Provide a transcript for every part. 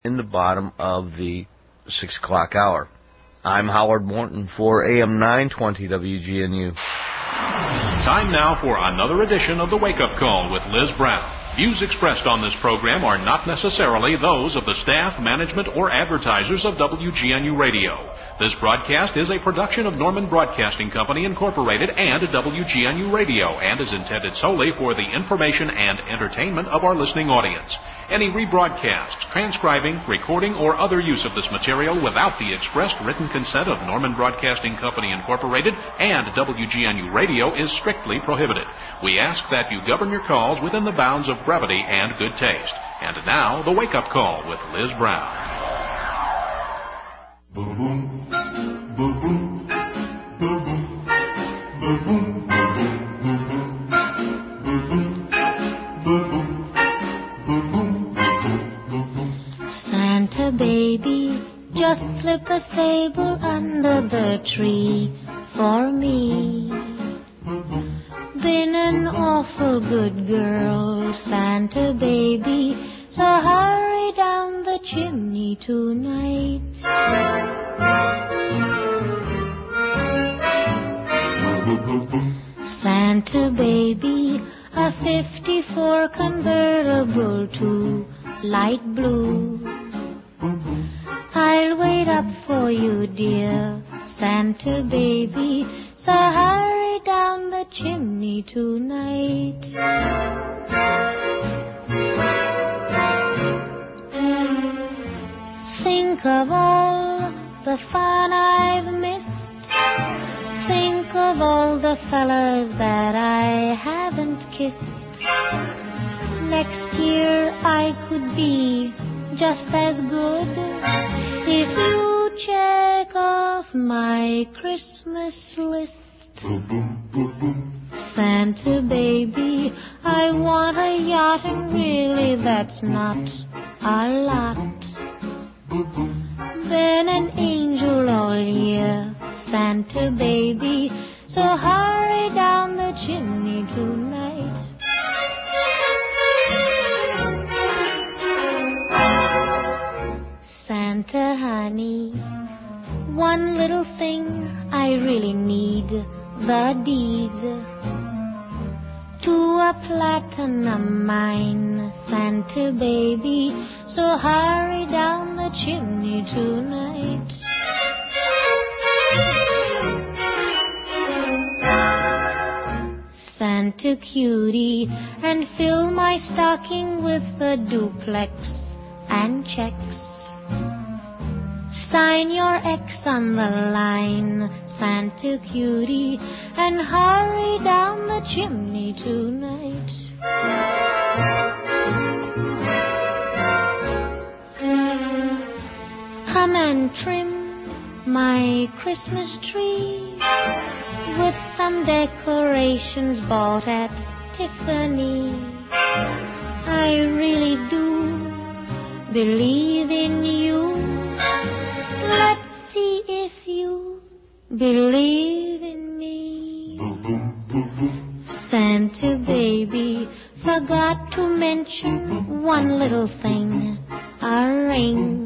in the bottom of the 6 o'clock hour. I'm Howard Morton for AM 920 WGNU. Time now for another edition of the Wake Up Call with Liz Brown. Views expressed on this program are not necessarily those of the staff, management, or advertisers of WGNU Radio. This broadcast is a production of Norman Broadcasting Company, Incorporated, and WGNU Radio, and is intended solely for the information and entertainment of our listening audience. Any rebroadcast, transcribing, recording, or other use of this material without the expressed written consent of Norman Broadcasting Company, Incorporated, and WGNU Radio is strictly prohibited. We ask that you govern your calls within the bounds of brevity and good taste. And now, the Wake Up Call with Liz Brown. Boom, boom, boom, boom, boom, boom, boom, boom. Santa baby, just slip a sable under the tree for me. Been an awful good girl, Santa baby, so hurry down the chimney tonight. Santa baby, a 54 convertible to light blue. I'll wait up for you, dear Santa baby, so hurry down the chimney tonight. Think of all the fun I've missed. Think of all the fellas that I haven't kissed. Next year I could be just as good if you check off my Christmas list. Santa baby, I want a yacht, and really that's not a lot. Been an angel all year, Santa baby, so hurry down the chimney tonight. Santa honey, one little thing I really need, the deed to a platinum mine, Santa baby, so hurry down the chimney tonight. Santa cutie, and fill my stocking with a duplex and checks. Sign your X on the line, Santa cutie, and hurry down the chimney tonight. Come and trim my Christmas tree with some decorations bought at Tiffany. I really do believe in you. Let's see if you believe in me. Santa baby, forgot to mention one little thing, a ring.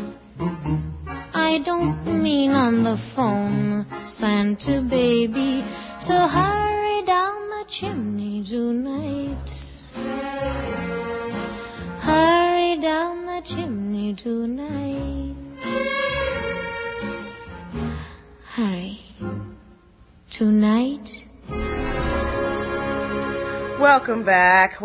I don't mean on the phone, Santa baby, so hurry down the chimney tonight. Hurry down the chimney tonight. Hurry. Tonight. Welcome back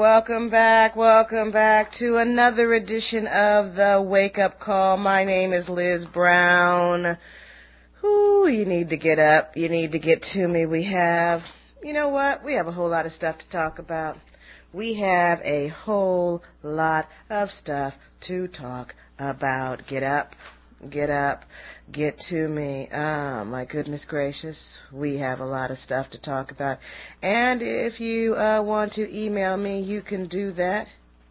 to another edition of the Wake Up Call. My name is Liz Brown. Ooh, you need to get up. You need to get to me. We have a whole lot of stuff to talk about. We have a whole lot of stuff to talk about. Get up. Get to me. My goodness gracious. We have a lot of stuff to talk about. And if you want to email me, you can do that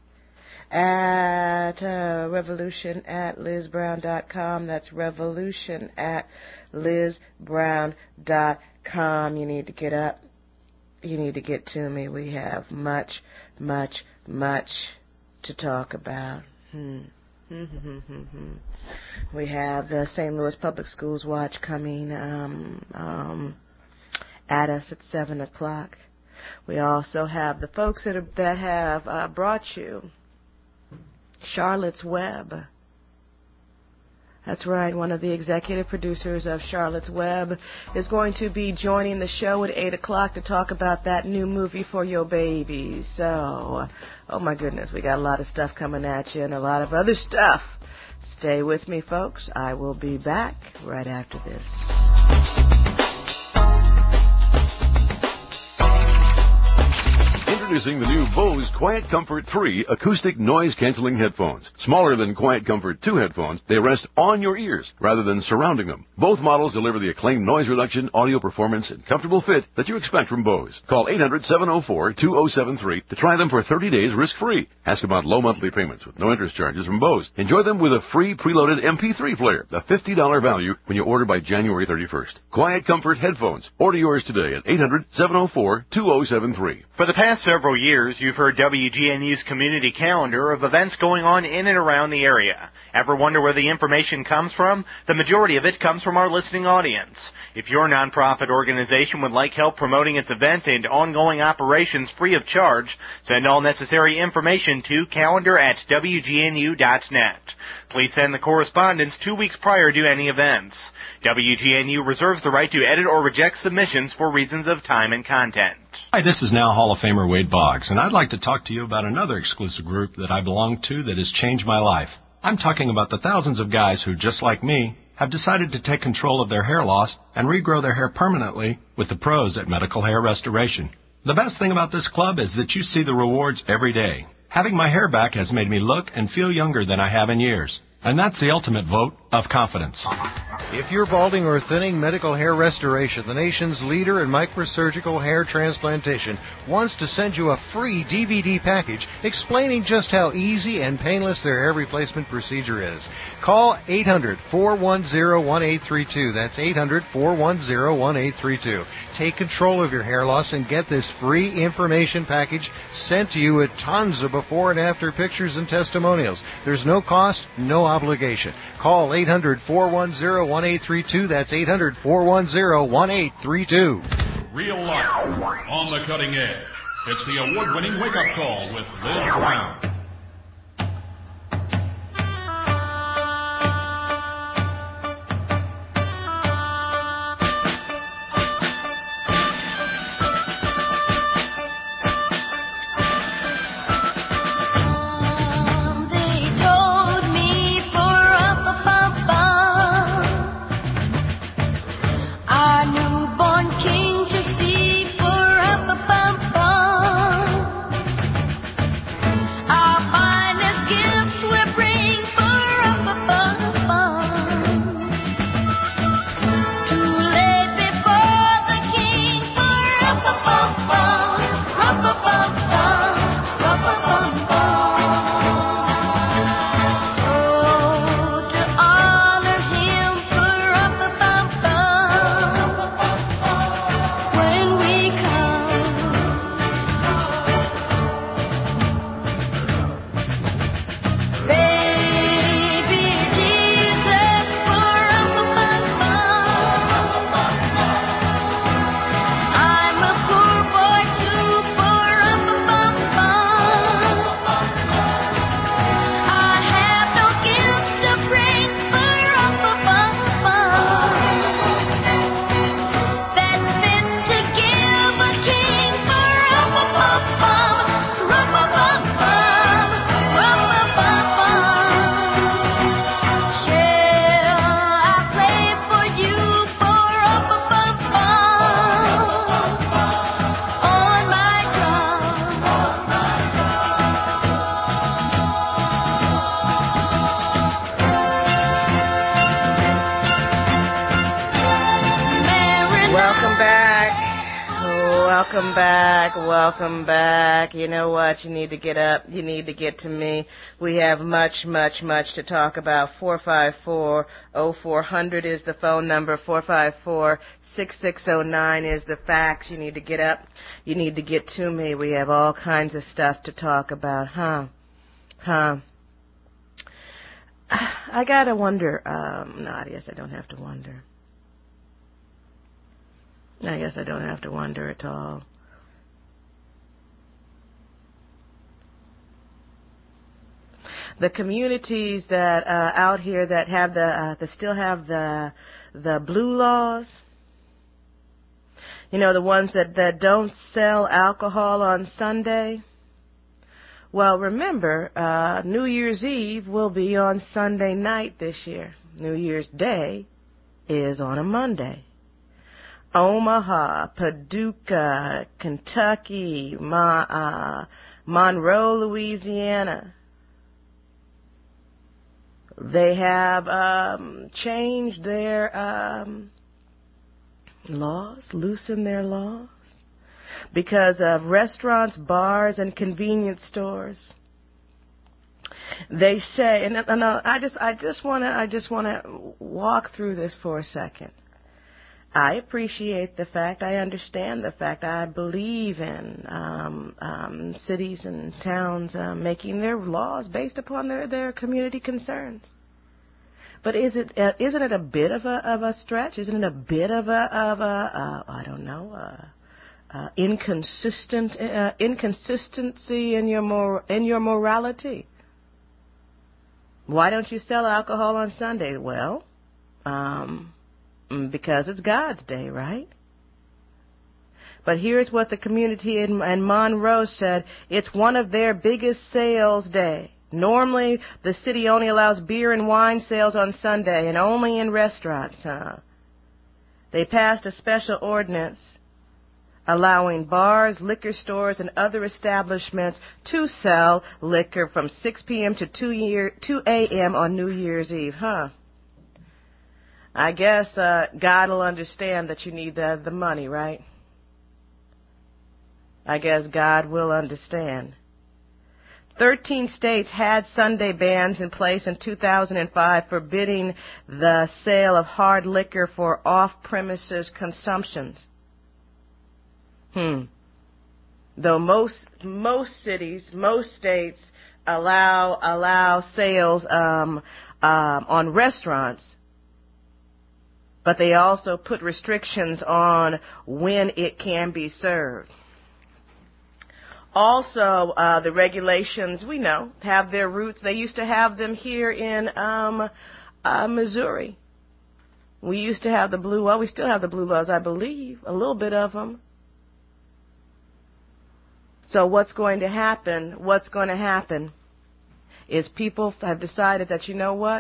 at revolution@lizbrown.com. That's revolution@lizbrown.com. You need to get up. You need to get to me. We have much to talk about. We have the St. Louis Public Schools Watch coming at us at 7 o'clock. We also have the folks that have brought you Charlotte's Web. That's right. One of the executive producers of Charlotte's Web is going to be joining the show at 8 o'clock to talk about that new movie for your baby. So, oh my goodness, we got a lot of stuff coming at you and a lot of other stuff. Stay with me, folks. I will be back right after this. Introducing the new Bose Quiet Comfort 3 acoustic noise-canceling headphones. Smaller than Quiet Comfort 2 headphones, they rest on your ears rather than surrounding them. Both models deliver the acclaimed noise reduction, audio performance, and comfortable fit that you expect from Bose. Call 800-704-2073 to try them for 30 days risk-free. Ask about low monthly payments with no interest charges from Bose. Enjoy them with a free preloaded MP3 player, a $50 value when you order by January 31st. Quiet Comfort headphones. Order yours today at 800-704-2073. For the past several years, you've heard WGNU's community calendar of events going on in and around the area. Ever wonder where the information comes from? The majority of it comes from our listening audience. If your nonprofit organization would like help promoting its events and ongoing operations free of charge, send all necessary information to calendar@wgnu.net. Please send the correspondence 2 weeks prior to any events. WGNU reserves the right to edit or reject submissions for reasons of time and content. Hi, this is now Hall of Famer Wade Boggs, and I'd like to talk to you about another exclusive group that I belong to that has changed my life. I'm talking about the thousands of guys who, just like me, have decided to take control of their hair loss and regrow their hair permanently with the pros at Medical Hair Restoration. The best thing about this club is that you see the rewards every day. Having my hair back has made me look and feel younger than I have in years. And that's the ultimate vote of confidence. If you're balding or thinning, Medical Hair Restoration, the nation's leader in microsurgical hair transplantation, wants to send you a free DVD package explaining just how easy and painless their hair replacement procedure is. Call 800-410-1832. That's 800-410-1832. Take control of your hair loss and get this free information package sent to you with tons of before and after pictures and testimonials. There's no cost, no obligation. Call 800-410-1832. That's 800-410-1832. Real life, on the cutting edge. It's the award-winning Wake-Up Call with Liz Brown. Welcome back. You know what? You need to get up. You need to get to me. We have much, much, much to talk about. 454-0400 is the phone number. 454-6609 is the fax. You need to get up. You need to get to me. We have all kinds of stuff to talk about, huh? I gotta wonder. No, I guess I don't have to wonder. I guess I don't have to wonder at all. The communities that out here that have that still have the blue laws, you know, the ones that don't sell alcohol on Sunday. Well, remember, New Year's Eve will be on Sunday night this year. New Year's Day is on a Monday. Omaha, Paducah, Kentucky, Monroe, Louisiana. They have changed their laws, loosened their laws, because of restaurants, bars, and convenience stores. They say, and I just want to walk through this for a second. I appreciate the fact, I understand the fact, I believe in cities and towns making their laws based upon their community concerns. But isn't it a bit of a stretch? Isn't it a bit of a I don't know, inconsistency in your morality? Why don't you sell alcohol on Sunday? Well, because it's God's day, right? But here's what the community in Monroe said. It's one of their biggest sales day. Normally, the city only allows beer and wine sales on Sunday and only in restaurants. They passed a special ordinance allowing bars, liquor stores, and other establishments to sell liquor from 6 p.m. to 2 a.m. on New Year's Eve, I guess God will understand that you need the money, right? I guess God will understand. 13 states had Sunday bans in place in 2005 forbidding the sale of hard liquor for off-premises consumptions. Though most cities, most states allow sales on restaurants, but they also put restrictions on when it can be served. Also, the regulations, we know, have their roots. They used to have them here in Missouri. We used to have the blue law. We still have the blue laws, I believe, a little bit of them. So what's going to happen? What's going to happen is people have decided that, you know what?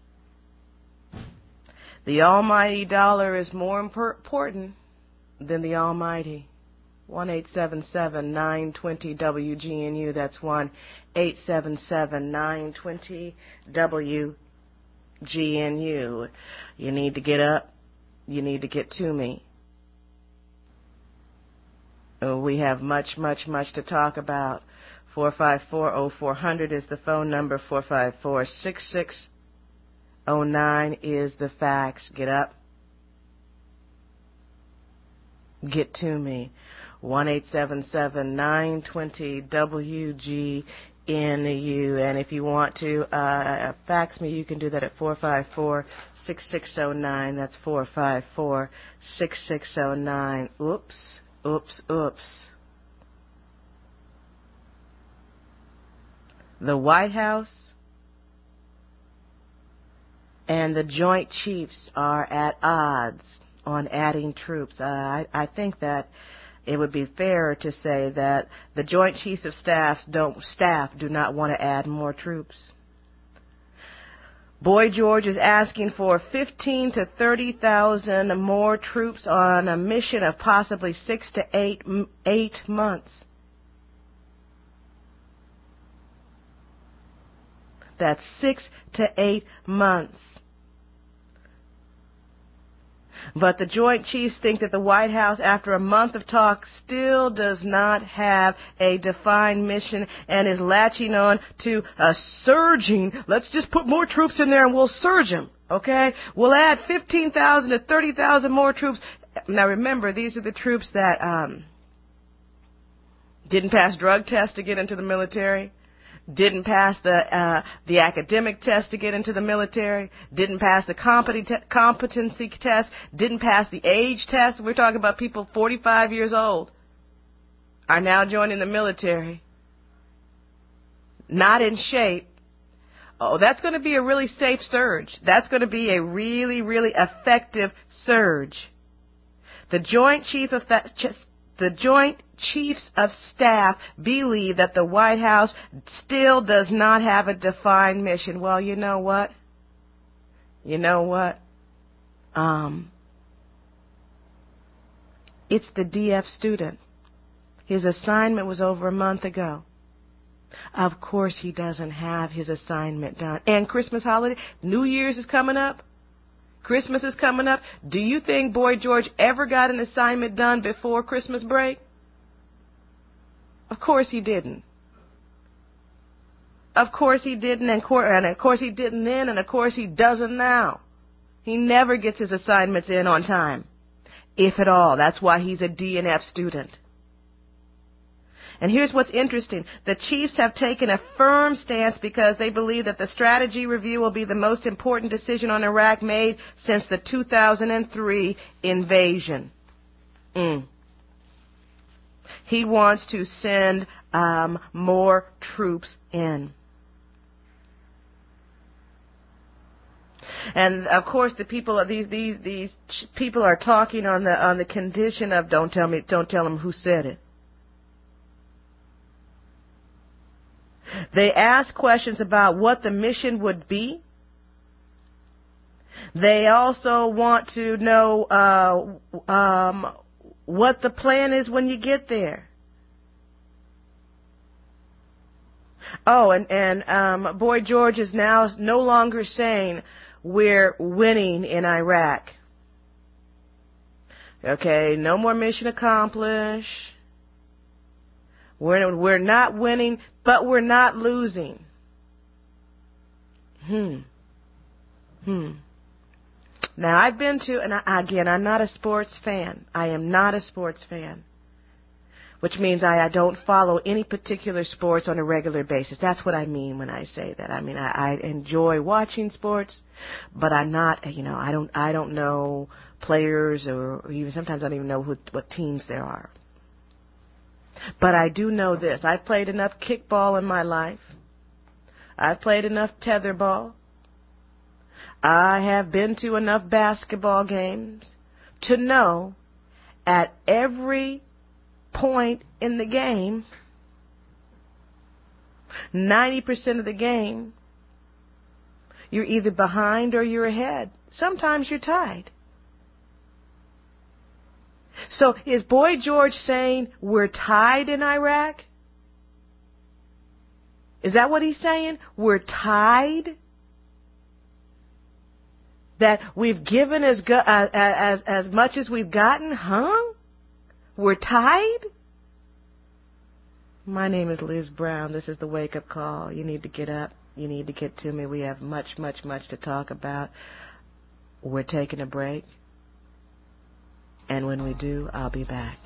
The almighty dollar is more important than the almighty. 1-877-920-WGNU. That's 1-877-920-WGNU. You need to get up. You need to get to me. We have much to talk about. 454-0400 is the phone number. 454-6609 is the fax. Get up. Get to me. 1-877-920-WGNU. And if you want to fax me, you can do that at 454-6609. That's 454-6609. Oops. The White House and the Joint Chiefs are at odds on adding troops. I think that it would be fair to say that the Joint Chiefs of Staff do not want to add more troops. Boy George is asking for 15,000 to 30,000 more troops on a mission of possibly 6 to 8 months. That's 6 to 8 months. But the Joint Chiefs think that the White House, after a month of talk, still does not have a defined mission and is latching on to a surging. Let's just put more troops in there and we'll surge them, okay? We'll add 15,000 to 30,000 more troops. Now remember, these are the troops that didn't pass drug tests to get into the military. didn't pass the academic test to get into the military, didn't pass the competency test, didn't pass the age test. We're talking about people 45 years old are now joining the military, not in shape. Oh, that's going to be a really safe surge. That's going to be a really, really effective surge. The Joint Chiefs of Staff believe that the White House still does not have a defined mission. Well, you know what? It's the DF student. His assignment was over a month ago. Of course he doesn't have his assignment done. And Christmas holiday, New Year's is coming up. Christmas is coming up. Do you think Boy George ever got an assignment done before Christmas break? Of course he didn't. Of course he didn't, and of course he didn't then, and of course he doesn't now. He never gets his assignments in on time, if at all. That's why he's a DNF student. And here's what's interesting. The Chiefs have taken a firm stance because they believe that the strategy review will be the most important decision on Iraq made since the 2003 invasion. He wants to send more troops in. And of course, the people of these people are talking on the condition of don't tell them who said it. They ask questions about what the mission would be. They also want to know what the plan is when you get there. Oh, and Boy George is now no longer saying we're winning in Iraq. Okay, no more mission accomplished. We're not winning, but we're not losing. Now, I've been to, and again, I'm not a sports fan. I am not a sports fan, which means I don't follow any particular sports on a regular basis. That's what I mean when I say that. I mean, I enjoy watching sports, but I'm not, I don't know players, or even sometimes I don't even know what teams there are. But I do know this. I've played enough kickball in my life. I've played enough tetherball. I have been to enough basketball games to know at every point in the game, 90% of the game, you're either behind or you're ahead. Sometimes you're tied. So is Boy George saying we're tied in Iraq? Is that what he's saying? We're tied? That we've given as much as we've gotten? We're tied? My name is Liz Brown. This is the Wake Up Call. You need to get up. You need to get to me. We have much, much, much to talk about. We're taking a break. And when we do, I'll be back.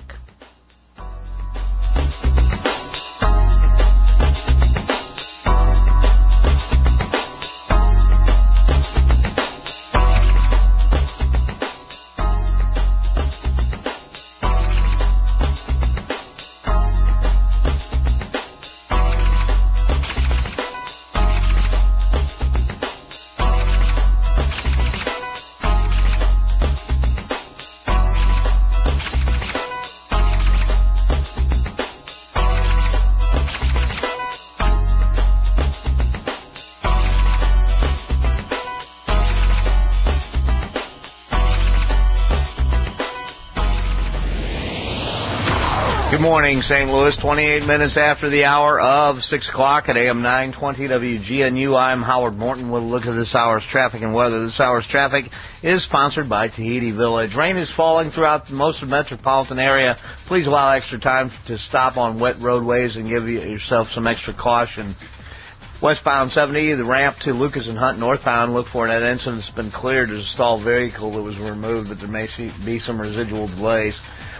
Morning, St. Louis, 28 minutes after the hour of 6 o'clock at AM 920 WGNU. I'm Howard Morton with a look at this hour's traffic and weather. This hour's traffic is sponsored by Tahiti Village. Rain is falling throughout most of the metropolitan area. Please allow extra time to stop on wet roadways and give yourself some extra caution. Westbound 70, the ramp to Lucas and Hunt northbound. Look for that incident. It's been cleared. There's a stalled vehicle that was removed, but there may be some residual delays.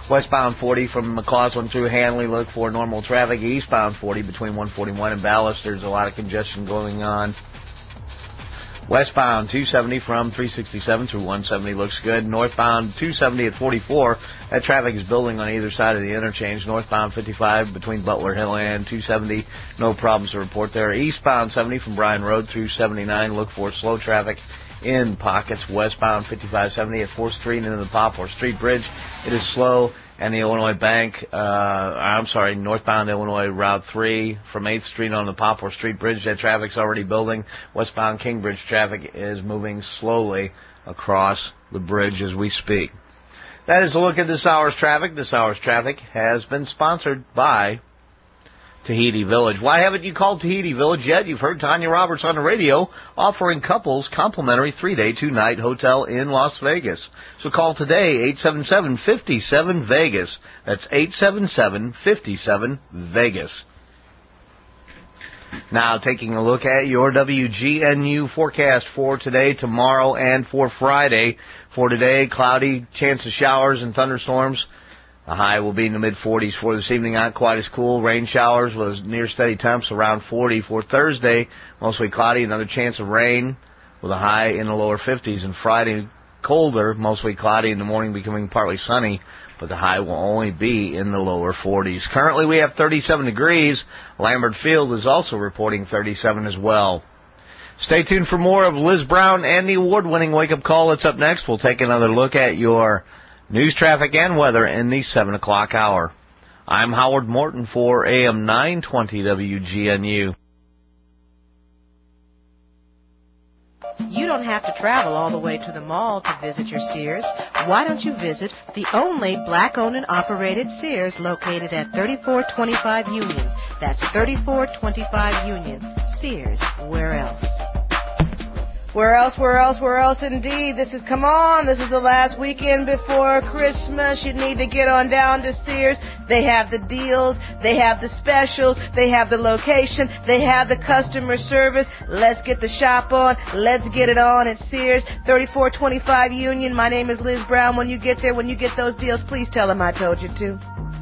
Westbound 40 from McCausland through Hanley, look for normal traffic. Eastbound 40 between 141 and Ballast, there's a lot of congestion going on. Westbound 270 from 367 through 170 looks good. Northbound 270 at 44. That traffic is building on either side of the interchange. Northbound 55 between Butler Hill and 270. No problems to report there. Eastbound 70 from Bryan Road through 79. Look for slow traffic in pockets. Westbound 5570 at 4th Street and into the Poplar Street Bridge. It is slow. And the Illinois Bank, northbound Illinois Route 3 from 8th Street on the Poplar Street Bridge. That traffic's already building. Westbound Kingbridge traffic is moving slowly across the bridge as we speak. That is a look at this hour's traffic. This hour's traffic has been sponsored by Tahiti Village. Why haven't you called Tahiti Village yet? You've heard Tanya Roberts on the radio offering couples complimentary 3-day, 2-night hotel in Las Vegas. So call today, 877-57-VEGAS. That's 877-57-VEGAS. Now taking a look at your WGNU forecast for today, tomorrow, and for Friday. For today, cloudy, chance of showers and thunderstorms. The high will be in the mid-40s for this evening, not quite as cool. Rain showers with near steady temps around 40. For Thursday, mostly cloudy, another chance of rain with a high in the lower 50s. And Friday, colder, mostly cloudy in the morning, becoming partly sunny, but the high will only be in the lower 40s. Currently, we have 37 degrees. Lambert Field is also reporting 37 as well. Stay tuned for more of Liz Brown and the award-winning Wake Up Call. That's up next. We'll take another look at your news, traffic, and weather in the 7 o'clock hour. I'm Howard Morton for AM 920 WGNU. You don't have to travel all the way to the mall to visit your Sears. Why don't you visit the only black-owned and operated Sears located at 3425 Union? That's 3425 Union. Sears, where else? Where else indeed? This is the last weekend before Christmas. You need to get on down to Sears. They have the deals, they have the specials, they have the location, they have the customer service. Let's get the shop on. Let's get it on at Sears, 3425 Union. My name is Liz Brown. When you get there, when you get those deals, please tell them I told you to.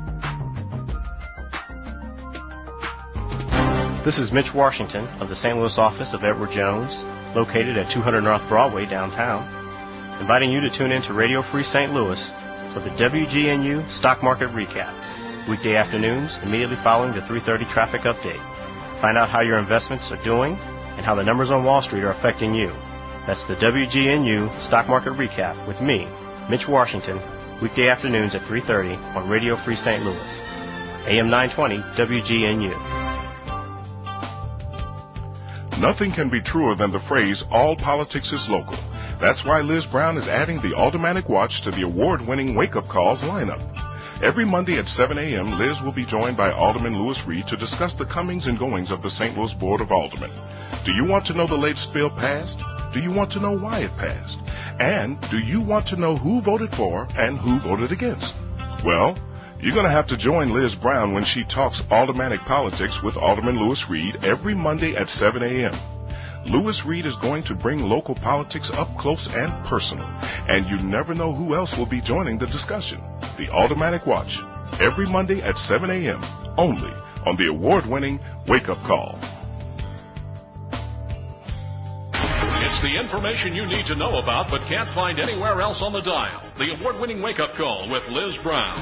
This is Mitch Washington of the St. Louis office of Edward Jones, located at 200 North Broadway downtown, inviting you to tune in to Radio Free St. Louis for the WGNU Stock Market Recap, weekday afternoons immediately following the 3:30 traffic update. Find out how your investments are doing and how the numbers on Wall Street are affecting you. That's the WGNU Stock Market Recap with me, Mitch Washington, weekday afternoons at 3:30 on Radio Free St. Louis, AM 920 WGNU. Nothing can be truer than the phrase, all politics is local. That's why Liz Brown is adding the Aldermanic Watch to the award-winning Wake Up Calls lineup. Every Monday at 7 a.m., Liz will be joined by Alderman Lewis Reed to discuss the comings and goings of the St. Louis Board of Aldermen. Do you want to know the latest bill passed? Do you want to know why it passed? And do you want to know who voted for and who voted against? Well, you're going to have to join Liz Brown when she talks aldermanic politics with Alderman Lewis Reed every Monday at 7 a.m. Lewis Reed is going to bring local politics up close and personal, and you never know who else will be joining the discussion. The Aldermanic Watch, every Monday at 7 a.m., only on the award-winning Wake Up Call. It's the information you need to know about but can't find anywhere else on the dial. The award-winning Wake Up Call with Liz Brown.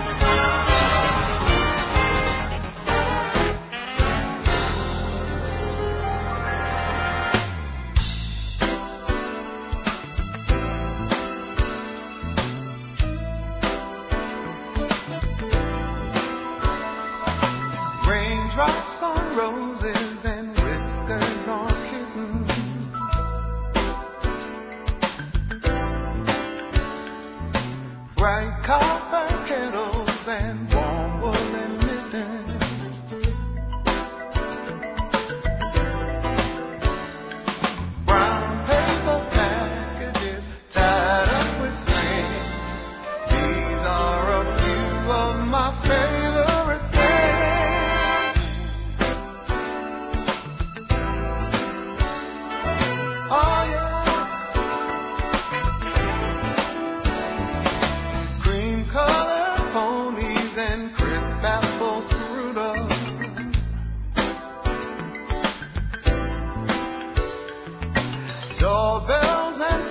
Raindrops on roses and whiskers on kittens. Bright copper kettles and warm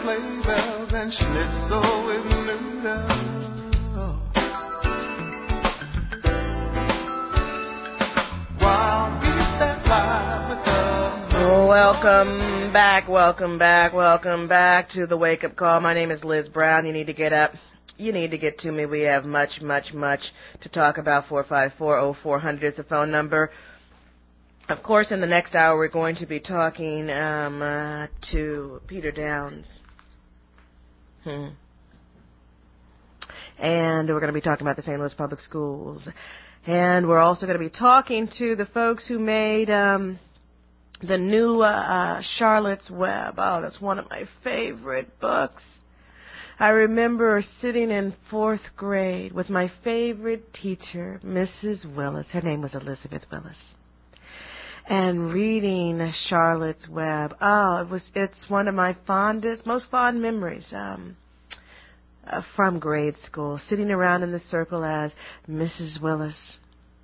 sleigh bells and schnitzel with noodles. Wild beasts that fly with the Welcome back to the Wake Up Call. My name is Liz Brown. You need to get up. You need to get to me. We have much to talk about. 454-0400 is the phone number. Of course, in the next hour, we're going to be talking to Peter Downs. And we're going to be talking about the St. Louis Public Schools. And we're also going to be talking to the folks who made the new Charlotte's Web. Oh, that's one of my favorite books. I remember sitting in 4th grade with my favorite teacher, Mrs. Willis. Her name was Elizabeth Willis. And reading Charlotte's Web. Oh, it's one of my most fond memories from grade school, sitting around in the circle as Mrs. Willis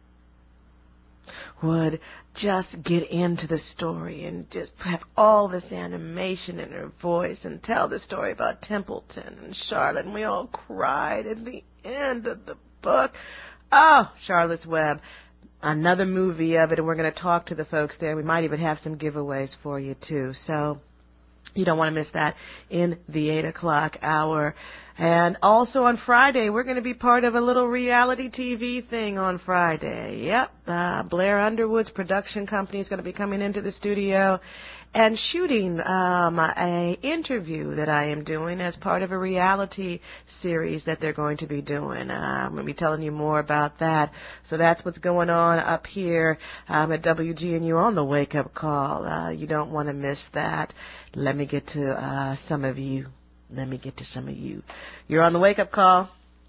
would just get into the story and just have all this animation in her voice and tell the story about Templeton and Charlotte, and we all cried at the end of the book. Oh, Charlotte's Web. Another movie of it, and we're going to talk to the folks there. We might even have some giveaways for you, too. So you don't want to miss that in the 8 o'clock hour. And also on Friday, we're going to be part of a little reality TV thing on Friday. Yep. Blair Underwood's production company is going to be coming into the studio and shooting a interview that I am doing as part of a reality series that they're going to be doing. I'm going to be telling you more about that. So that's what's going on up here at WGNU on the Wake Up Call. You don't want to miss that. Let me get to some of you. You're on the Wake Up Call.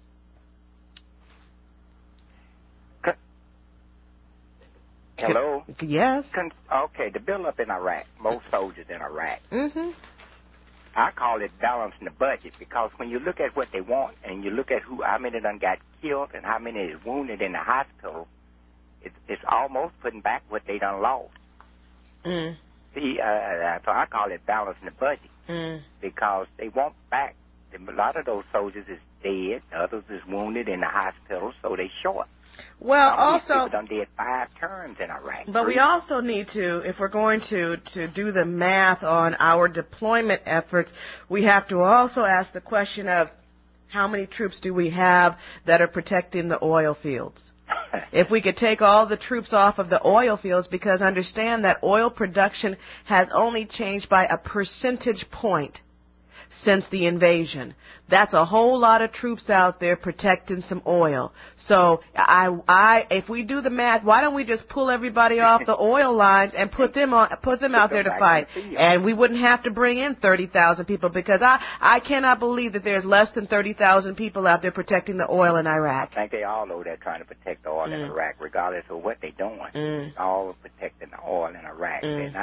Hello? Yes. Okay, the build-up in Iraq, most soldiers in Iraq. Mm-hmm. I call it balancing the budget because when you look at what they want and you look at how many done got killed and how many is wounded in the hospital, it's almost putting back what they done lost. Mm. See, so I call it balancing the budget because they want back. A lot of those soldiers is dead, others is wounded in the hospital, so they short. Well, people done did 5 terms in Iraq. But we also need to, if we're going to do the math on our deployment efforts, we have to also ask the question of how many troops do we have that are protecting the oil fields? If we could take all the troops off of the oil fields, because understand that oil production has only changed by a percentage point since the invasion. That's a whole lot of troops out there protecting some oil. So if we do the math, why don't we just pull everybody off the oil lines and put them out there to fight? And we wouldn't have to bring in 30,000 people, because I cannot believe that there's less than 30,000 people out there protecting the oil in Iraq. I think they all know they're trying to protect the oil in Iraq, regardless of what they're doing. All protecting the oil in Iraq. And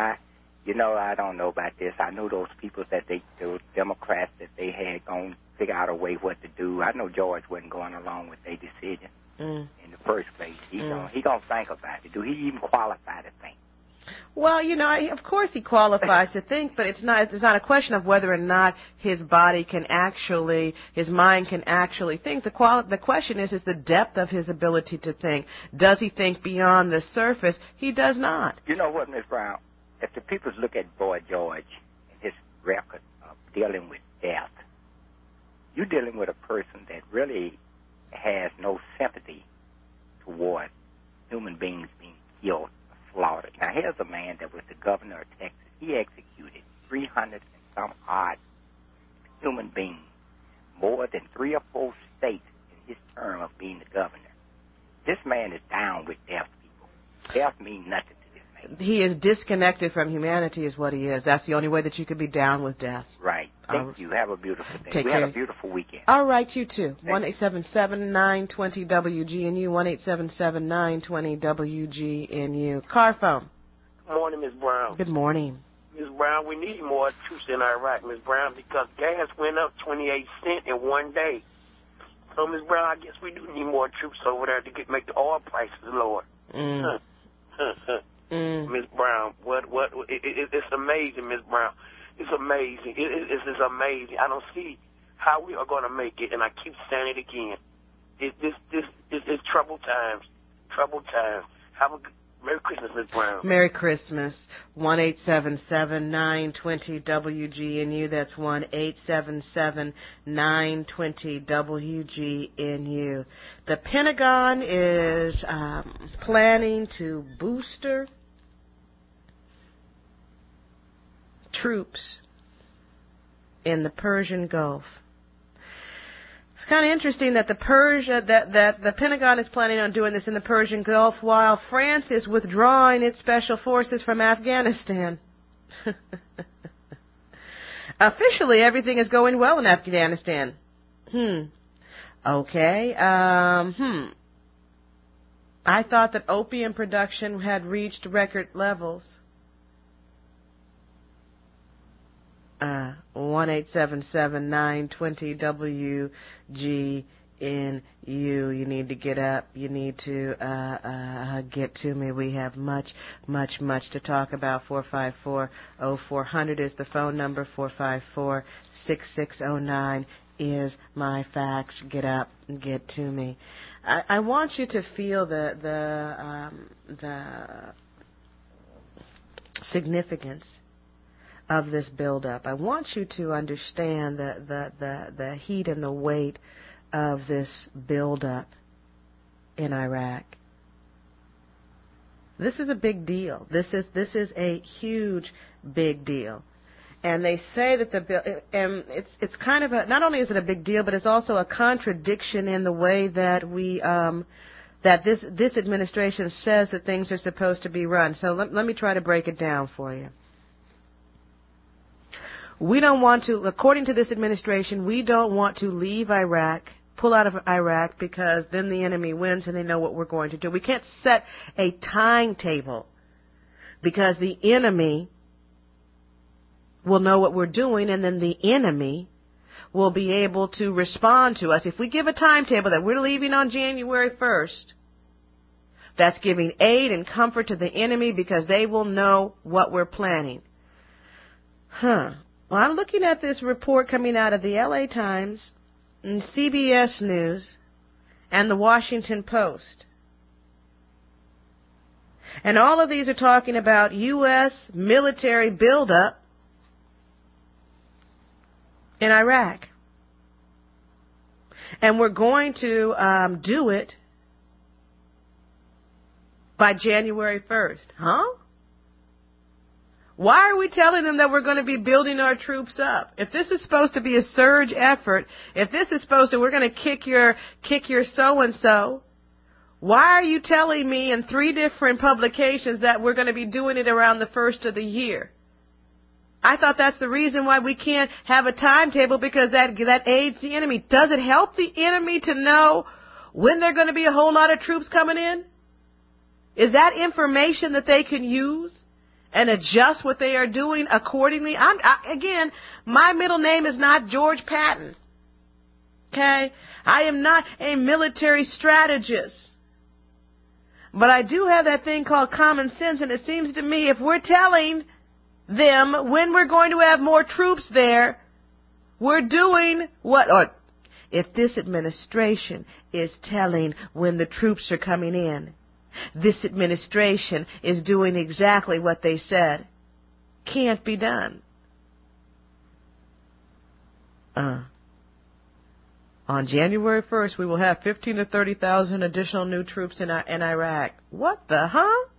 I don't know about this. I know those people those Democrats that they had gone figure out a way what to do. I know George wasn't going along with their decision in the first place. He gonna think about it. Do he even qualify to think? Well, of course he qualifies to think, but it's not a question of whether or not his mind can actually think. The question is the depth of his ability to think. Does he think beyond the surface? He does not. You know what, Ms. Brown? If the people look at Boy George and his record of dealing with death, you're dealing with a person that really has no sympathy toward human beings being killed or slaughtered. Now, here's a man that was the governor of Texas. He executed 300 and some odd human beings, more than 3 or 4 states in his term of being the governor. This man is down with death, people. Death means nothing. He is disconnected from humanity is what he is. That's the only way that you could be down with death. Right. Thank you. Have a beautiful day. Take care. Have a beautiful weekend. All right, you too. 1-877-920-WGNU, 1-877-920-WGNU. Car phone. Good morning, Ms. Brown. Good morning. Ms. Brown, we need more troops in Iraq, Ms. Brown, because gas went up 28 cents in one day. So, Ms. Brown, I guess we do need more troops over there to make the oil prices lower. Ms. Brown, it's amazing, Ms. Brown. It's amazing. It's amazing. I don't see how we are going to make it, and I keep saying it again. It's troubled times. Troubled times. Have a Merry Christmas, Ms. Brown. Merry Christmas. 1-877-920-WGNU. That's 1-877-920-WGNU. The Pentagon is planning to booster troops in the Persian Gulf. It's kind of interesting that the Pentagon is planning on doing this in the Persian Gulf while France is withdrawing its special forces from Afghanistan. Officially, everything is going well in Afghanistan. Okay. I thought that opium production had reached record levels. 1-877-920-WGNU. You need to get up. You need to get to me. We have much to talk about. 454-0400 is the phone number. 454-6609 is my fax. Get up and get to me. I want you to feel the significance of this buildup. I want you to understand the heat and the weight of this buildup in Iraq. This is a big deal. This is a huge big deal. And they say that it's kind of not only is it a big deal, but it's also a contradiction in the way that that this administration says that things are supposed to be run. So let me try to break it down for you. We don't want to, according to this administration, we don't want to leave Iraq, pull out of Iraq, because then the enemy wins and they know what we're going to do. We can't set a timetable because the enemy will know what we're doing, and then the enemy will be able to respond to us. If we give a timetable that we're leaving on January 1st, that's giving aid and comfort to the enemy because they will know what we're planning. Well, I'm looking at this report coming out of the LA Times and CBS News and the Washington Post. And all of these are talking about U.S. military buildup in Iraq. And we're going to do it by January 1st. Why are we telling them that we're going to be building our troops up? If this is supposed to be a surge effort, if this is supposed to, we're going to kick your so-and-so, why are you telling me in 3 different publications that we're going to be doing it around the first of the year? I thought that's the reason why we can't have a timetable, because that aids the enemy. Does it help the enemy to know when there are going to be a whole lot of troops coming in? Is that information that they can use and adjust what they are doing accordingly? Again, my middle name is not George Patton. Okay? I am not a military strategist. But I do have that thing called common sense, and it seems to me if we're telling them when we're going to have more troops there, we're doing or if this administration is telling when the troops are coming in, this administration is doing exactly what they said. Can't be done. On January 1st, we will have 15 to 30,000 additional new troops in Iraq. What the,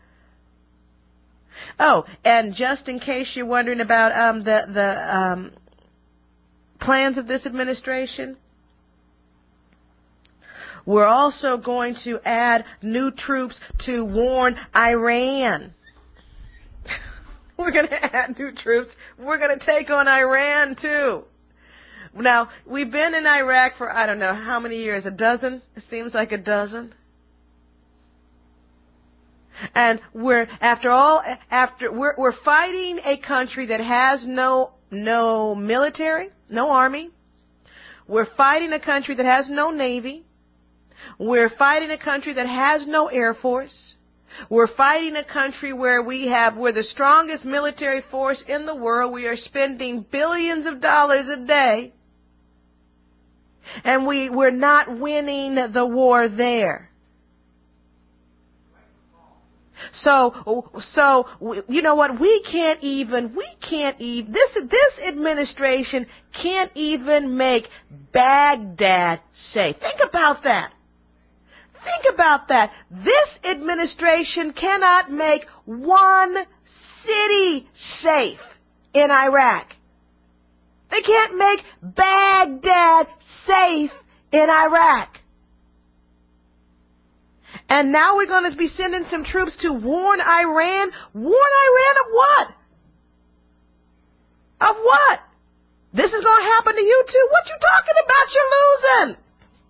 Oh, and just in case you're wondering about the plans of this administration, we're also going to add new troops to warn Iran. We're going to add new troops. We're going to take on Iran, too. Now, we've been in Iraq for, I don't know, how many years? A dozen? It seems like a dozen. And we're fighting a country that has no military, no army. We're fighting a country that has no navy. We're fighting a country that has no air force. We're fighting a country where we're the strongest military force in the world. We are spending billions of dollars a day. And we're not winning the war there. So, you know what? This administration can't even make Baghdad safe. Think about that. Think about that. This administration cannot make one city safe in Iraq. They can't make Baghdad safe in Iraq. And now we're going to be sending some troops to warn Iran. Warn Iran of what? Of what? This is going to happen to you too? What you talking about? You're losing.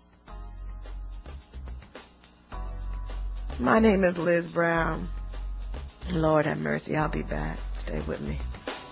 My name is Liz Brown. Lord have mercy. I'll be back. Stay with me.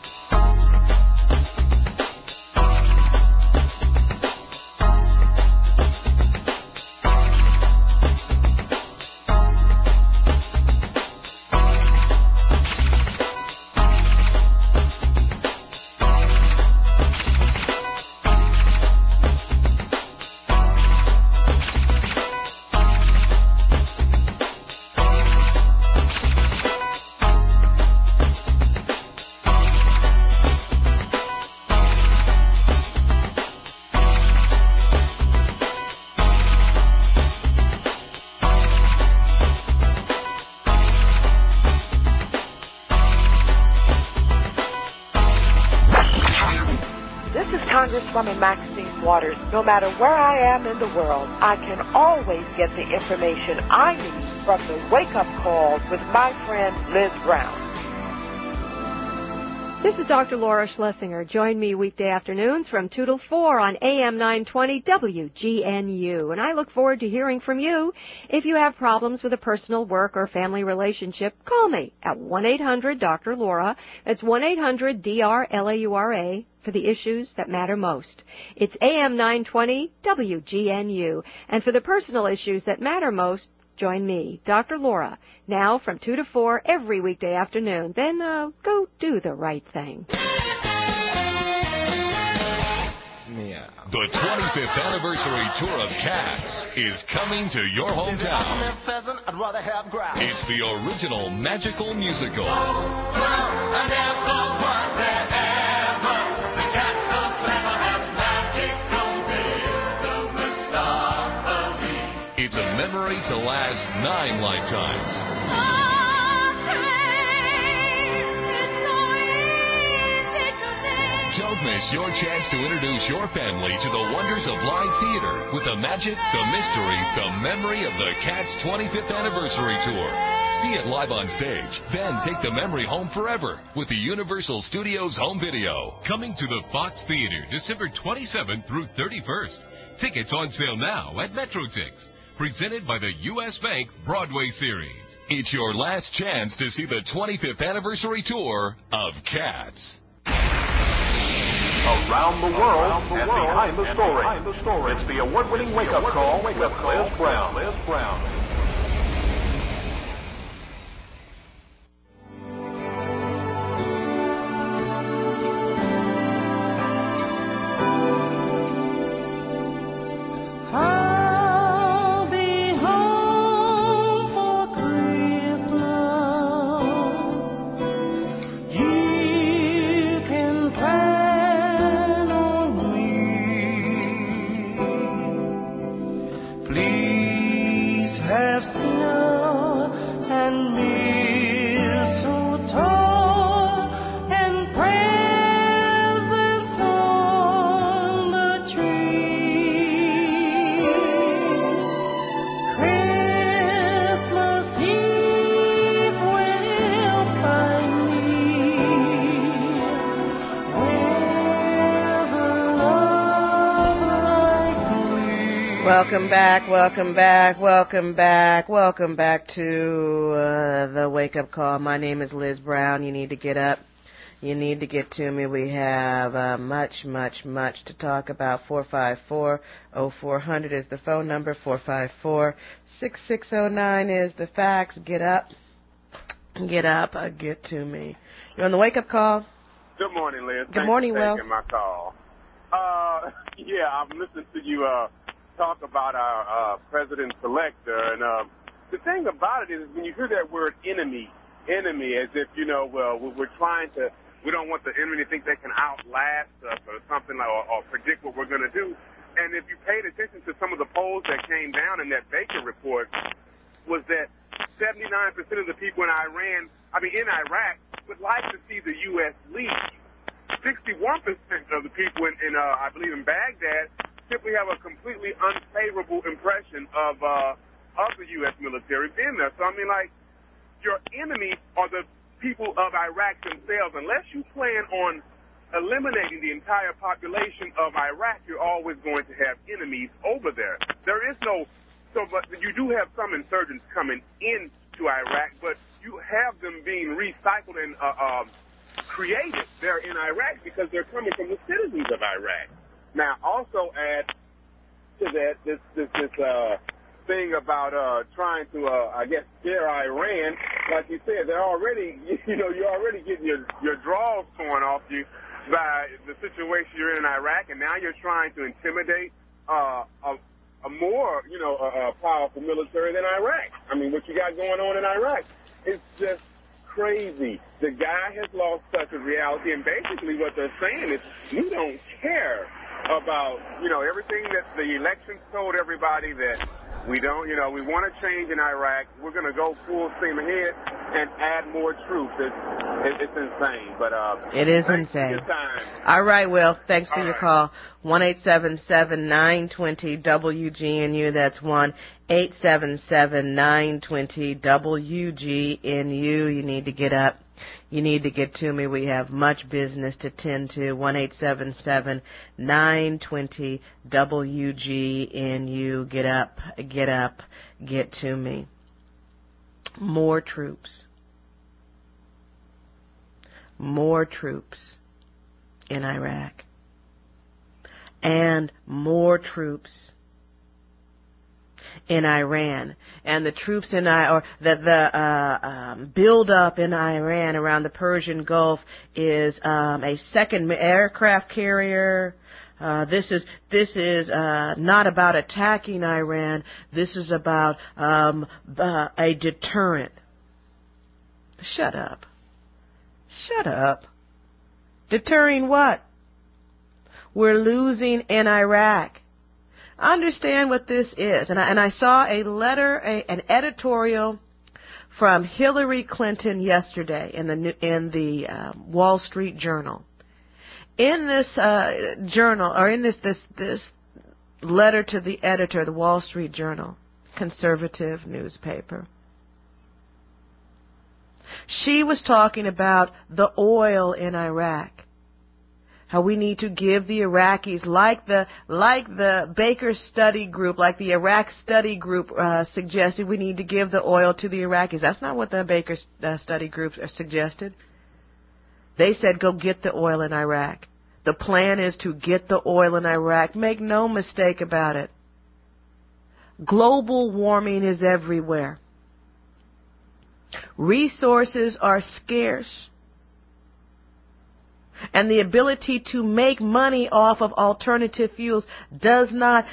Congresswoman Maxine Waters. No matter where I am in the world, I can always get the information I need from the Wake Up Call with my friend Liz Brown. This is Dr. Laura Schlesinger. Join me weekday afternoons from 2 till 4 on AM 920 WGNU. And I look forward to hearing from you. If you have problems with a personal, work, or family relationship, call me at 1-800-Dr. That's 1-800-DRLAURA for the issues that matter most. It's AM 920 WGNU. And for the personal issues that matter most, join me, Dr. Laura, now from 2 to 4 every weekday afternoon. Then go do the right thing. The 25th anniversary tour of Cats is coming to your hometown. It's the original magical musical. It's a memory to last 9 lifetimes. Don't miss your chance to introduce your family to the wonders of live theater with the magic, the mystery, the memory of the Cats 25th Anniversary Tour. See it live on stage, then take the memory home forever with the Universal Studios home video. Coming to the Fox Theater December 27th through 31st. Tickets on sale now at MetroTix. Presented by the U.S. Bank Broadway Series. It's your last chance to see the 25th Anniversary Tour of Cats. Around the world and behind the story. It's the award-winning wake-up call with Liz Brown. Welcome back to the Wake-Up Call. My name is Liz Brown. You need to get up. You need to get to me. We have much to talk about. 454-0400 is the phone number. 454-6609 is the fax. Get up. Get up, get to me. You're on the wake-up call. Good morning, Liz. Good morning, Thanks for Will. taking my call. Yeah, I'm listening to you talk about our president-elect, and the thing about it is when you hear that word enemy, as if, well, we're trying to, we don't want the enemy to think they can outlast us or something like, or predict what we're going to do. And if you paid attention to some of the polls that came down in that Baker report, was that 79% of the people in Iraq would like to see the U.S. leave. 61% of the people in I believe in Baghdad simply have a completely unfavorable impression of the U.S. military being there. So, your enemies are the people of Iraq themselves. Unless you plan on eliminating the entire population of Iraq, you're always going to have enemies over there. There is no, but you do have some insurgents coming into Iraq, but you have them being recycled and created there in Iraq because they're coming from the citizens of Iraq. Now, also add to that this thing about trying to, scare Iran. Like you said, they're already, you're already getting your drawers torn off you by the situation you're in Iraq, and now you're trying to intimidate a more, powerful military than Iraq. What you got going on in Iraq is just crazy. The guy has lost touch with reality, and basically what they're saying is we don't care about, everything that the elections told everybody that we don't, we want to change in Iraq. We're going to go full steam ahead and add more troops. It's insane, but it is insane. All right, Will. Thanks for your call. 1-877-920-WGNU. That's 1-877-920-WGNU. You need to get up. You need to get to me. We have much business to tend to. 1-877-920-WGNU. Get up, get to me. More troops. More troops in Iraq. And more troops in Iran, and the troops in the build up in Iran around the Persian Gulf is a second aircraft carrier. This is not about attacking Iran. This is about a deterrent. Shut up. Deterring what? We're losing in Iraq. Understand what this is. And I saw a letter, an editorial from Hillary Clinton yesterday in the Wall Street Journal. In this journal, or in this letter to the editor of the Wall Street Journal, conservative newspaper, she was talking about the oil in Iraq. How we need to give the Iraqis, like the Baker Study Group, like the Iraq Study Group suggested, we need to give the oil to the Iraqis. That's not what the Baker Study Group suggested. They said go get the oil in Iraq. The plan is to get the oil in Iraq. Make no mistake about it. Global warming is everywhere. Resources are scarce. And the ability to make money off of alternative fuels is not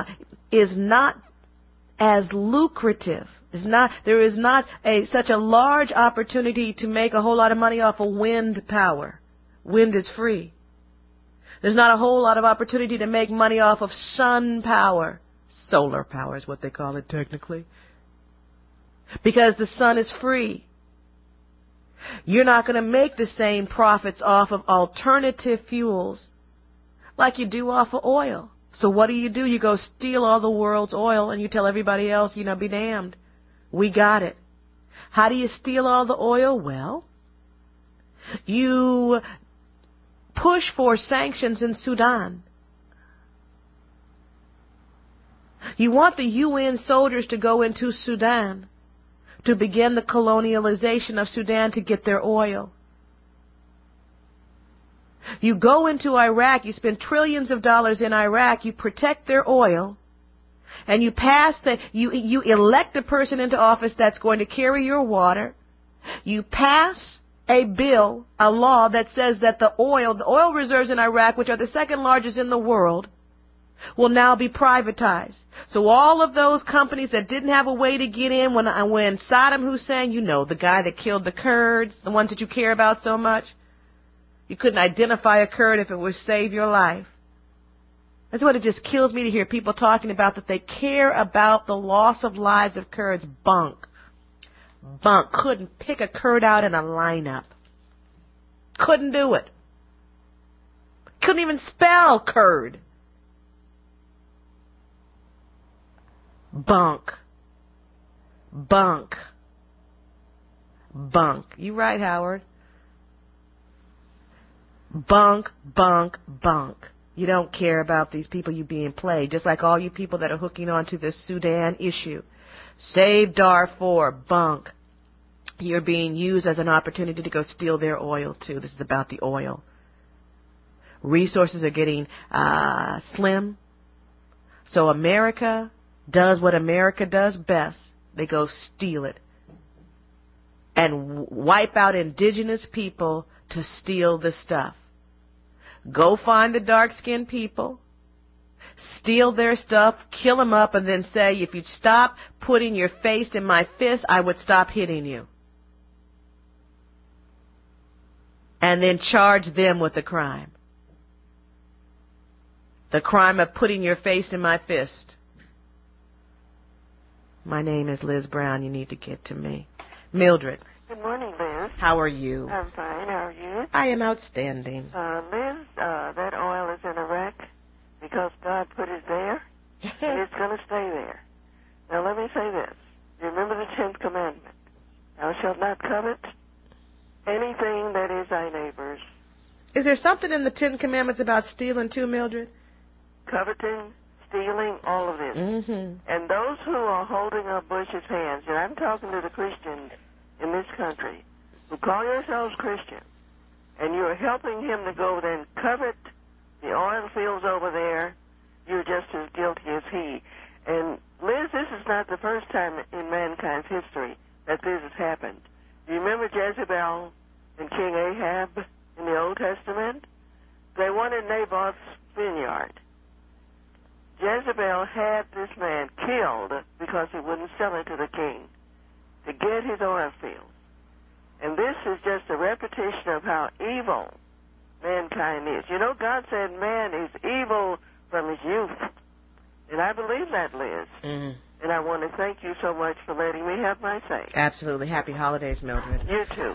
as lucrative. There is not such a large opportunity to make a whole lot of money off of wind power. Wind is free. There's not a whole lot of opportunity to make money off of sun power. Solar power is what they call it technically. Because the sun is free. You're not going to make the same profits off of alternative fuels like you do off of oil. So what do? You go steal all the world's oil and you tell everybody else, be damned. We got it. How do you steal all the oil? Well, you push for sanctions in Sudan. You want the UN soldiers to go into Sudan to begin the colonialization of Sudan to get their oil. You go into Iraq, you spend trillions of dollars in Iraq, you protect their oil, and you elect a person into office that's going to carry your water, You pass a bill, a law that says that the oil reserves in Iraq, which are the second largest in the world, will now be privatized. So all of those companies that didn't have a way to get in when Saddam Hussein, you know, the guy that killed the Kurds, the ones that you care about so much, you couldn't identify a Kurd if it would save your life. That's what it just kills me to hear people talking about that they care about the loss of lives of Kurds. Bunk. Couldn't pick a Kurd out in a lineup. Couldn't do it. Couldn't even spell Kurd. Bunk. You right, Howard. Bunk. You don't care about these people you being played, just like all you people that are hooking on to this Sudan issue. Save Darfur. Bunk. You're being used as an opportunity to go steal their oil, too. This is about the oil. Resources are getting slim. So America does what America does best. They go steal it and wipe out indigenous people to steal the stuff. Go find the dark-skinned people, steal their stuff, kill them up, and then say, if you stop putting your face in my fist, I would stop hitting you. And then charge them with the crime. The crime of putting your face in my fist. My name is Liz Brown. You need to get to me. Mildred. Good morning, Liz. How are you? I'm fine. How are you? I am outstanding. Liz, that oil is in Iraq because God put it there, and it's going to stay there. Now, let me say this. Remember the 10th commandment. Thou shalt not covet anything that is thy neighbor's. Is there something in the 10 commandments about stealing too, Mildred? Coveting, stealing, all of this. Mm-hmm. And those who are holding up Bush's hands, and I'm talking to the Christians in this country who call yourselves Christians, and you're helping him to go over there and covet the oil fields over there, you're just as guilty as he. And Liz, this is not the first time in mankind's history that this has happened. Do you remember Jezebel and King Ahab in the Old Testament? They wanted Naboth's vineyard. Jezebel had this man killed because he wouldn't sell it to the king to get his oil field. And this is just a repetition of how evil mankind is. You know, God said man is evil from his youth. And I believe that, Liz. Mm-hmm. And I want to thank you so much for letting me have my say. Absolutely. Happy holidays, Mildred. You too.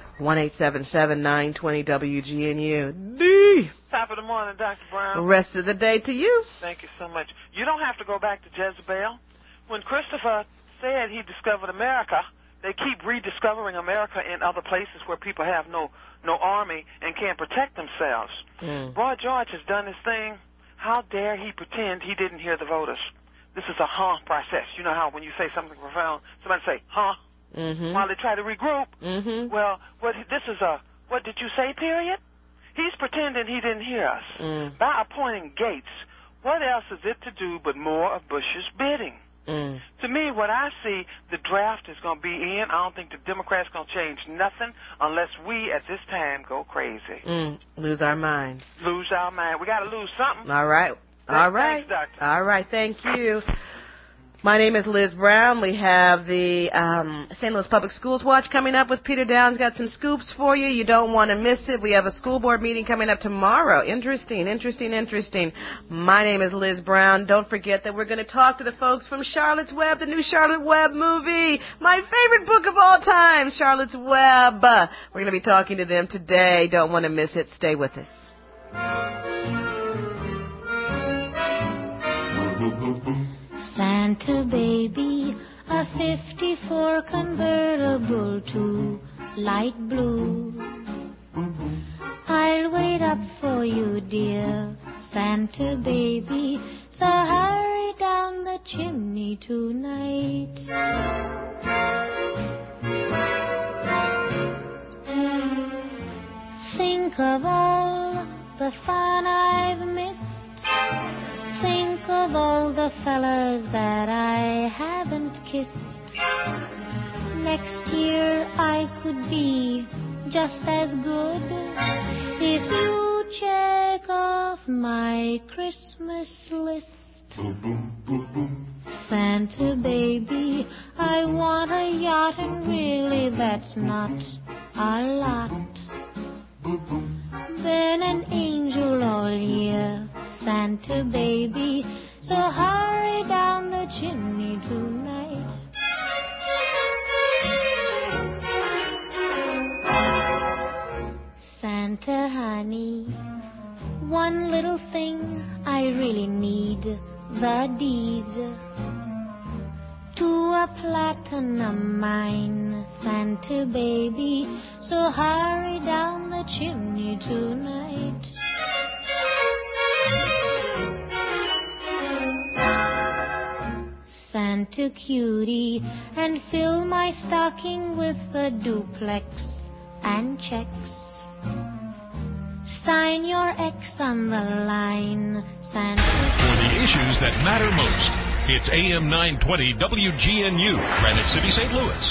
1-877-920-WGNU. D. Top of the morning, Dr. Brown. Rest of the day to you. Thank you so much. You don't have to go back to Jezebel. When Christopher said he discovered America, they keep rediscovering America in other places where people have no army and can't protect themselves. Boy George has done his thing. How dare he pretend he didn't hear the voters? This is a process. You know how when you say something profound, somebody say, Mm-hmm. while they try to regroup. Mm-hmm. Well, what did you say, period? He's pretending he didn't hear us. By appointing Gates, what else is it to do but more of Bush's bidding? To me, what I see, the draft is going to be in. I don't think the Democrats going to change nothing unless we, at this time, go crazy. Lose our minds. Lose our mind. We got to lose something. All right. Thanks, Doctor. All right. Thank you. My name is Liz Brown. We have the St. Louis Public Schools Watch coming up with Peter Downs. Got some scoops for you. You don't want to miss it. We have a school board meeting coming up tomorrow. Interesting. My name is Liz Brown. Don't forget that we're going to talk to the folks from Charlotte's Web, the new Charlotte Web movie. My favorite book of all time, Charlotte's Web. We're going to be talking to them today. Don't want to miss it. Stay with us. Santa baby, a 54 convertible to light blue. I'll wait up for you, dear Santa baby, so hurry down the chimney tonight. Think of all the fun I've missed. Think of all the fellas that I haven't kissed. Next year I could be just as good if you check off my Christmas list. Santa baby, I want a yacht, and really that's not a lot. Been an angel all year, Santa baby, so hurry down the chimney tonight. Santa honey, one little thing I really need, the deed to a platinum mine, Santa baby, so hurry down the chimney tonight. Santa cutie, and fill my stocking with a duplex and checks. Sign your X on the line, Santa. For the issues that matter most, it's AM 920 WGNU, Granite City, St. Louis.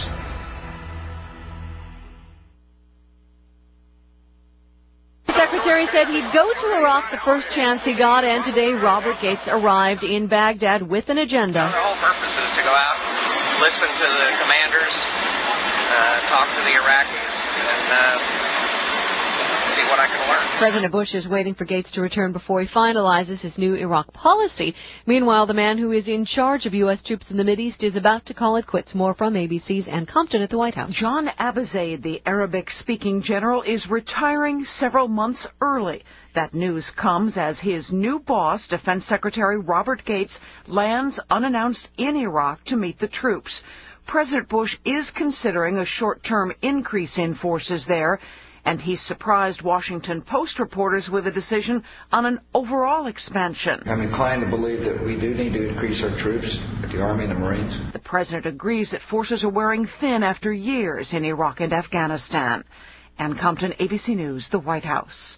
The Secretary said he'd go to Iraq the first chance he got, and today Robert Gates arrived in Baghdad with an agenda. Our whole purpose is to go out, listen to the commanders, talk to the Iraqis, and see what I can learn. President Bush is waiting for Gates to return before he finalizes his new Iraq policy. Meanwhile, the man who is in charge of U.S. troops in the Mideast is about to call it quits. More from ABC's Ann Compton at the White House. John Abizaid, the Arabic-speaking general, is retiring several months early. That news comes as his new boss, Defense Secretary Robert Gates, lands unannounced in Iraq to meet the troops. President Bush is considering a short-term increase in forces there, and he's surprised Washington Post reporters with a decision on an overall expansion. I'm inclined to believe that we do need to increase our troops at the Army and the Marines. The president agrees that forces are wearing thin after years in Iraq and Afghanistan. Ann Compton, ABC News, the White House.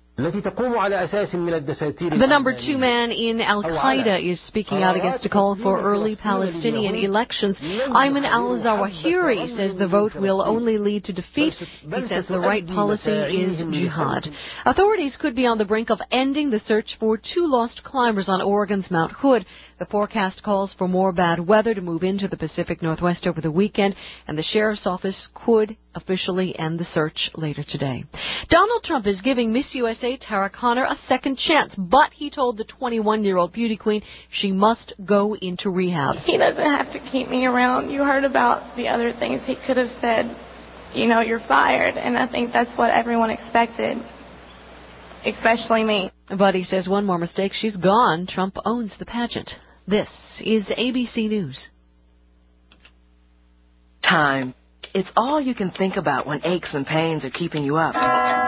The number 2 man in Al-Qaeda is speaking out against a call for early Palestinian elections. Ayman al-Zawahiri says the vote will only lead to defeat. He says the right policy is jihad. Authorities could be on the brink of ending the search for 2 lost climbers on Oregon's Mount Hood. The forecast calls for more bad weather to move into the Pacific Northwest over the weekend, and the sheriff's office could officially end the search later today. Donald Trump is giving Miss USA Tara Conner a second chance, but he told the 21-year-old beauty queen she must go into rehab. He doesn't have to keep me around. You heard about the other things he could have said. You know, you're fired, and I think that's what everyone expected, especially me. But he says one more mistake, she's gone. Trump owns the pageant. This is ABC News. Time. It's all you can think about when aches and pains are keeping you up.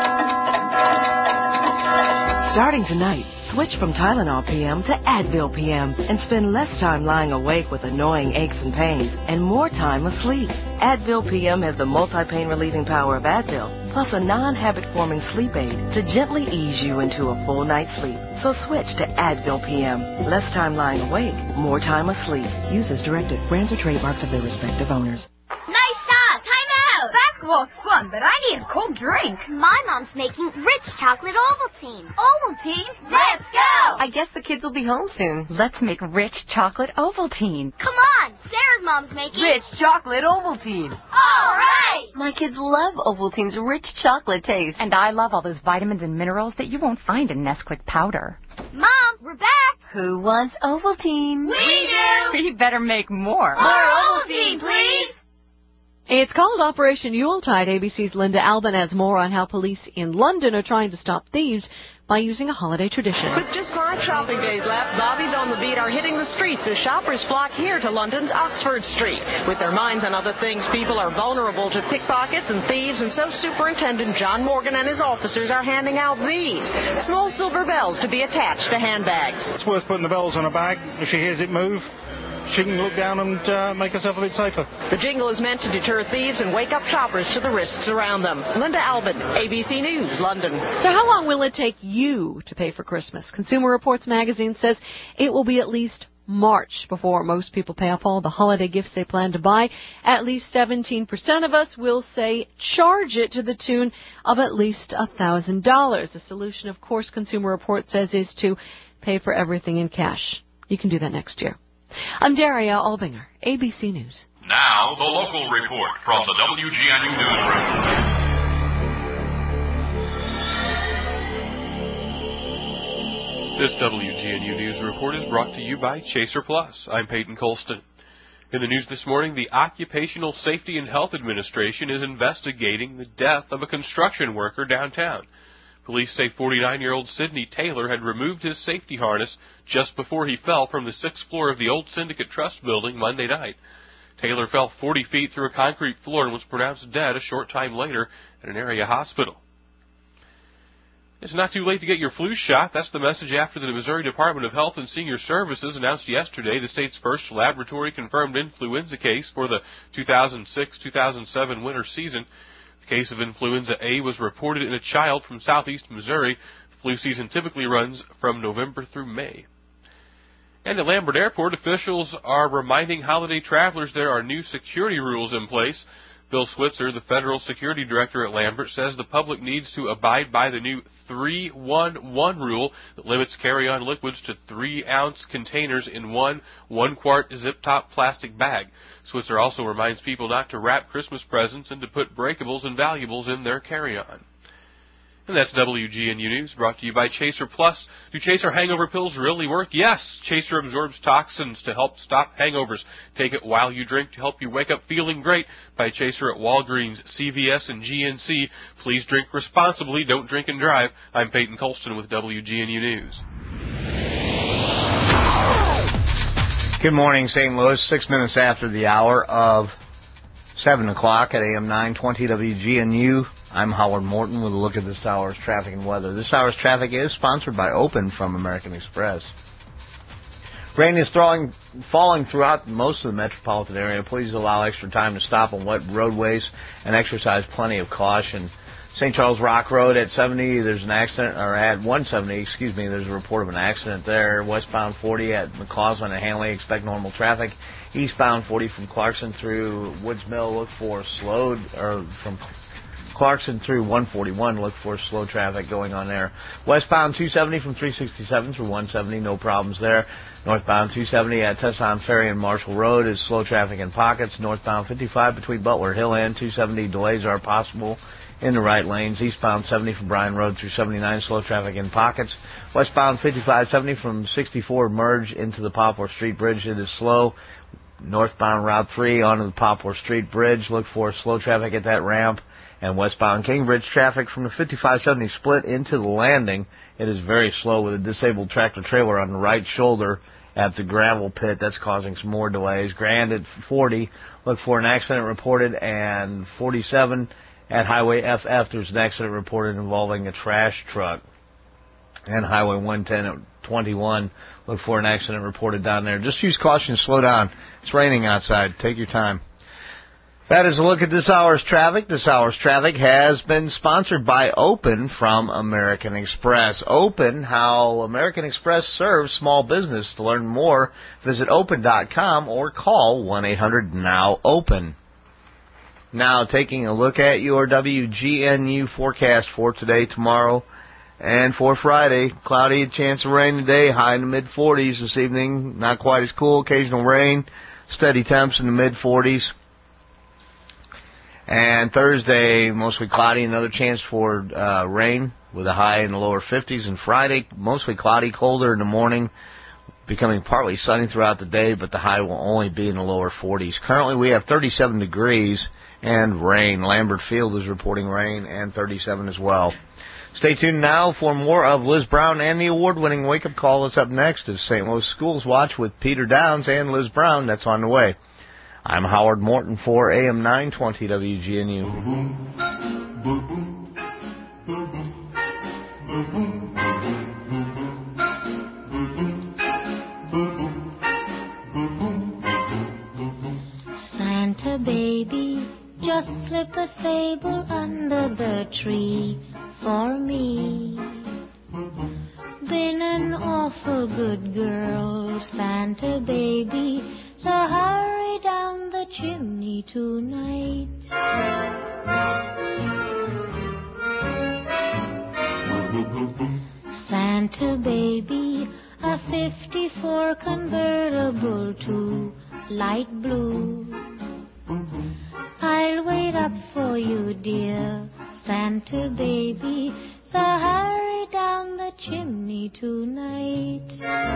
Starting tonight, switch from Tylenol PM to Advil PM and spend less time lying awake with annoying aches and pains and more time asleep. Advil PM has the multi-pain relieving power of Advil, plus a non-habit-forming sleep aid to gently ease you into a full night's sleep. So switch to Advil PM. Less time lying awake, more time asleep. Use as directed. Brands or trademarks of their respective owners. Nice shot! Time out! Basketball's fun, but I need a cold drink. My mom's making rich chocolate Ovaltine. Ovaltine? Let's go! I guess the kids will be home soon. Let's make rich chocolate Ovaltine. Come on! Sarah's mom's making rich chocolate Ovaltine. All right! My kids love Ovaltine's rich chocolate taste. And I love all those vitamins and minerals that you won't find in Nesquik powder. Mom, we're back! Who wants Ovaltine? We do! You better make more. More Ovaltine, please! It's called Operation Yuletide. ABC's Linda Albin has more on how police in London are trying to stop thieves by using a holiday tradition. With just 5 shopping days left, Bobbies on the Beat are hitting the streets as shoppers flock here to London's Oxford Street. With their minds on other things, people are vulnerable to pickpockets and thieves, and so Superintendent John Morgan and his officers are handing out these small silver bells to be attached to handbags. It's worth putting the bells on a bag. If she hears it move, she can look down and make herself a bit safer. The jingle is meant to deter thieves and wake up shoppers to the risks around them. Linda Albin, ABC News, London. So how long will it take you to pay for Christmas? Consumer Reports magazine says it will be at least March before most people pay off all the holiday gifts they plan to buy. At least 17% of us will say charge it to the tune of at least $1,000. The solution, of course, Consumer Report says, is to pay for everything in cash. You can do that next year. I'm Daria Albinger, ABC News. Now, the local report from the WGNU Newsroom. This WGNU News Report is brought to you by Chaser Plus. I'm Peyton Colston. In the news this morning, the Occupational Safety and Health Administration is investigating the death of a construction worker downtown. Police say 49-year-old Sidney Taylor had removed his safety harness just before he fell from the 6th floor of the old Syndicate Trust building Monday night. Taylor fell 40 feet through a concrete floor and was pronounced dead a short time later at an area hospital. It's not too late to get your flu shot. That's the message after the Missouri Department of Health and Senior Services announced yesterday the state's first laboratory-confirmed influenza case for the 2006-2007 winter season. The case of influenza A was reported in a child from southeast Missouri. The flu season typically runs from November through May. And at Lambert Airport, officials are reminding holiday travelers there are new security rules in place. Bill Switzer, the federal security director at Lambert, says the public needs to abide by the new 3-1-1 rule that limits carry-on liquids to 3-ounce containers in one 1-quart zip-top plastic bag. Switzer also reminds people not to wrap Christmas presents and to put breakables and valuables in their carry-on. And that's WGNU News, brought to you by Chaser Plus. Do Chaser hangover pills really work? Yes. Chaser absorbs toxins to help stop hangovers. Take it while you drink to help you wake up feeling great. By Chaser at Walgreens, CVS, and GNC. Please drink responsibly. Don't drink and drive. I'm Peyton Colston with WGNU News. Good morning, St. Louis. 6 minutes after the hour of 7 o'clock at AM 920 WGNU. I'm Howard Morton with a look at this hour's traffic and weather. This hour's traffic is sponsored by Open from American Express. Rain is falling throughout most of the metropolitan area. Please allow extra time to stop on wet roadways and exercise plenty of caution. St. Charles Rock Road at 70, there's an accident, or at 170, there's a report of an accident there. Westbound 40 at McCausland and Hanley, expect normal traffic. Eastbound 40 from Clarkson through Woods Mill, look for slowed, or from Clarkson through 141, look for slow traffic going on there. Westbound 270 from 367 through 170, no problems there. Northbound 270 at Tesson Ferry and Marshall Road is slow traffic in pockets. Northbound 55 between Butler Hill and 270, delays are possible in the right lanes. Eastbound 70 from Bryan Road through 79, slow traffic in pockets. Westbound 5570 from 64 merge into the Poplar Street Bridge, it is slow. Northbound Route 3 onto the Poplar Street Bridge, look for slow traffic at that ramp. And westbound Kingbridge traffic from the 5570 split into the landing, it is very slow with a disabled tractor-trailer on the right shoulder at the gravel pit. That's causing some more delays. Grand at 40, look for an accident reported, and 47 at Highway FF, there's an accident reported involving a trash truck. And Highway 110 at 21, look for an accident reported down there. Just use caution, slow down. It's raining outside. Take your time. That is a look at this hour's traffic. This hour's traffic has been sponsored by Open from American Express. Open, how American Express serves small business. To learn more, visit open.com or call 1-800-NOW-OPEN. Now, taking a look at your WGNU forecast for today, tomorrow, and for Friday. Cloudy, a chance of rain today, high in the mid-40s this evening. Not quite as cool, occasional rain, steady temps in the mid-40s. And Thursday, mostly cloudy, another chance for rain with a high in the lower 50s. And Friday, mostly cloudy, colder in the morning, becoming partly sunny throughout the day, but the high will only be in the lower 40s. Currently, we have 37 degrees and rain. Lambert Field is reporting rain and 37 as well. Stay tuned now for more of Liz Brown and the award-winning Wake Up Call. That's up next is St. Louis Schools Watch with Peter Downs and Liz Brown. That's on the way. I'm Howard Morton for AM 920 WGNU. Santa baby, just slip a sable under the tree for me. Been a an awful good girl, Santa baby, so hurry down the chimney tonight. Santa baby, a 54 convertible to light blue. I'll wait up for you, dear Santa baby, so hurry down the chimney tonight.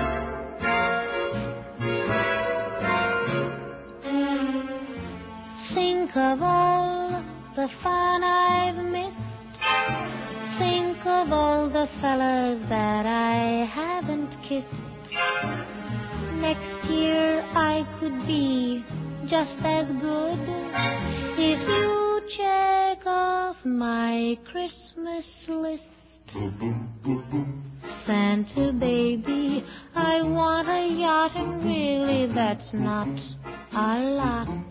Think of all the fun I've missed. Think of all the fellas that I haven't kissed. Next year I could be just as good if you check off my Christmas list. Santa baby, I want a yacht, and really that's not a lot.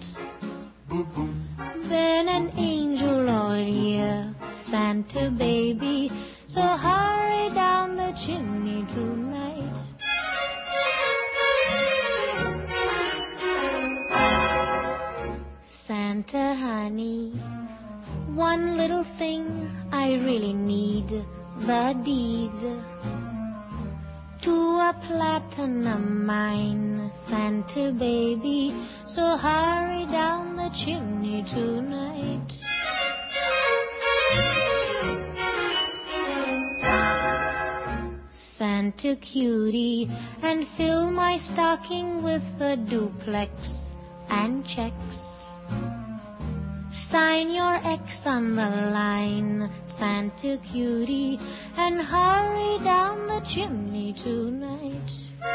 Been an angel all year, Santa baby, so hurry down the chimney tonight. Santa honey, one little thing I really need, the deed to a platinum mine, Santa baby, so hurry down the chimney tonight. Santa cutie, and fill my stocking with a duplex and checks. Sign your X on the line, Santa cutie, and hurry down the chimney tonight.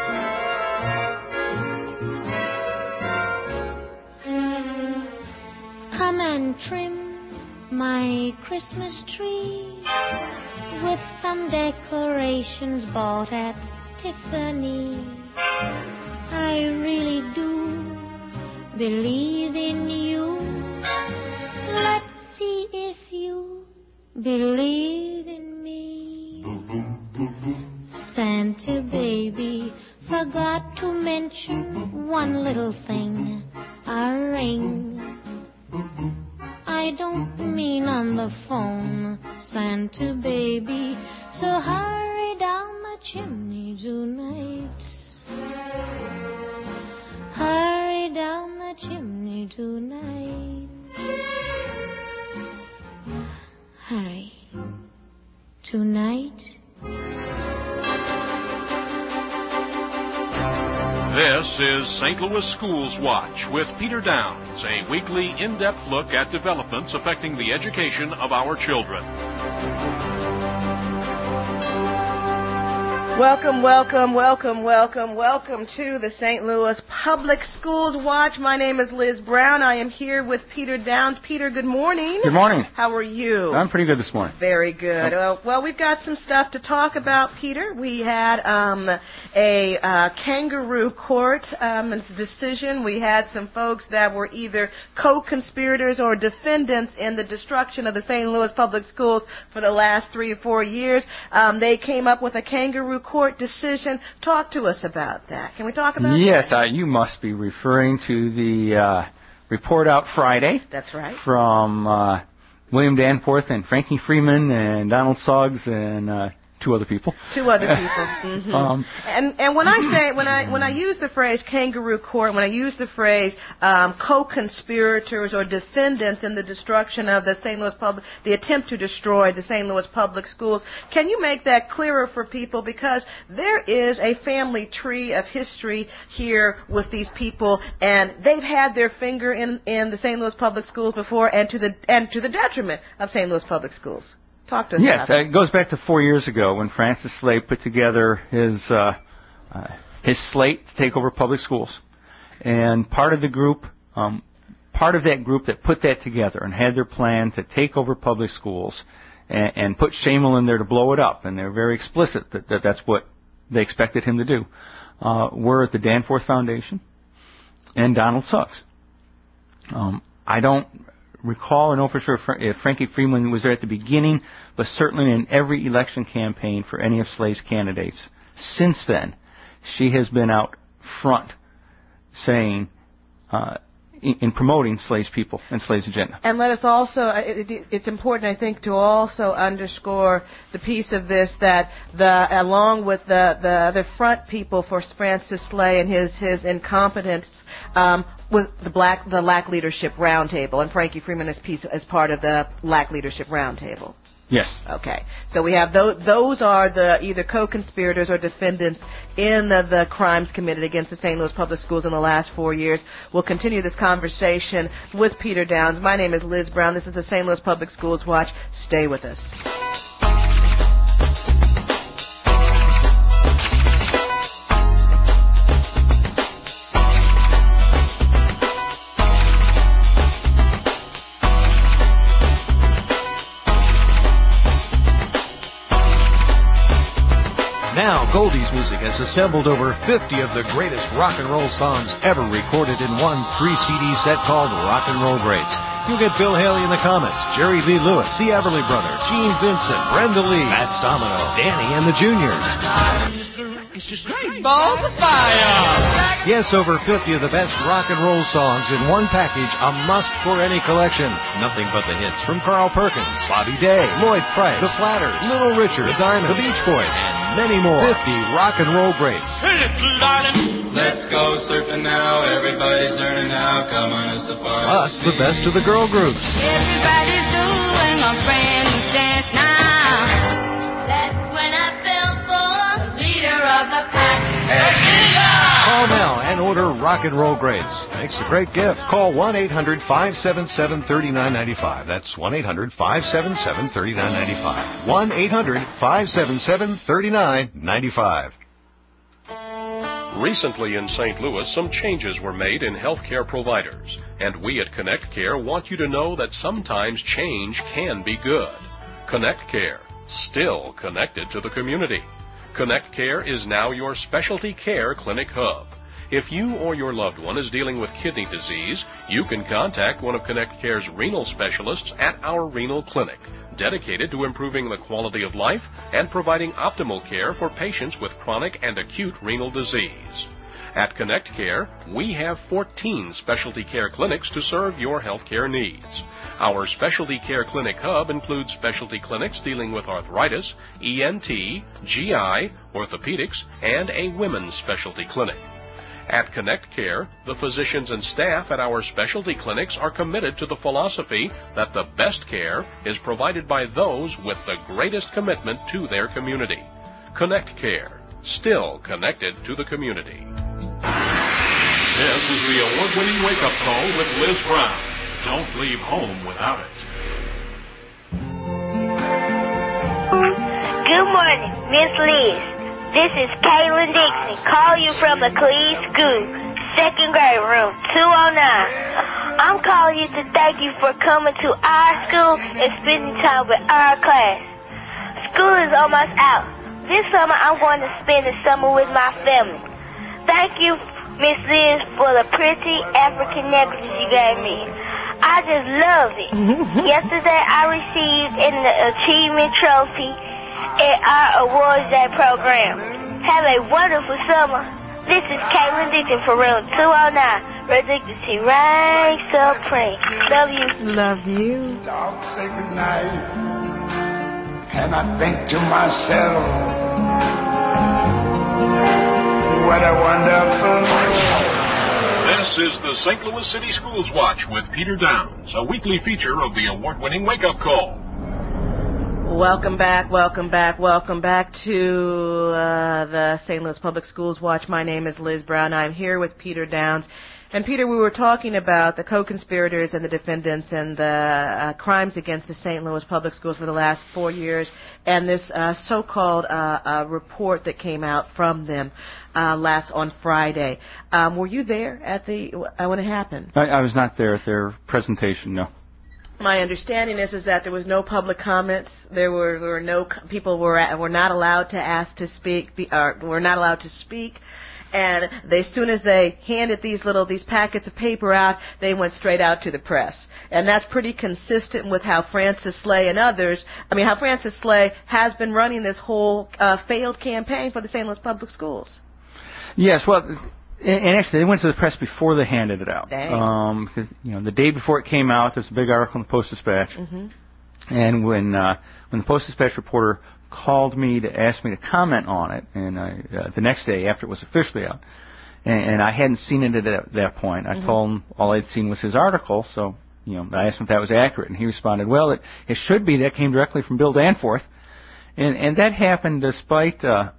Come and trim my Christmas tree with some decorations bought at Tiffany. I really do believe in you. Let's see if you believe in me. Santa baby, forgot to mention one little thing, a ring. I don't mean on the phone, Santa baby, so hurry down the chimney tonight. Hurry down the chimney tonight. Hurry. Tonight. This is St. Louis Schools Watch with Peter Downs, a weekly in-depth look at developments affecting the education of our children. Welcome, welcome, welcome, welcome, welcome to the St. Louis Public Schools Watch. My name is Liz Brown. I am here with Peter Downs. Peter, good morning. Good morning. How are you? I'm pretty good this morning. Very good. Well, we've got some stuff to talk about, Peter. We had a kangaroo court decision. We had some folks that were either co-conspirators or defendants in the destruction of the St. Louis Public Schools for the last 3 or 4 years. They came up with a kangaroo court decision. Talk to us about that. Can we talk about that? Yes, you must be referring to the report out Friday. That's right. From William Danforth and Frankie Freeman and Donald Suggs and 2 other people. 2 other people. Mm-hmm. And when I use the phrase kangaroo court, when I use the phrase co-conspirators or defendants in the destruction of the St. Louis Public, the attempt to destroy the St. Louis Public Schools, can you make that clearer for people? Because there is a family tree of history here with these people, and they've had their finger in the St. Louis Public Schools before, and to the detriment of St. Louis Public Schools. Talk to us about that. It goes back to 4 years ago when Francis Slade put together his slate to take over public schools. And part of that group that put that together and had their plan to take over public schools and put Shamel in there to blow it up, and they're very explicit that that's what they expected him to do, were at the Danforth Foundation and Donald Suggs. I don't recall or know for sure if Frankie Freeman was there at the beginning, but certainly in every election campaign for any of Slade's candidates, Since then, she has been out front saying, in promoting Slade's people and Slade's agenda. And let us also, it's important, I think, to also underscore the piece of this that along with the front people for Francis Slay and his incompetence, with the LAC Leadership Roundtable, and Frankie Freeman is part of the LAC Leadership Roundtable. Yes. Okay. So we have those are the either co-conspirators or defendants in the crimes committed against the St. Louis Public Schools in the last 4 years. We'll continue this conversation with Peter Downs. My name is Liz Brown. This is the St. Louis Public Schools Watch. Stay with us. Now, Goldie's Music has assembled over 50 of the greatest rock and roll songs ever recorded in one 3-CD set called Rock and Roll Greats. You'll get Bill Haley and the Comets, Jerry Lee Lewis, the Everly Brothers, Gene Vincent, Brenda Lee, Fats Domino, Danny and the Juniors. Balls of fire! Yes, over 50 of the best rock and roll songs in one package, a must for any collection. Nothing but the hits from Carl Perkins, Bobby Day, Lloyd Price, The Platters, Little Richard, The Diamonds, The Beach Boys, and many more. 50 rock and roll greats. Let's go surfing now, everybody's learning how, come on a safari. Plus, the best of the girl groups. Everybody's doing my friend dance now. That's when I fell for leader of the pack. Call now and order Rock and Roll Greats. Thanks a great gift. Call 1-800-577-3995. That's 1-800-577-3995. 1-800-577-3995. Recently in St. Louis, some changes were made in healthcare providers, and we at Connect Care want you to know that sometimes change can be good. Connect Care, still connected to the community. Connect Care is now your specialty care clinic hub. If you or your loved one is dealing with kidney disease, you can contact one of Connect Care's renal specialists at our renal clinic, dedicated to improving the quality of life and providing optimal care for patients with chronic and acute renal disease. At Connect Care, we have 14 specialty care clinics to serve your healthcare needs. Our specialty care clinic hub includes specialty clinics dealing with arthritis, ENT, GI, orthopedics, and a women's specialty clinic. At Connect Care, the physicians and staff at our specialty clinics are committed to the philosophy that the best care is provided by those with the greatest commitment to their community. Connect Care, still connected to the community. This is the award-winning wake-up call with Liz Brown. Don't leave home without it. Good morning, Miss Liz. This is Kaylin Dixon, call you from the Cleese School, 2nd grade room 209. I'm calling you to thank you for coming to our school and spending time with our class. School is almost out. This summer I'm going to spend the summer with my family. Thank you, Miss Liz, for the pretty African necklace you gave me. I just love it. Yesterday I received an achievement trophy at our Awards Day program. Have a wonderful summer. This is Caitlin Dixon for room 209. Redictancy reigns supreme. Love you. Love you. Dogs say goodnight, and I think to myself, what a wonderful. This is the St. Louis City Schools Watch with Peter Downs, a weekly feature of the award-winning wake-up call. Welcome back to the St. Louis Public Schools Watch. My name is Liz Brown. I'm here with Peter Downs. And Peter, we were talking about the co-conspirators and the defendants and the crimes against the St. Louis Public Schools for the last 4 years, and this so-called report that came out from them on Friday. Were you there at when it happened? I was not there at their presentation, no. My understanding is that there was no public comments. There were no people were not allowed to ask to speak. Were not allowed to speak, And as soon as they handed these packets of paper out, they went straight out to the press. And that's pretty consistent with how Francis Slay and others, how Francis Slay has been running this whole failed campaign for the St. Louis Public Schools. Yes, well, and actually they went to the press before they handed it out. Dang. Because, the day before it came out, there's a big article in the Post-Dispatch. Mm-hmm. And when the Post-Dispatch reporter called me to ask me to comment on it, and the next day after it was officially out, and I hadn't seen it at that point, I told him all I'd seen was his article, so I asked him if that was accurate, and he responded, well, it should be. That came directly from Bill Danforth, and that happened despite a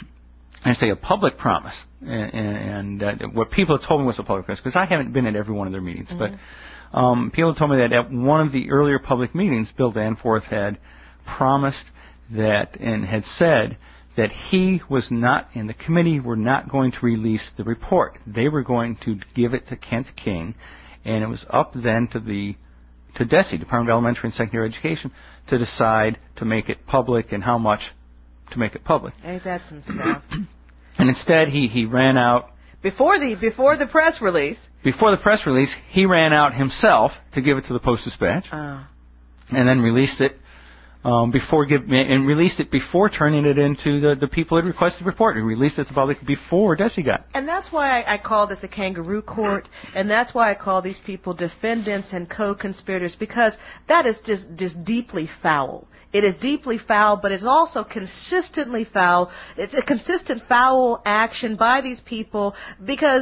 public promise, and what people had told me was a public promise, because I haven't been at every one of their meetings, but people told me that at one of the earlier public meetings, Bill Danforth had promised that and had said that he was not, and the committee were not going to release the report. They were going to give it to Kent King, and it was up then to DESE, Department of Elementary and Secondary Education, to decide to make it public and how much to make it public. Ain't that some stuff? And instead, he ran out before the press release. Before the press release, he ran out himself to give it to the Post-Dispatch, and then released it. Released it before turning it into the people who had requested the report. He released it to the public before DESE got. And that's why I call this a kangaroo court, and that's why I call these people defendants and co-conspirators, because that is just deeply foul. It is deeply foul, but it's also consistently foul. It's a consistent foul action by these people because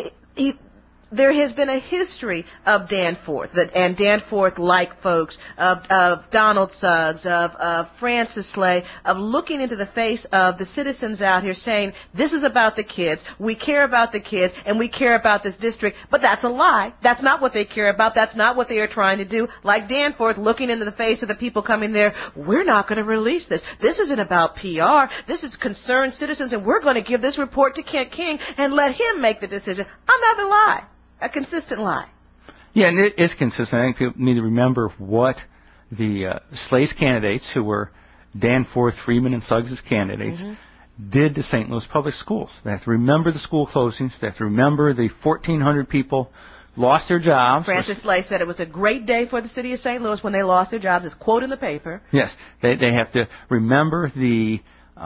there has been a history of Danforth, and Danforth-like folks, of Donald Suggs, of Francis Slay, of looking into the face of the citizens out here saying, this is about the kids, we care about the kids, and we care about this district. But that's a lie. That's not what they care about. That's not what they are trying to do. Like Danforth looking into the face of the people coming there, we're not going to release this. This isn't about PR. This is concerned citizens, and we're going to give this report to Kent King and let him make the decision. Another lie. A consistent lie. Yeah, and it is consistent. I think people need to remember what the Slay's candidates, who were Danforth, Freeman, and Suggs' candidates, did to St. Louis Public Schools. They have to remember the school closings. They have to remember the 1,400 people lost their jobs. Francis Slay said it was a great day for the city of St. Louis when they lost their jobs. It's quote in the paper. Yes, they have to remember the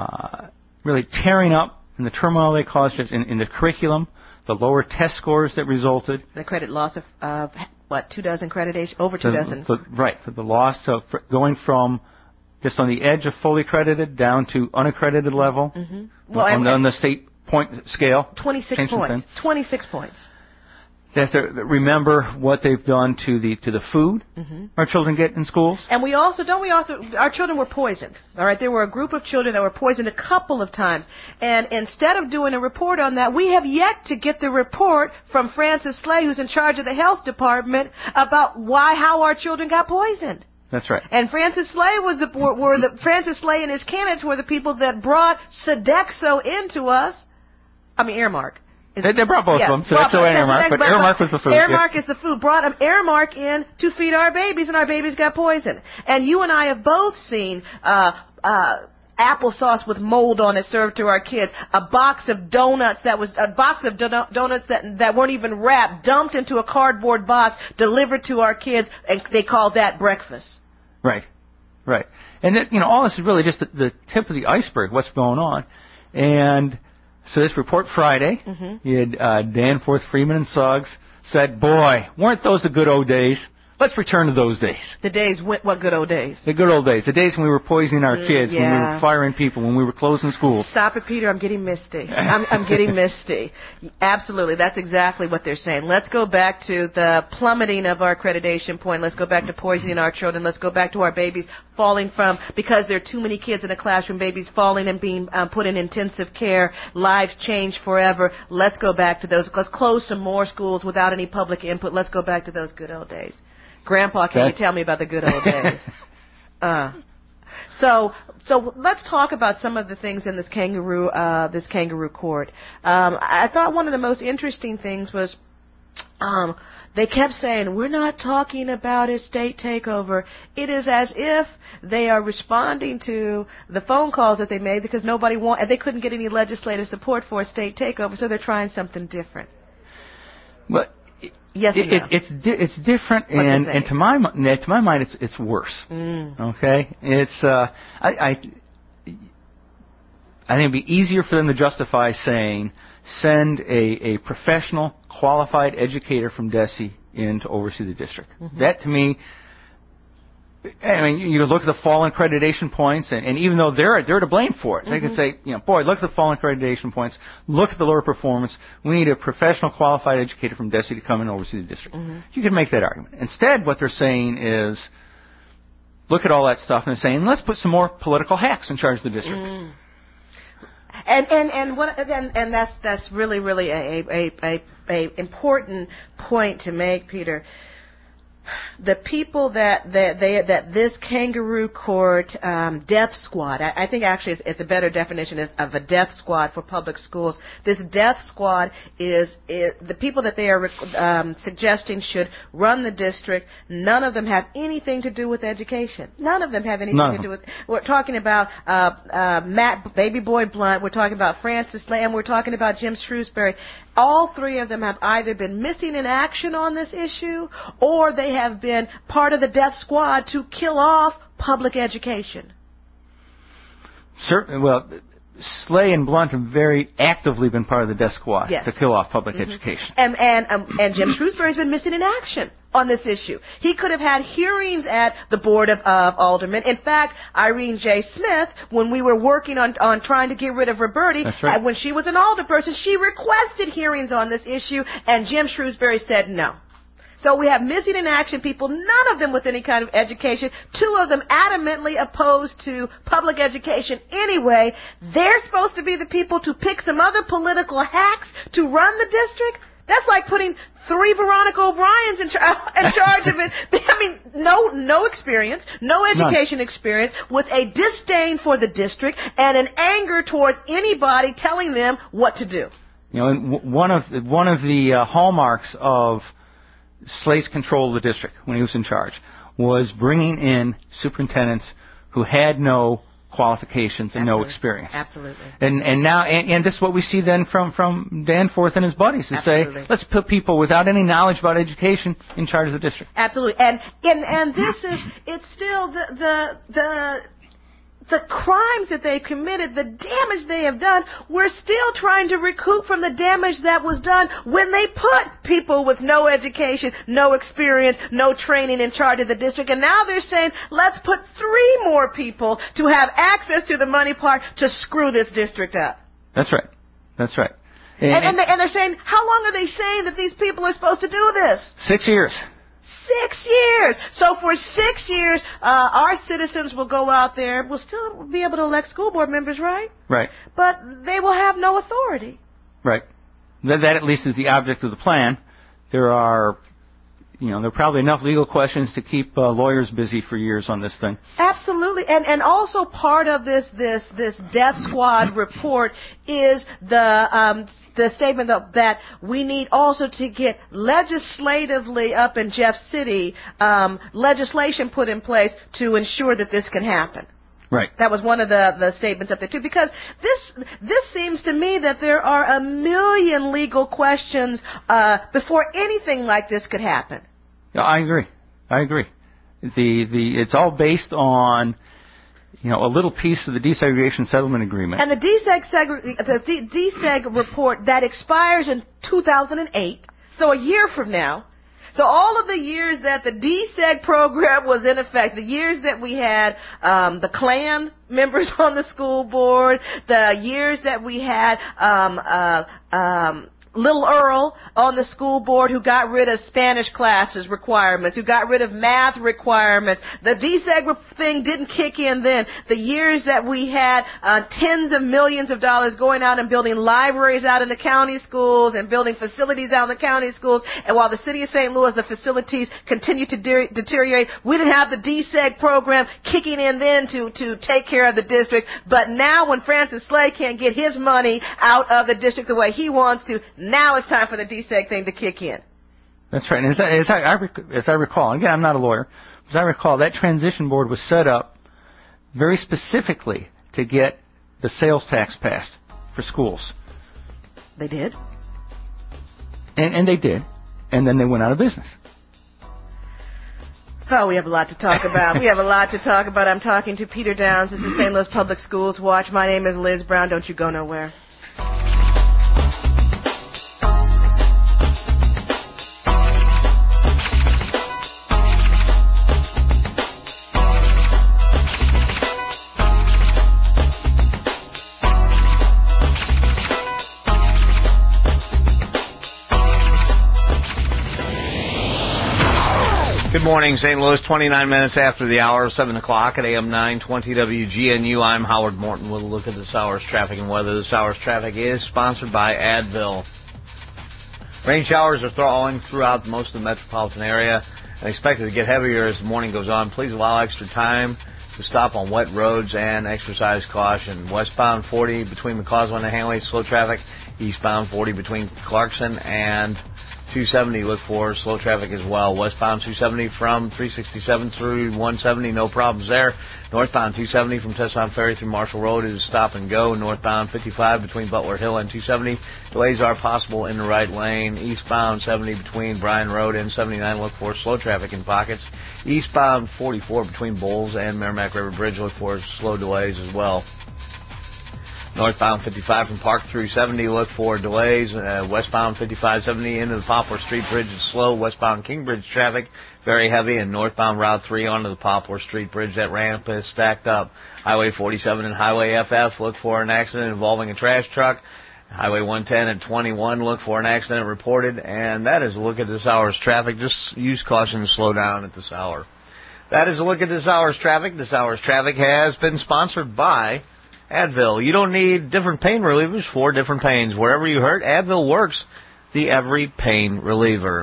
really tearing up and the turmoil they caused just in the curriculum, the lower test scores that resulted. The credit loss of 2 dozen accreditation, over 2 dozen. Right, for the loss of going from just on the edge of fully accredited down to unaccredited level on the state point scale. 26 points. 26 points. They have to remember what they've done to the food our children get in schools. And our children were poisoned. All right, there were a group of children that were poisoned a couple of times. And instead of doing a report on that, we have yet to get the report from Francis Slay, who's in charge of the health department, about how our children got poisoned. That's right. And Francis Slay Francis Slay and his candidates were the people that brought Sodexo into us. Earmark. They brought both of them, Sodexo and Airmark, but Airmark was the food. Airmark is the food. Brought Airmark in to feed our babies, and our babies got poisoned. And you and I have both seen applesauce with mold on it served to our kids. A box of donuts that weren't even wrapped, dumped into a cardboard box, delivered to our kids, and they called that breakfast. Right. And all this is really just the tip of the iceberg, what's going on. And so this report Friday, you had Danforth, Freeman, and Suggs said, boy, weren't those the good old days? Let's return to those days. The days, what good old days? The good old days. The days when we were poisoning our kids, when we were firing people, when we were closing schools. Stop it, Peter. I'm getting misty. I'm getting misty. Absolutely. That's exactly what they're saying. Let's go back to the plummeting of our accreditation point. Let's go back to poisoning our children. Let's go back to our babies falling because there are too many kids in a classroom, babies falling and being put in intensive care, lives changed forever. Let's go back to those. Let's close some more schools without any public input. Let's go back to those good old days. Grandpa, can you tell me about the good old days? So let's talk about some of the things in this kangaroo court. I thought one of the most interesting things was they kept saying, we're not talking about a state takeover. It is as if they are responding to the phone calls that they made because they couldn't get any legislative support for a state takeover, so they're trying something different. But yes, it's different, and to my mind, it's worse. Okay, it's I think it'd be easier for them to justify saying send a professional, qualified educator from DESE in to oversee the district. That, to me, I mean, you look at the fall accreditation points, and even though they're to blame for it, they could say, boy, look at the fall accreditation points, look at the lower performance. We need a professional, qualified educator from DESE to come and oversee the district. You can make that argument. Instead, what they're saying is, look at all that stuff, and they're saying, let's put some more political hacks in charge of the district. And that's really a important point to make, Peter. The people that this kangaroo court death squad, I think actually it's a better definition of a death squad for public schools. This death squad is the people that they are suggesting should run the district. None of them have anything to do with education. None of them have anything to do with. We're talking about Matt Baby Boy Blunt. We're talking about Francis Slay, and we're talking about Jim Shrewsbury. All three of them have either been missing in action on this issue, or they have been part of the death squad to kill off public education. Certainly, well, Slay and Blunt have very actively been part of the death squad to kill off public education. And Jim Shrewsbury's been missing in action on this issue. He could have had hearings at the Board of Aldermen. In fact, Irene J. Smith, when we were working on trying to get rid of Roberti, when she was an alderperson, she requested hearings on this issue, and Jim Shrewsbury said no. So we have missing in action people, none of them with any kind of education, two of them adamantly opposed to public education anyway. They're supposed to be the people to pick some other political hacks to run the district? That's like putting 3 Veronica O'Briens in charge of it. I mean, no experience, no education experience, with a disdain for the district and an anger towards anybody telling them what to do. And one of the hallmarks of Slay's control of the district when he was in charge was bringing in superintendents who had no qualifications and no experience. Absolutely. And now this is what we see then from Danforth and his buddies to say, let's put people without any knowledge about education in charge of the district. Absolutely. And this is, it's still the crimes that they've committed, the damage they have done. We're still trying to recoup from the damage that was done when they put people with no education, no experience, no training in charge of the district. And now they're saying, let's put 3 more people to have access to the money part to screw this district up. That's right. That's right. And they're saying, how long are they saying that these people are supposed to do this? 6 years. 6 years. So for 6 years, our citizens will go out there. We'll still be able to elect school board members, right? Right. But they will have no authority. Right. That at least is the object of the plan. There are probably enough legal questions to keep lawyers busy for years on this thing. Absolutely. And also part of this death squad report is the statement that we need also to get legislatively up in Jeff City legislation put in place to ensure that this can happen. Right. That was one of the statements up there too, because this seems to me that there are a million legal questions before anything like this could happen. Yeah, I agree. It's all based on a little piece of the desegregation settlement agreement. And the deseg report that expires in 2008, so a year from now. So all of the years that the deseg program was in effect, the years that we had the Klan members on the school board, the years that we had Little Earl on the school board, who got rid of Spanish classes requirements, who got rid of math requirements. The deseg thing didn't kick in then. The years that we had tens of millions of dollars going out and building libraries out in the county schools and building facilities out in the county schools, and while the city of St. Louis, the facilities continued to deteriorate, we didn't have the deseg program kicking in then to take care of the district. But now when Francis Slay can't get his money out of the district the way he wants to, now it's time for the deseg thing to kick in. That's right. And as I recall, again, I'm not a lawyer, as I recall, that transition board was set up very specifically to get the sales tax passed for schools. They did? And they did. And then they went out of business. Oh, we have a lot to talk about. I'm talking to Peter Downs. This is St. Louis Public Schools Watch. My name is Liz Brown. Don't you go nowhere. Good morning, St. Louis, 29 minutes after the hour, 7 o'clock at AM 920 WGNU. I'm Howard Morton with a look at this hour's traffic and weather. This hour's traffic is sponsored by Advil. Rain showers are falling throughout most of the metropolitan area and expected to get heavier as the morning goes on. Please allow extra time to stop on wet roads and exercise caution. Westbound 40 between McCausland and Hanley, slow traffic. Eastbound 40 between Clarkson and 270, look for slow traffic as well. Westbound 270 from 367 through 170, no problems there. Northbound 270 from Tesson Ferry through Marshall Road is stop and go. Northbound 55 between Butler Hill and 270. Delays are possible in the right lane. Eastbound 70 between Bryan Road and 79, look for slow traffic in pockets. Eastbound 44 between Bowles and Merrimack River Bridge, look for slow delays as well. Northbound 55 from Park through 70, look for delays. Westbound 55-70 into the Poplar Street Bridge is slow. Westbound Kingbridge traffic very heavy, and northbound Route 3 onto the Poplar Street Bridge. That ramp is stacked up. Highway 47 and Highway FF, look for an accident involving a trash truck. Highway 110 and 21, look for an accident reported. And that is a look at this hour's traffic. Just use caution to slow down at this hour. That is a look at this hour's traffic. This hour's traffic has been sponsored by Advil. You don't need different pain relievers for different pains. Wherever you hurt, Advil works. The every pain reliever.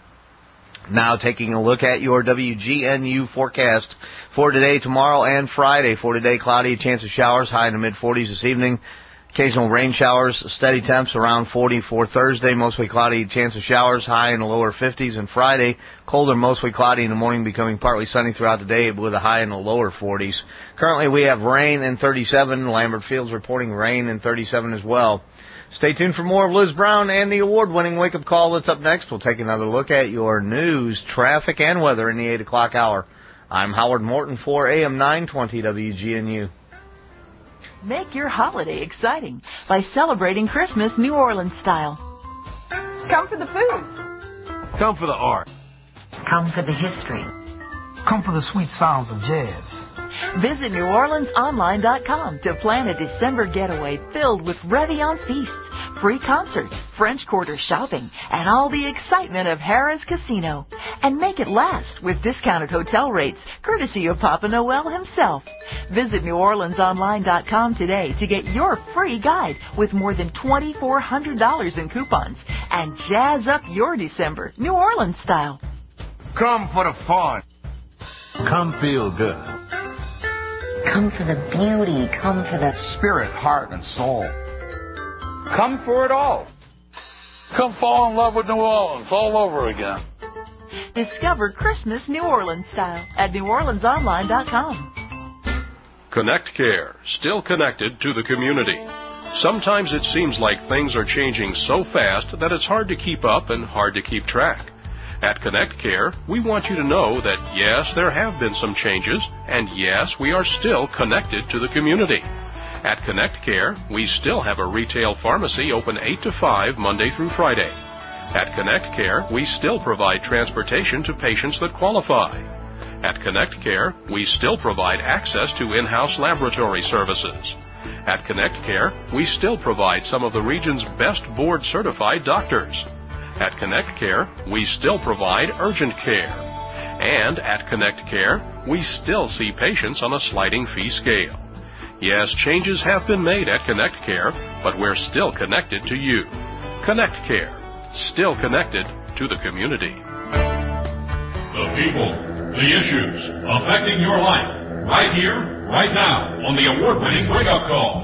Now taking a look at your WGNU forecast for today, tomorrow, and Friday. For today, cloudy, a chance of showers, high in the mid-40s this evening. Occasional rain showers, steady temps around 40 for Thursday. Mostly cloudy, chance of showers, high in the lower 50s. And Friday, colder, mostly cloudy in the morning, becoming partly sunny throughout the day with a high in the lower 40s. Currently, we have rain in 37. Lambert Field's reporting rain in 37 as well. Stay tuned for more of Liz Brown and the award-winning wake-up call that's up next. We'll take another look at your news, traffic, and weather in the 8 o'clock hour. I'm Howard Morton for AM 920 WGNU. Make your holiday exciting by celebrating Christmas New Orleans style. Come for the food. Come for the art. Come for the history. Come for the sweet sounds of jazz. Visit NewOrleansOnline.com to plan a December getaway filled with Réveillon feasts, free concerts, French Quarter shopping, and all the excitement of Harrah's Casino. And make it last with discounted hotel rates, courtesy of Papa Noel himself. Visit NewOrleansOnline.com today to get your free guide with more than $2,400 in coupons and jazz up your December New Orleans style. Come for the fun. Come feel good. Come for the beauty. Come for the spirit, heart, and soul. Come for it all. Come fall in love with New Orleans all over again. Discover Christmas New Orleans style at NewOrleansOnline.com. Connect Care, still connected to the community. Sometimes it seems like things are changing so fast that it's hard to keep up and hard to keep track. At Connect Care, we want you to know that yes, there have been some changes, and yes, we are still connected to the community. At Connect Care, we still have a retail pharmacy open 8 to 5 Monday through Friday. At Connect Care, we still provide transportation to patients that qualify. At Connect Care, we still provide access to in-house laboratory services. At Connect Care, we still provide some of the region's best board-certified doctors. At Connect Care, we still provide urgent care. And at Connect Care, we still see patients on a sliding fee scale. Yes, changes have been made at Connect Care, but we're still connected to you. Connect Care, still connected to the community. The people, the issues affecting your life, right here, right now, on the award-winning Wake Up Call.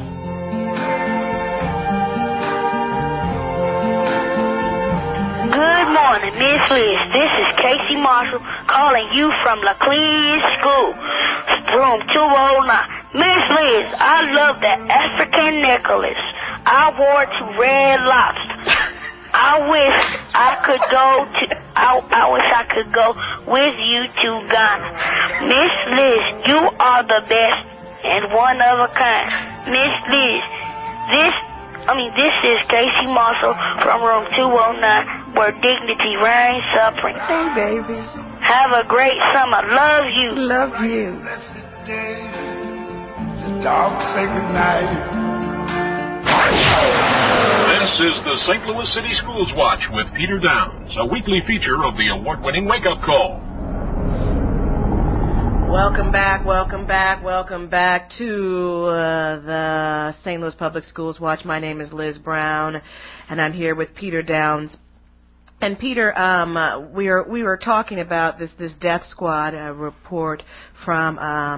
Good morning. morning, Miss Liz. This is Casey Marshall calling you from Laclede School, room 209. Miss Liz, I love the African necklace I wore to Red Lobster. I wish I could go with you to Ghana. Miss Liz, you are the best and one of a kind. Miss Liz, this is Casey Marshall from room 209, where dignity reigns supreme. Hey, baby. Have a great summer. Love you. Love you. The dogs say goodnight. This is the St. Louis City Schools Watch with Peter Downs, a weekly feature of the award-winning Wake Up Call. Welcome back to the St. Louis Public Schools Watch. My name is Liz Brown, and I'm here with Peter Downs. And Peter, we were talking about this death squad report from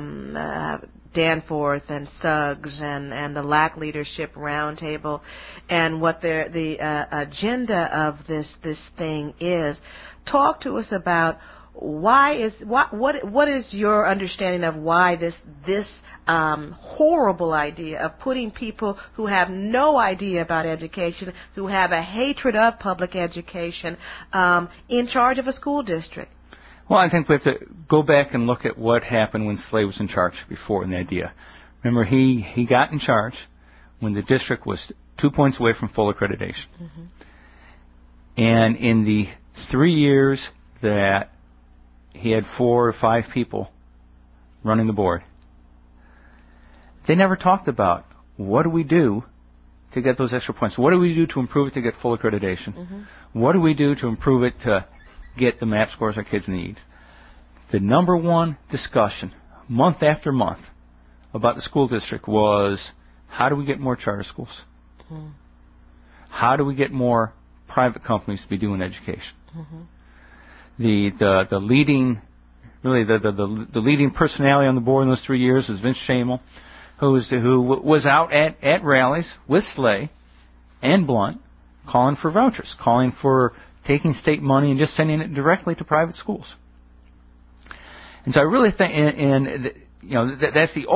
Danforth and Suggs and the LAC Leadership Roundtable, and what the agenda of this thing is. Talk to us about what is your understanding of why this horrible idea of putting people who have no idea about education, who have a hatred of public education, in charge of a school district? Well, I think we have to go back and look at what happened when Slay was in charge before in the idea. Remember, he got in charge when the district was 2 points away from full accreditation. Mm-hmm. And in the 3 years that he had 4 or 5 people running the board, they never talked about what do we do to get those extra points. What do we do to improve it to get full accreditation? Mm-hmm. What do we do to improve it to get the MAP scores our kids need? The number one discussion, month after month, about the school district was, how do we get more charter schools? Mm-hmm. How do we get more private companies to be doing education? Mm-hmm. The leading, really the leading personality on the board in those 3 years was Vince Shamel, who was out at rallies with Slay and Blunt, calling for vouchers, calling for taking state money and just sending it directly to private schools. And so I really think, that's the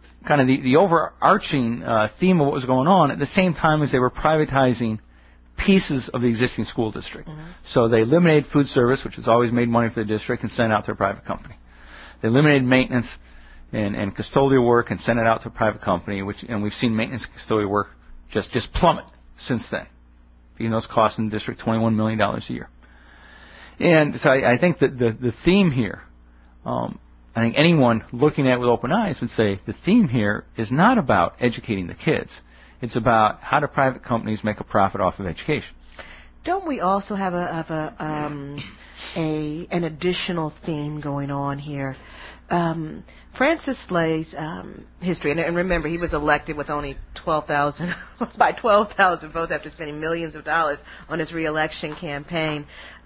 overarching theme of what was going on at the same time as they were privatizing pieces of the existing school district. Mm-hmm. So they eliminated food service, which has always made money for the district, and sent it out to a private company. They eliminated maintenance and custodial work and sent it out to a private company, and we've seen maintenance and custodial work just plummet since then. Even those costs in the district $21 million a year. And so I think that the theme here, I think anyone looking at it with open eyes would say the theme here is not about educating the kids. It's about how do private companies make a profit off of education. Don't we also have an additional theme going on here? Francis Slay's history, and remember, he was elected with only 12,000 votes after spending millions of dollars on his re-election campaign.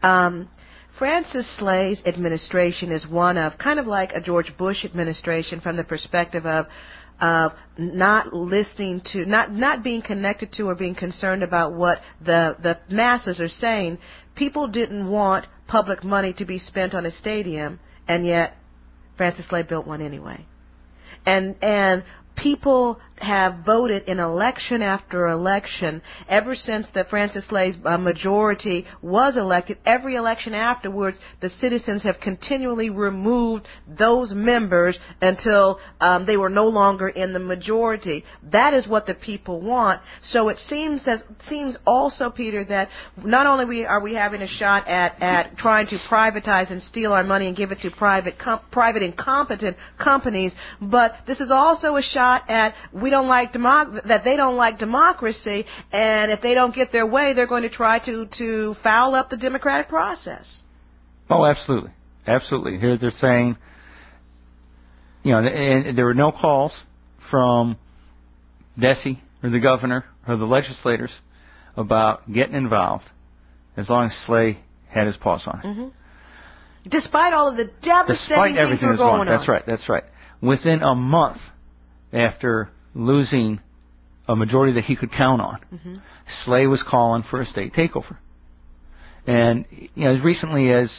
Francis Slay's administration is one of kind of like a George Bush administration from the perspective of not listening to, not being connected to or being concerned about what the masses are saying. People didn't want public money to be spent on a stadium, and yet Francis Slay built one anyway. And people have voted in election after election ever since the Francis Slay's majority was elected. Every election afterwards, the citizens have continually removed those members until they were no longer in the majority. That is what the people want. So it seems also, Peter, that not only are we having a shot at trying to privatize and steal our money and give it to private incompetent companies, but this is also a shot at that they don't like democracy, and if they don't get their way, they're going to try to foul up the democratic process. Oh, absolutely. Absolutely. Here they're saying, and there were no calls from Desi or the governor or the legislators about getting involved as long as Slay had his paws on it. Mm-hmm. Despite all of the devastating things that were going on. That's right. Within a month after losing a majority that he could count on, mm-hmm. Slay was calling for a state takeover. And as recently as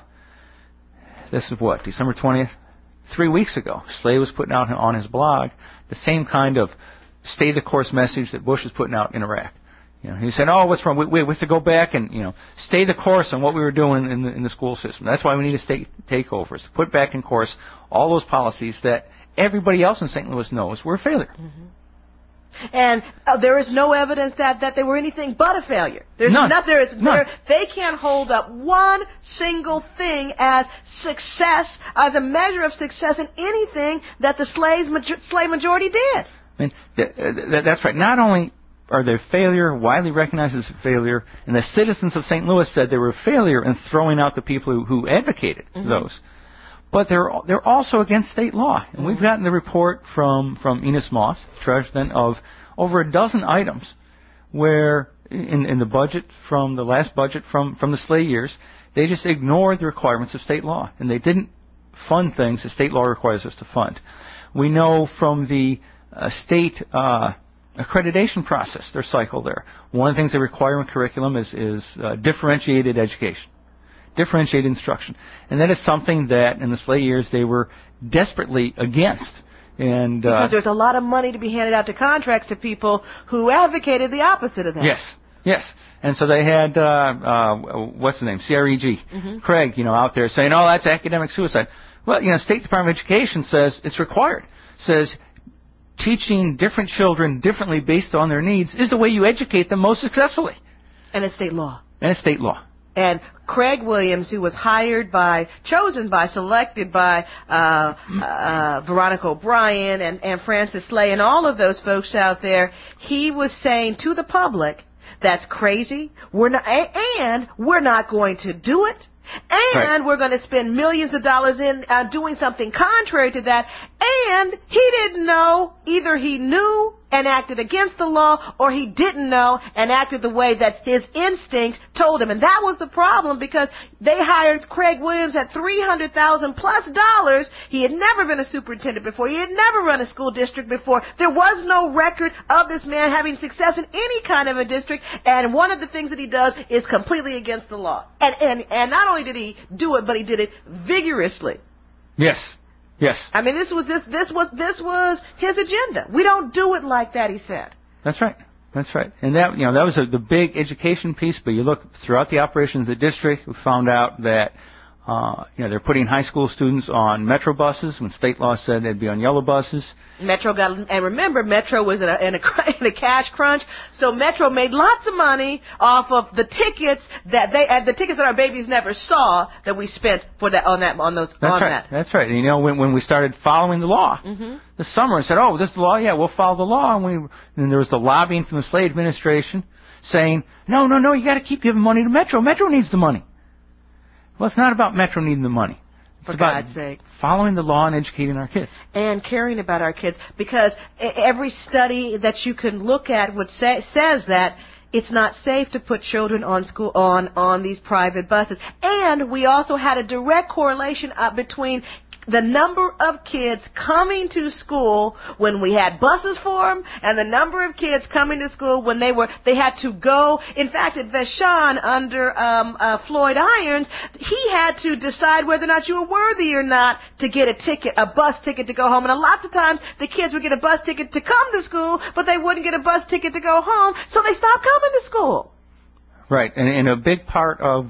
this is what, December 20th, 3 weeks ago, Slay was putting out on his blog the same kind of stay the course message that Bush is putting out in Iraq. He said, "Oh, what's wrong? We have to go back and stay the course on what we were doing in the school system. That's why we need to takeovers, put back in course all those policies that everybody else in St. Louis knows were a failure." Mm-hmm. And there is no evidence that they were anything but a failure. There's none. They can't hold up one single thing as success, as a measure of success in anything that the slave majority did. I mean, that's right. Not only are they a failure, widely recognized as a failure, and the citizens of St. Louis said they were a failure in throwing out the people who advocated those. But they're also against state law. And we've gotten the report from Enos Moss, treasurer, of over a dozen items where in the budget, from the last budget from the Slay years, they just ignored the requirements of state law. And they didn't fund things that state law requires us to fund. We know from the state accreditation process, their cycle there, one of the things they require in curriculum is differentiated education, differentiated instruction. And that is something that in the Slay years they were desperately against. And because there's a lot of money to be handed out to contracts to people who advocated the opposite of that. Yes. And so they had, what's the name, CREG, Craig, out there saying, "Oh, that's academic suicide." Well, State Department of Education says it's required. Says teaching different children differently based on their needs is the way you educate them most successfully. And it's state law. And Craig Williams, who was selected by Veronica O'Brien and Francis Slay and all of those folks out there, he was saying to the public, that's crazy, we're not going to do it. And we're going to spend millions of dollars in doing something contrary to that. And he didn't know. Either he knew and acted against the law, or he didn't know and acted the way that his instinct told him. And that was the problem, because they hired Craig Williams at $300,000 plus. He had never been a superintendent before. He had never run a school district before. There was no record of this man having success in any kind of a district. And one of the things that he does is completely against the law. And not only did he do it, but he did it vigorously. Yes. I mean, this was his agenda. We don't do it like that, he said. That's right. And that was the big education piece. But you look throughout the operations of the district, we found out that they're putting high school students on Metro buses when state law said they'd be on yellow buses. And remember, Metro was in a cash crunch, so Metro made lots of money off of the tickets that our babies never saw that we spent on those. That's right. And when we started following the law this summer and said, "Oh, this is the law, yeah, we'll follow the law," and there was the lobbying from the Slay administration saying, "No, you got to keep giving money to Metro. Metro needs the money." Well, it's not about Metro needing the money. It's about following the law and educating our kids. And caring about our kids. Because every study that you can look at says that it's not safe to put children on these private buses. And we also had a direct correlation between the number of kids coming to school when we had buses for them, and the number of kids coming to school when they had to go. In fact, at Vashon under Floyd Irons, he had to decide whether or not you were worthy or not to get a bus ticket to go home. And lots of times the kids would get a bus ticket to come to school, but they wouldn't get a bus ticket to go home, so they stopped coming to school. Right, and a big part of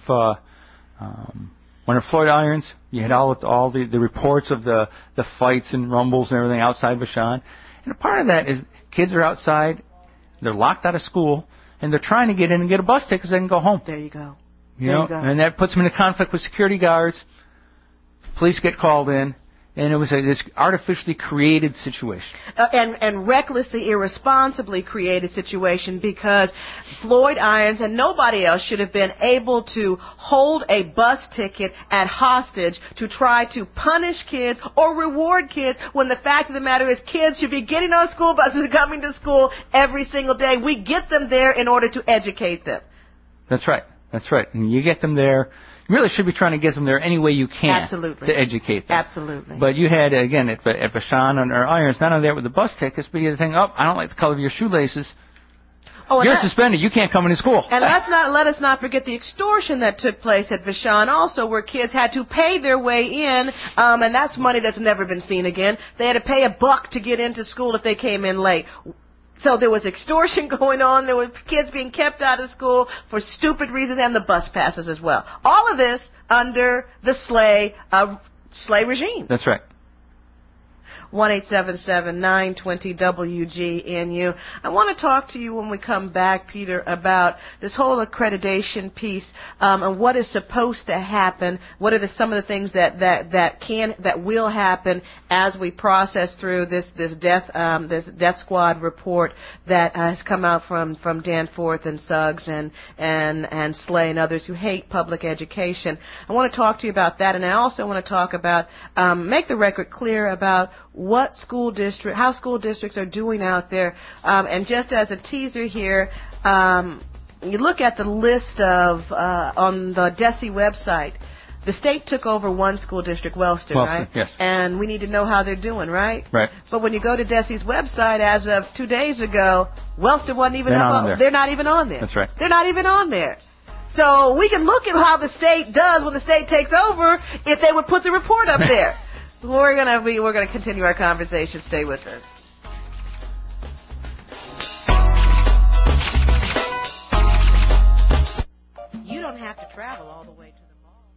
when Floyd Irons, you had all the reports of the fights and rumbles and everything outside Vashon. And a part of that is kids are outside, they're locked out of school, and they're trying to get in and get a bus ticket so they can go home. There you go. And that puts them in a conflict with security guards. Police get called in. And it was this artificially created situation. And recklessly, irresponsibly created situation, because Floyd Irons and nobody else should have been able to hold a bus ticket at hostage to try to punish kids or reward kids, when the fact of the matter is kids should be getting on school buses and coming to school every single day. We get them there in order to educate them. That's right. And you get them there. You really should be trying to get them there any way you can to educate them. Absolutely. But you had, again, at Vashon or Irons, not only that with the bus tickets, but you had to think, I don't like the color of your shoelaces. Oh, you're suspended. You can't come into school. And let us not forget the extortion that took place at Vashon also, where kids had to pay their way in, and that's money that's never been seen again. They had to pay $1 to get into school if they came in late. So there was extortion going on. There were kids being kept out of school for stupid reasons, and the bus passes as well. All of this under the Slay regime. That's right. 1-877-920-WGNU. I want to talk to you when we come back, Peter, about this whole accreditation piece and what is supposed to happen. What are some of the things that will happen as we process through this death squad report that has come out from Danforth and Suggs and Slay and others who hate public education. I want to talk to you about that, and I also want to talk about make the record clear about how school districts are doing out there. And just as a teaser here, you look at the list of, on the DESE website, the state took over one school district, Wellston, right? Yes. And we need to know how they're doing, right? Right. But when you go to DESE's website, as of 2 days ago, Wellston wasn't even they're not even on there. That's right. They're not even on there. So we can look at how the state does when the state takes over if they would put the report up there. We're gonna continue our conversation. Stay with us. You don't have to travel all the way to the mall.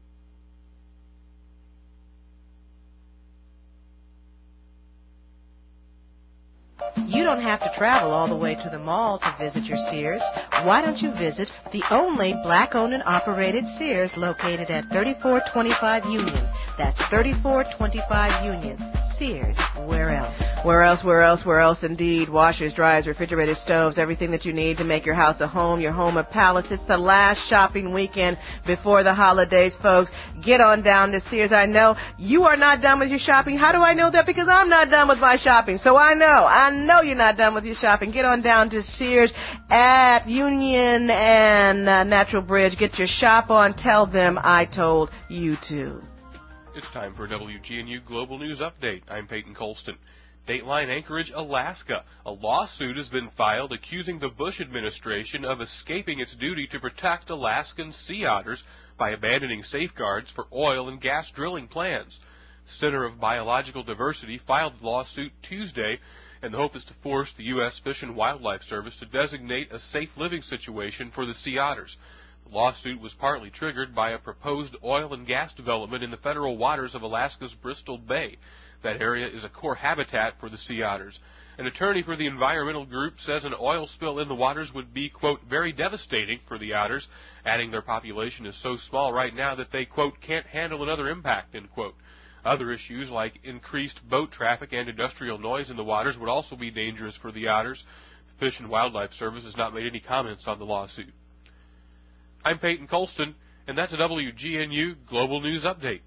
You don't have to travel all the way to the mall to visit your Sears. Why don't you visit the only black-owned and operated Sears located at 3425 Union? That's 3425 Union. Sears. Where else? Where else indeed? Washers, dryers, refrigerators, stoves, everything that you need to make your house a home, your home a palace. It's the last shopping weekend before the holidays, folks. Get on down to Sears. I know you are not done with your shopping. How do I know that? Because I'm not done with my shopping. So I know you're not done with your shopping. Get on down to Sears at Union and Natural Bridge. Get your shop on. Tell them I told you to. It's time for a WGNU Global News Update. I'm Peyton Colston. Dateline Anchorage, Alaska. A lawsuit has been filed accusing the Bush administration of escaping its duty to protect Alaskan sea otters by abandoning safeguards for oil and gas drilling plans. The Center of Biological Diversity filed the lawsuit Tuesday, and the hope is to force the U.S. Fish and Wildlife Service to designate a safe living situation for the sea otters. The lawsuit was partly triggered by a proposed oil and gas development in the federal waters of Alaska's Bristol Bay. That area is a core habitat for the sea otters. An attorney for the environmental group says an oil spill in the waters would be, quote, very devastating for the otters, adding their population is so small right now that they, quote, can't handle another impact, end quote. Other issues like increased boat traffic and industrial noise in the waters would also be dangerous for the otters. The Fish and Wildlife Service has not made any comments on the lawsuit. I'm Peyton Colston, and that's a WGNU Global News Update.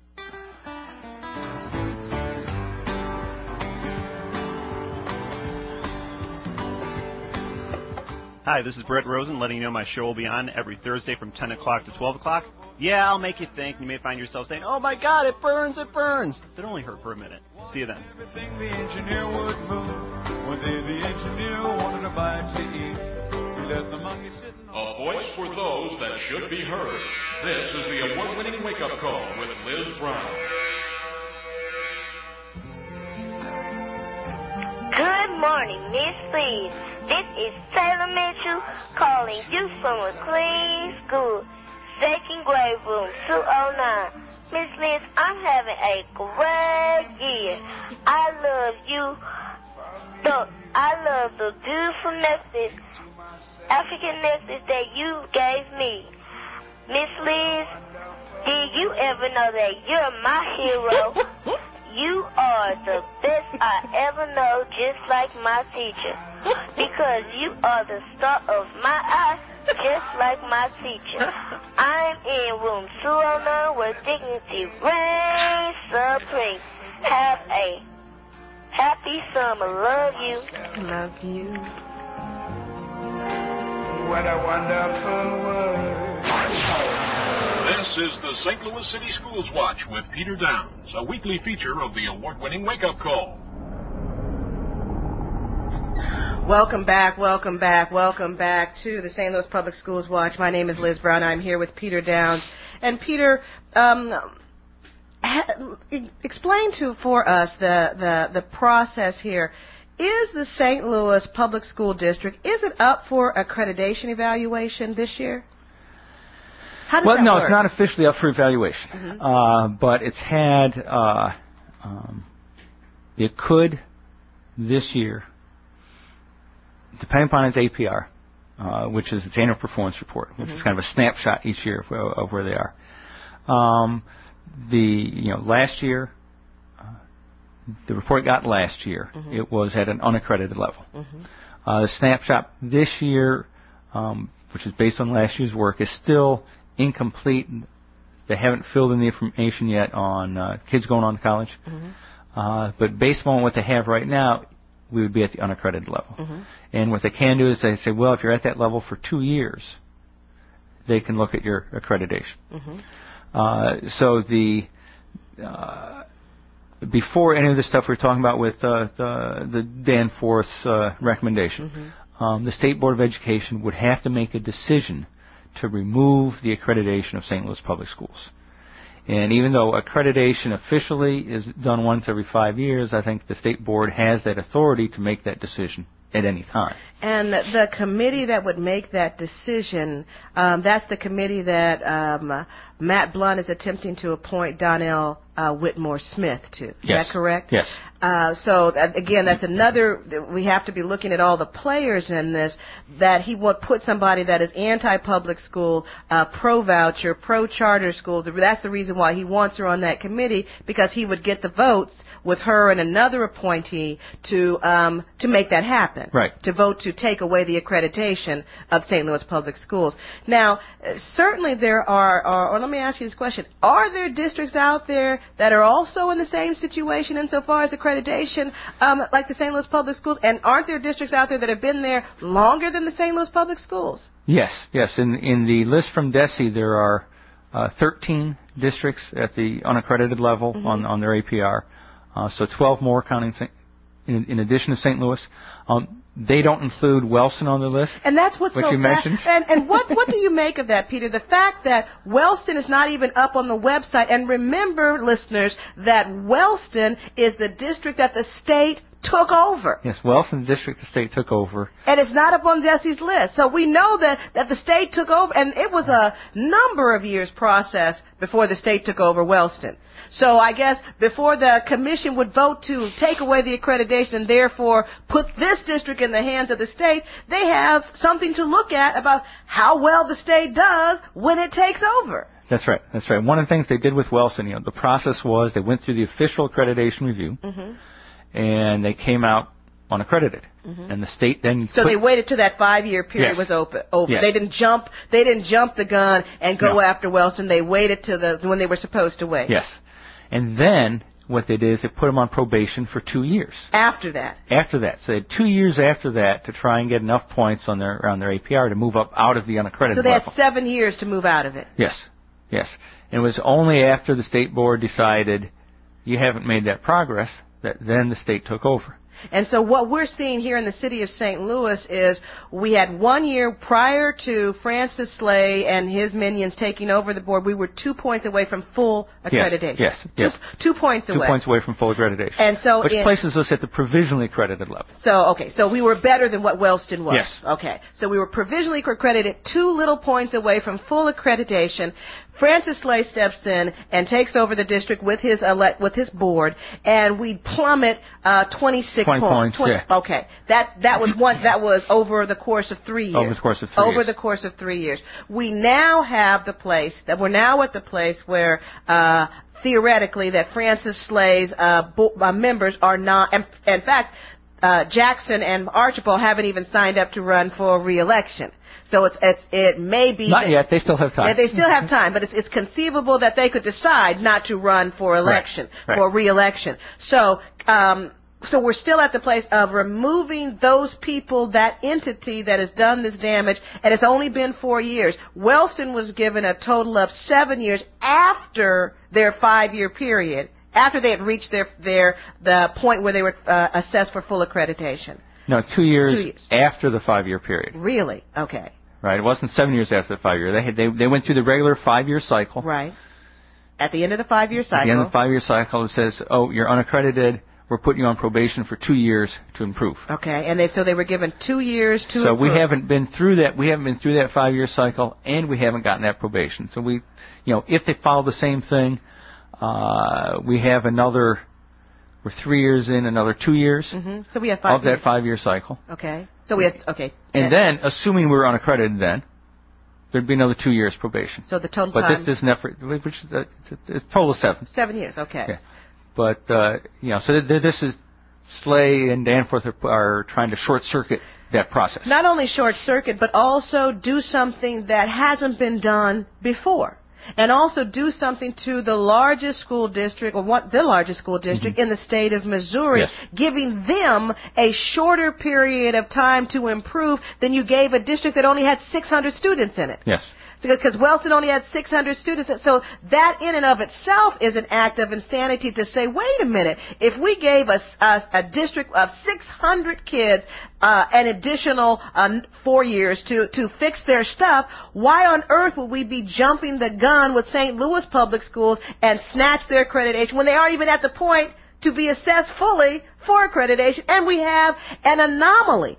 Hi, this is Brett Rosen, letting you know my show will be on every Thursday from 10 o'clock to 12 o'clock. Yeah, I'll make you think. You may find yourself saying, oh my God, it burns, it burns. It only hurt for a minute. See you then. Everything the engineer would move. One day the engineer wanted a bite to eat. He let the monkey sit. A voice for those that should be heard. This is the award-winning Wake-Up Call with Liz Brown. Good morning, Miss Lees. This is Taylor Mitchell calling you from McLean School, second grade room 209. Miss Liz, I'm having a great year. I love you. I love the beautiful necklace, African necklace that you gave me. Miss Liz, did you ever know that you're my hero? You are the best I ever know, just like my teacher. Because you are the star of my eye, just like my teacher. I'm in room 209 where dignity reigns supreme. Have a happy summer. Love you. Love you. What a wonderful world. This is the St. Louis City Schools Watch with Peter Downs, a weekly feature of the award-winning Wake-Up Call. Welcome back to the St. Louis Public Schools Watch. My name is Liz Brown. I'm here with Peter Downs. And Peter, explain for us the process here. Is the St. Louis Public School District, is it up for accreditation evaluation this year? How does that work? It's not officially up for evaluation, but it's had, it could this year, depending upon its APR, which is its annual performance report, which is kind of a snapshot each year of where they are. Last year, the report got last year, it was at an unaccredited level. The snapshot this year, which is based on last year's work, is still incomplete. They haven't filled in the information yet on kids going on to college. But based on what they have right now, we would be at the unaccredited level. And what they can do is they say, well, if you're at that level for 2 years, they can look at your accreditation. So before any of the stuff we're talking about with the Danforth's recommendation, the State Board of Education would have to make a decision to remove the accreditation of St. Louis Public Schools. And even though accreditation officially is done once every 5 years, I think the State Board has that authority to make that decision at any time. And the committee that would make that decision, that's the committee that Matt Blunt is attempting to appoint Donnell Whitmore Smith to. Is that correct? Yes. Again, that's another, we have to be looking at all the players in this, that he would put somebody that is anti-public school, pro-voucher, pro-charter school. That's the reason why he wants her on that committee, because he would get the votes with her and another appointee to make that happen. Right. To vote to take away the accreditation of St. Louis Public Schools. Now, certainly there or let me ask you this question, are there districts out there that are also in the same situation insofar as accreditation, like the St. Louis Public Schools, and aren't there districts out there that have been there longer than the St. Louis Public Schools? Yes. In the list from DESE, there are 13 districts at the unaccredited level on their APR, so 12 more counting in addition to St. Louis. They don't include Wellston on the list. And that's what's you mentioned. And what do you make of that, Peter? The fact that Wellston is not even up on the website. And remember, listeners, that Wellston is the district that the state took over. Yes, Wellston district the state took over. And it's not up on DESE's list. So we know that the state took over, and it was a number of years process before the state took over Wellston. So I guess before the commission would vote to take away the accreditation and therefore put this district in the hands of the state, they have something to look at about how well the state does when it takes over. That's right. One of the things they did with Wellston, the process was they went through the official accreditation review, and they came out unaccredited. And the state then they waited till that 5-year period was over. Yes. They didn't jump the gun and go after Wellston. They waited till when they were supposed to wait. Yes. And then what they did is they put them on probation for 2 years. After that. So they had 2 years after that to try and get enough points on their APR to move up out of the unaccredited level. So they had 7 years to move out of it. Yes. And it was only after the state board decided you haven't made that progress that then the state took over. And so what we're seeing here in the city of St. Louis is we had 1 year prior to Francis Slay and his minions taking over the board, we were 2 points away from full accreditation. Yes. 2 points away. 2 points away from full accreditation. And so which places us at the provisionally accredited level. So we were better than what Wellston was. Yes. Okay. So we were provisionally accredited 2 little points away from full accreditation. Francis Slay steps in and takes over the district with his board, and we plummet 26 points. Okay, that was over the course of 3 years. Over the course of 3 years. We now have the place that we're now at the place where theoretically that Francis Slay's members are not. In fact, Jackson and Archibald haven't even signed up to run for re-election. So it may be not yet. They still have time. Yeah, they still have time, but it's conceivable that they could decide not to run for election, for re-election. So we're still at the place of removing those people, that entity that has done this damage, and it's only been 4 years. Wellston was given a total of 7 years after their 5-year period, after they had reached the point where they were assessed for full accreditation. No, 2 years, 2 years. after the 5-year period. Really? Okay. Right. It wasn't 7 years after the 5-year. They went through the regular 5-year cycle. Right. At the end of the 5-year cycle. At the end of the 5-year cycle, it says, "Oh, you're unaccredited. We're putting you on probation for 2 years to improve." Okay. And so they were given 2 years to So improve. we haven't been through that. We haven't been through that 5-year cycle, and we haven't gotten that probation. So if they follow the same thing, we have another. We're 3 years in, another 2 years. Mm-hmm. So we have 5 of that 5-year cycle. Okay. So we have And then, assuming we're unaccredited, then there'd be another 2 years probation. So the total but time. this never, which is it's a total of 7. 7 years. Okay. Yeah. But so this is Slay and Danforth are trying to short circuit that process. Not only short circuit, but also do something that hasn't been done before. And also do something to the largest school district, the largest school district in the state of Missouri, Yes. giving them a shorter period of time to improve than you gave a district that only had 600 students in it. Yes. Because Wellston only had 600 students. So that in and of itself is an act of insanity to say, wait a minute, if we gave a district of 600 kids an additional 4 years to fix their stuff, why on earth would we be jumping the gun with St. Louis Public Schools and snatch their accreditation when they aren't even at the point to be assessed fully for accreditation? And we have an anomaly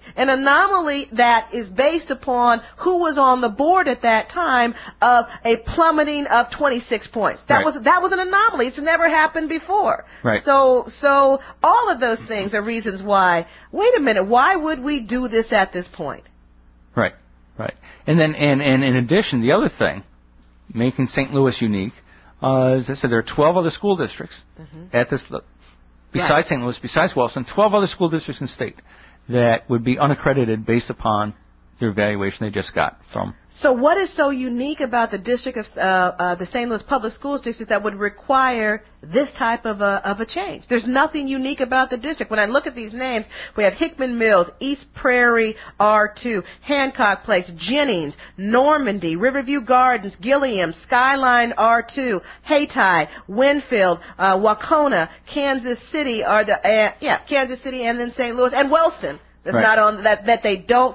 that is based upon who was on the board at that time of a plummeting of 26 points. That was an anomaly. It's never happened before. Right. So all of those things are reasons why, wait a minute, why would we do this at this point? Right. And then, and in addition, the other thing, making St. Louis unique, is they said there are 12 other school districts at this, besides St. Louis, besides Wellston, 12 other school districts in the state that would be unaccredited based upon their evaluation they just got from. So what is so unique about the district of the St. Louis Public Schools district that would require this type of a change? There's nothing unique about the district. When I look at these names, we have Hickman Mills, East Prairie R2, Hancock Place, Jennings, Normandy, Riverview Gardens, Gilliam, Skyline R2, Hayti, Winfield, Wacona, Kansas City Kansas City, and then St. Louis and Wellston. That's not on that they don't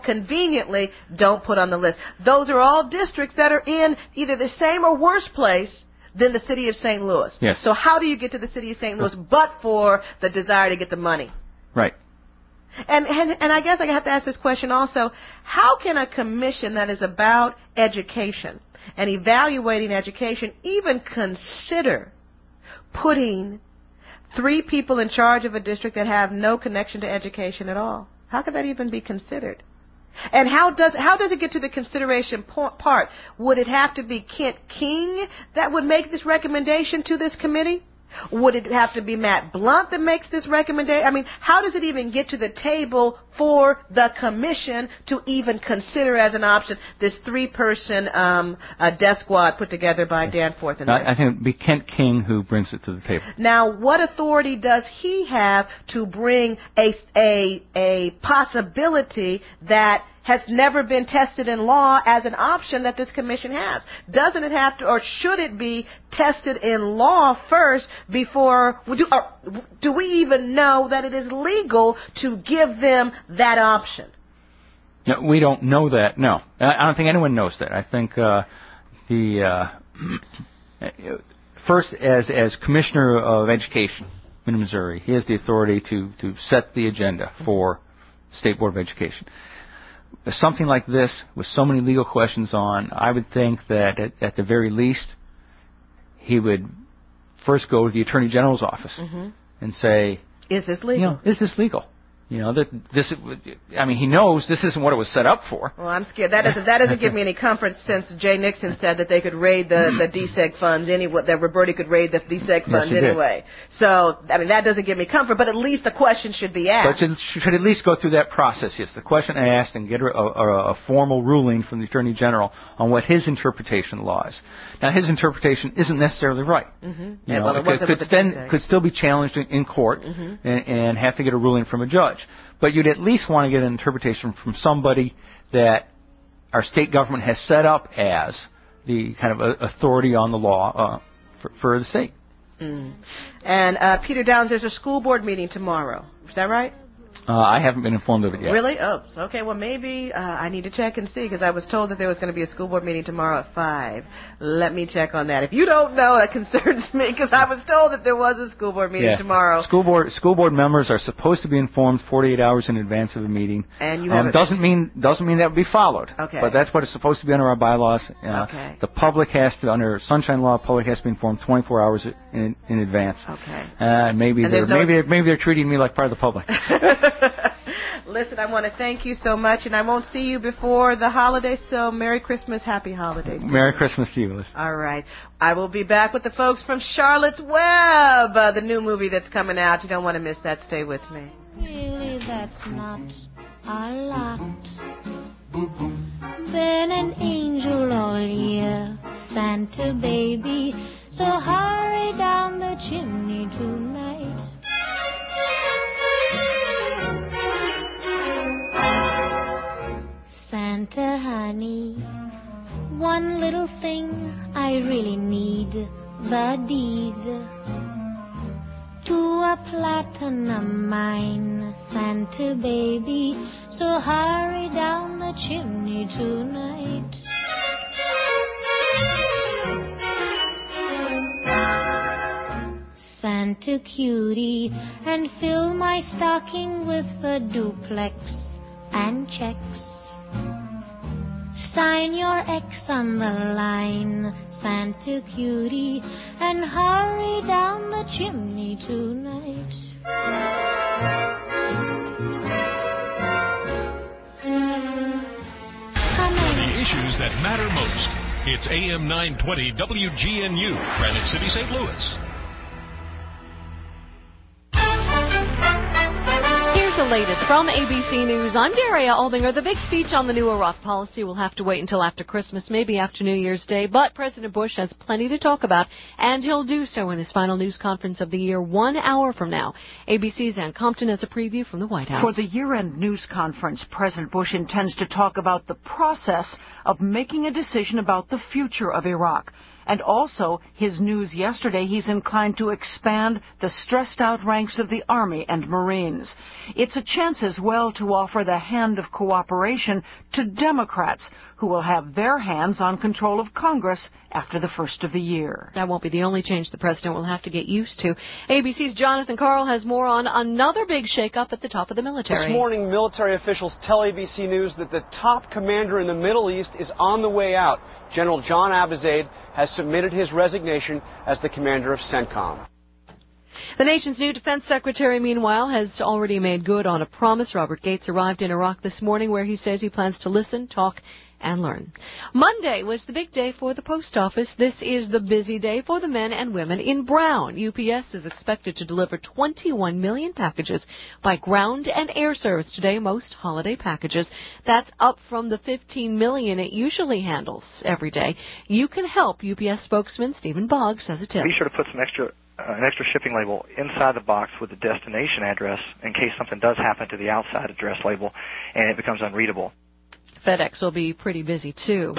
put on the list. Those are all districts that are in either the same or worse place than the city of St. Louis. Yes. So how do you get to the city of St. Louis but for the desire to get the money? Right. And I guess I have to ask this question also. How can a commission that is about education and evaluating education even consider putting 3 people in charge of a district that have no connection to education at all? How could that even be considered? And how does it get to the consideration part? Would it have to be Kent King that would make this recommendation to this committee? Would it have to be Matt Blunt that makes this recommendation? I mean, how does it even get to the table for the commission to even consider as an option this 3-person death squad put together by Danforth? I think it would be Kent King who brings it to the table. Now, what authority does he have to bring a possibility that has never been tested in law as an option that this commission has? Doesn't it have to, or should it be tested in law first before, do we even know that it is legal to give them that option? No, we don't know that, no. I don't think anyone knows that. I think first, as Commissioner of Education in Missouri, he has the authority to set the agenda for State Board of Education. Something like this, with so many legal questions on, I would think that at the very least, he would first go to the Attorney General's office and say, is this legal? Is this legal? He knows this isn't what it was set up for. Well, I'm scared. That doesn't give me any comfort since Jay Nixon said that they could raid the DSEG funds anyway, that Roberti could raid the DSEG funds anyway. So, that doesn't give me comfort, but at least the question should be asked. But it should at least go through that process, yes. The question asked and get a formal ruling from the Attorney General on what his interpretation of the law is. Now, his interpretation isn't necessarily right. It could still be challenged in court and have to get a ruling from a judge. But you'd at least want to get an interpretation from somebody that our state government has set up as the kind of authority on the law for the state. And Peter Downs, there's a school board meeting tomorrow. Is that right? I haven't been informed of it yet. Really? Oh, okay. Well, maybe I need to check and see, because I was told that there was going to be a school board meeting tomorrow at 5. Let me check on that. If you don't know, that concerns me, because I was told that there was a school board meeting tomorrow. School board members are supposed to be informed 48 hours in advance of a meeting. And you haven't. Doesn't mean that would be followed. Okay. But that's what it's supposed to be under our bylaws. Okay. The public has to, under Sunshine Law, public has to be informed 24 hours in advance. Okay. Maybe they're treating me like part of the public. Listen, I want to thank you so much, and I won't see you before the holidays, so Merry Christmas, Happy Holidays. Merry Christmas to you, Liz. All right. I will be back with the folks from Charlotte's Web, the new movie that's coming out. You don't want to miss that. Stay with me. Really, that's not a lot. Been an angel all year, Santa baby, so hurry down the chimney tonight. Santa honey, one little thing I really need, the deed to a platinum mine, Santa baby, so hurry down the chimney tonight. Santa cutie, and fill my stocking with a duplex and checks. Sign your X on the line, Santa cutie, and hurry down the chimney tonight. For the issues that matter most, it's AM 920 WGNU, Granite City, St. Louis. The latest from ABC News. I'm Daria Aldinger. The big speech on the new Iraq policy will have to wait until after Christmas, maybe after New Year's Day, but President Bush has plenty to talk about, and he'll do so in his final news conference of the year 1 hour from now. ABC's Ann Compton has a preview from the White House. For the year-end news conference, President Bush intends to talk about the process of making a decision about the future of Iraq. And also, his news yesterday, he's inclined to expand the stressed-out ranks of the Army and Marines. It's a chance as well to offer the hand of cooperation to Democrats, who will have their hands on control of Congress after the first of the year. That won't be the only change the president will have to get used to. ABC's Jonathan Carl has more on another big shakeup at the top of the military. This morning, military officials tell ABC News that the top commander in the Middle East is on the way out. General John Abizaid has submitted his resignation as the commander of CENTCOM. The nation's new defense secretary, meanwhile, has already made good on a promise. Robert Gates arrived in Iraq this morning, where he says he plans to listen, talk, and learn. Monday was the big day for the post office. This is the busy day for the men and women in brown. UPS is expected to deliver 21 million packages by ground and air service today, most holiday packages. That's up from the 15 million it usually handles every day. You can help. UPS spokesman Stephen Boggs has a tip. Be sure to put an extra shipping label inside the box with the destination address in case something does happen to the outside address label and it becomes unreadable. FedEx will be pretty busy, too.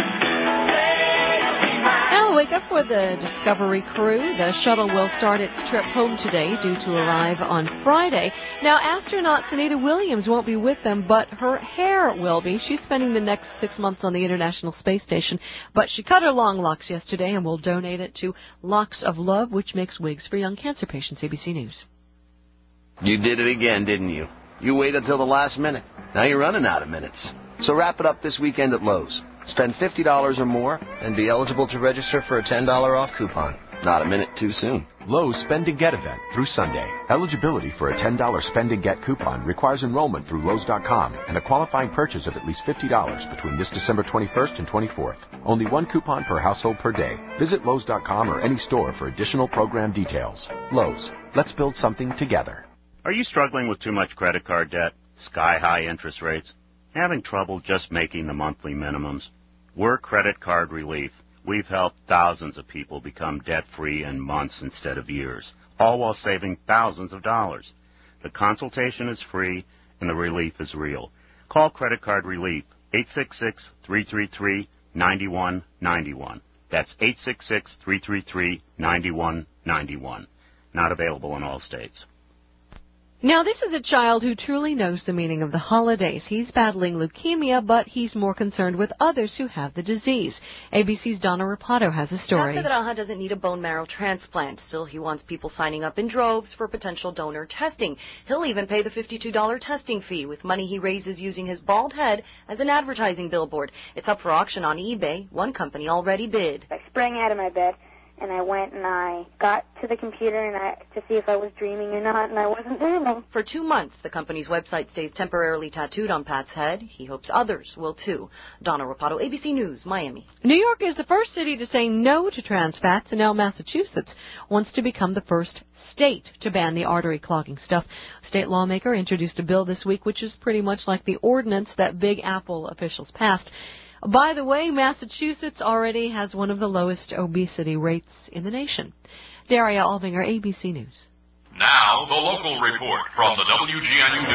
Now, wake up for the Discovery crew. The shuttle will start its trip home today, due to arrive on Friday. Now, astronaut Sunita Williams won't be with them, but her hair will be. She's spending the next 6 months on the International Space Station, but she cut her long locks yesterday and will donate it to Locks of Love, which makes wigs for young cancer patients. ABC News. You did it again, didn't you? You waited until the last minute. Now you're running out of minutes. So wrap it up this weekend at Lowe's. Spend $50 or more and be eligible to register for a $10 off coupon. Not a minute too soon. Lowe's Spend and Get event through Sunday. Eligibility for a $10 Spend and Get coupon requires enrollment through Lowe's.com and a qualifying purchase of at least $50 between this December 21st and 24th. Only one coupon per household per day. Visit Lowe's.com or any store for additional program details. Lowe's. Let's build something together. Are you struggling with too much credit card debt? Sky-high interest rates? Having trouble just making the monthly minimums? We're Credit Card Relief. We've helped thousands of people become debt-free in months instead of years, all while saving thousands of dollars. The consultation is free and the relief is real. Call Credit Card Relief, 866-333-9191. That's 866-333-9191. Not available in all states. Now, this is a child who truly knows the meaning of the holidays. He's battling leukemia, but he's more concerned with others who have the disease. ABC's Donna Rapato has a story. Dr. Granja doesn't need a bone marrow transplant. Still, he wants people signing up in droves for potential donor testing. He'll even pay the $52 testing fee with money he raises using his bald head as an advertising billboard. It's up for auction on eBay. One company already bid. I sprang out of my bed, and I went and I got to the computer to see if I was dreaming or not, and I wasn't dreaming. For 2 months, the company's website stays temporarily tattooed on Pat's head. He hopes others will too. Donna Rapato, ABC News, Miami. New York is the first city to say no to trans fats, and now Massachusetts wants to become the first state to ban the artery clogging stuff. A state lawmaker introduced a bill this week, which is pretty much like the ordinance that Big Apple officials passed. By the way, Massachusetts already has one of the lowest obesity rates in the nation. Daria Alvinger, ABC News. Now, the local report from the WGNU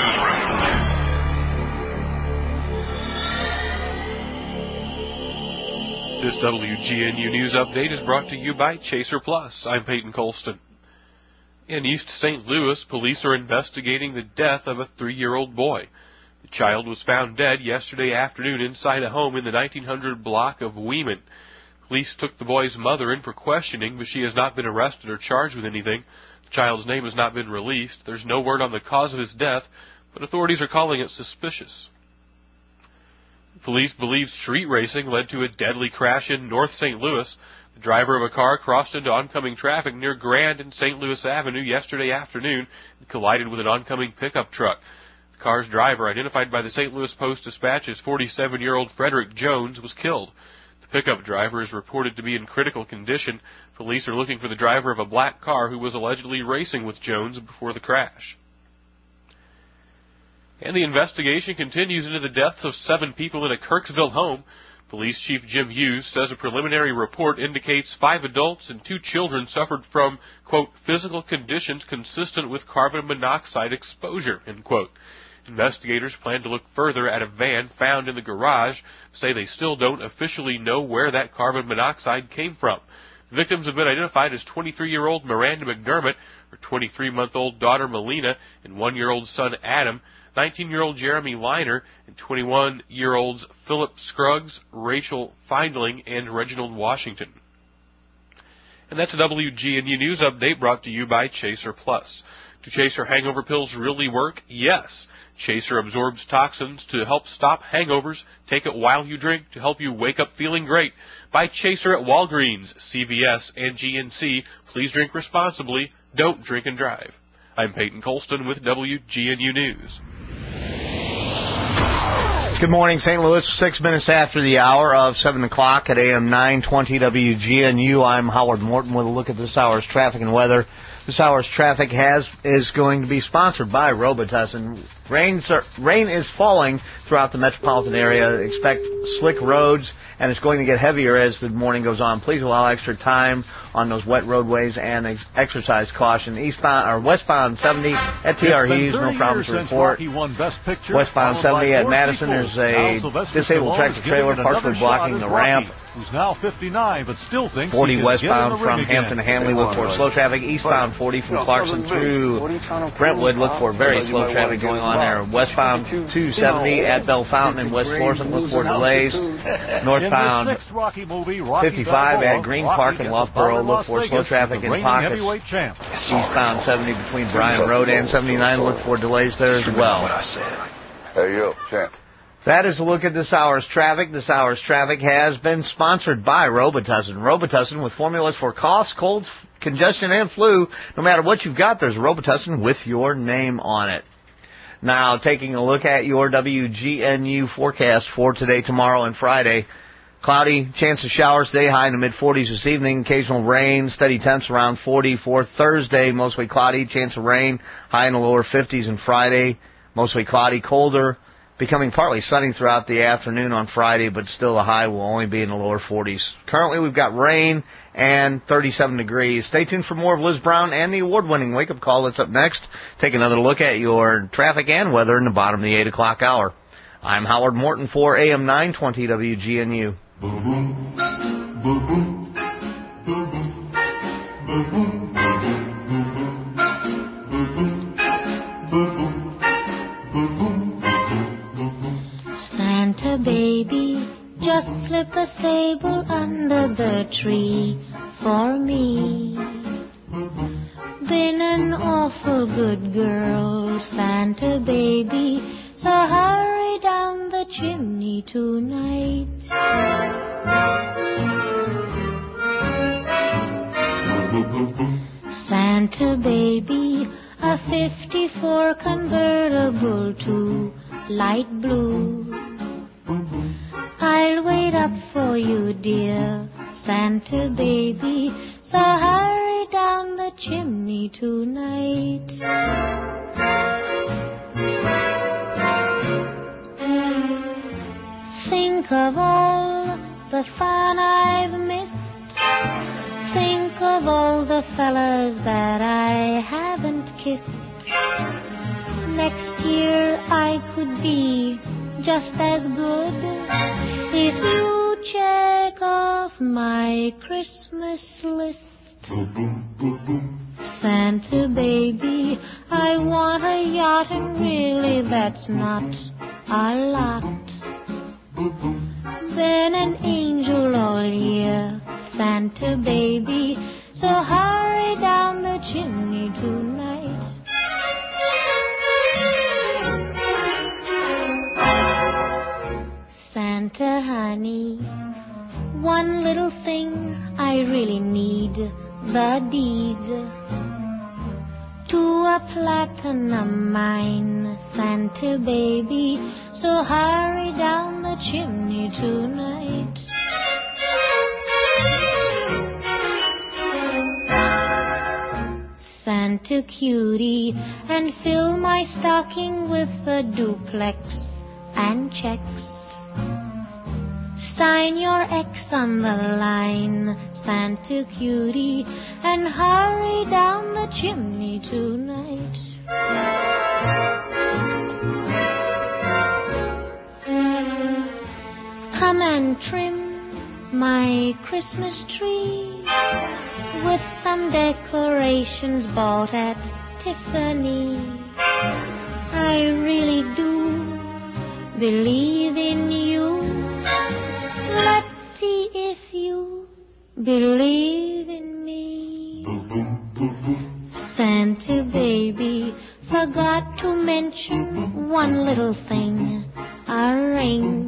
newsroom. This WGNU News update is brought to you by Chaser Plus. I'm Peyton Colston. In East St. Louis, police are investigating the death of a 3-year-old boy. The child was found dead yesterday afternoon inside a home in the 1900 block of Weeman. Police took the boy's mother in for questioning, but she has not been arrested or charged with anything. The child's name has not been released. There's no word on the cause of his death, but authorities are calling it suspicious. Police believe street racing led to a deadly crash in North St. Louis. The driver of a car crossed into oncoming traffic near Grand and St. Louis Avenue yesterday afternoon and collided with an oncoming pickup truck. The car's driver, identified by the St. Louis Post-Dispatch as 47-year-old Frederick Jones, was killed. The pickup driver is reported to be in critical condition. Police are looking for the driver of a black car who was allegedly racing with Jones before the crash. And the investigation continues into the deaths of 7 people in a Kirksville home. Police Chief Jim Hughes says a preliminary report indicates 5 adults and 2 children suffered from, quote, physical conditions consistent with carbon monoxide exposure, end quote. Investigators plan to look further at a van found in the garage, say they still don't officially know where that carbon monoxide came from. Victims have been identified as 23-year-old Miranda McDermott, her 23-month-old daughter Melina, and 1-year-old son Adam, 19-year-old Jeremy Liner, and 21-year-olds Philip Scruggs, Rachel Feindling, and Reginald Washington. And that's a WGNU News update brought to you by Chaser Plus. Do Chaser hangover pills really work? Yes. Chaser absorbs toxins to help stop hangovers. Take it while you drink to help you wake up feeling great. Buy Chaser at Walgreens, CVS, and GNC. Please drink responsibly. Don't drink and drive. I'm Peyton Colston with WGNU News. Good morning, St. Louis. 6 minutes after the hour of 7 o'clock at AM 920 WGNU. I'm Howard Morton with a look at this hour's traffic and weather. This hour's traffic is going to be sponsored by Robitussin. Rain is falling throughout the metropolitan area. Expect slick roads, and it's going to get heavier as the morning goes on. Please allow extra time on those wet roadways and exercise caution. Eastbound or westbound 70 at TR Hees, no problems to report. Westbound 70 at Madison, there's a disabled tractor trailer partially blocking the ramp. Who's now 59, but still thinks 40 westbound from Hampton to Hanley, look for slow traffic. Eastbound 40 from Clarkson through Brentwood, look for very slow traffic going on there. Westbound 270 at Bell Fountain and West Florissant, look for delays. Northbound 55 at Green Park and Loughborough, look for slow traffic in pockets. Eastbound 70 between Bryan Road and 79, look for delays there as well. Hey, yo, champ. That is a look at this hour's traffic. This hour's traffic has been sponsored by Robitussin. Robitussin with formulas for coughs, colds, congestion, and flu. No matter what you've got, there's Robitussin with your name on it. Now, taking a look at your WGNU forecast for today, tomorrow, and Friday. Cloudy, chance of showers today, high in the mid-40s this evening. Occasional rain, steady temps around 40 for Thursday. Mostly cloudy, chance of rain, high in the lower 50s. And Friday, mostly cloudy, colder. Becoming partly sunny throughout the afternoon on Friday, but still the high will only be in the lower 40s. Currently, we've got rain and 37 degrees. Stay tuned for more of Liz Brown and the award-winning wake-up call that's up next. Take another look at your traffic and weather in the bottom of the 8 o'clock hour. I'm Howard Morton for AM 920 WGNU. Boom, boom, boom, boom, boom, boom, boom, boom, boom, boom, boom, boom, boom, boom, the tree for me. Been an awful good girl, Santa baby, so hurry down the chimney tonight. Santa baby, a 54 convertible to light blue. I'll wait up for you, dear Santa baby, so hurry down the chimney tonight. Think of all the fun I've missed. Think of all the fellas that I haven't kissed. Next year I could be just as good if you check off my Christmas list. Santa baby, I want a yacht, and really that's not a lot. Been an angel all year, Santa baby, so hurry down the chimney tonight. Santa honey, one little thing I really need, the deed to a platinum mine, Santa baby, so hurry down the chimney tonight. Santa cutie, and fill my stocking with a duplex and checks. Sign your X on the line, Santa cutie, and hurry down the chimney tonight. Come and trim my Christmas tree with some decorations bought at Tiffany. I really do believe in you. Let's see if you believe in me. Santa baby, forgot to mention one little thing, a ring.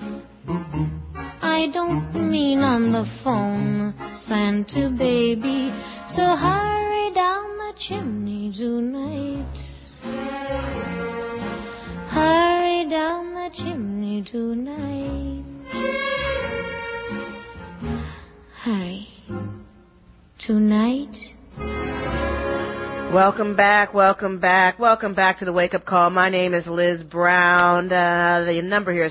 I don't mean on the phone, Santa baby, so hurry down the chimney tonight. Hurry down the chimney tonight. Hurry. Tonight. Welcome back to the Wake Up Call. My name is Liz Brown. The number here is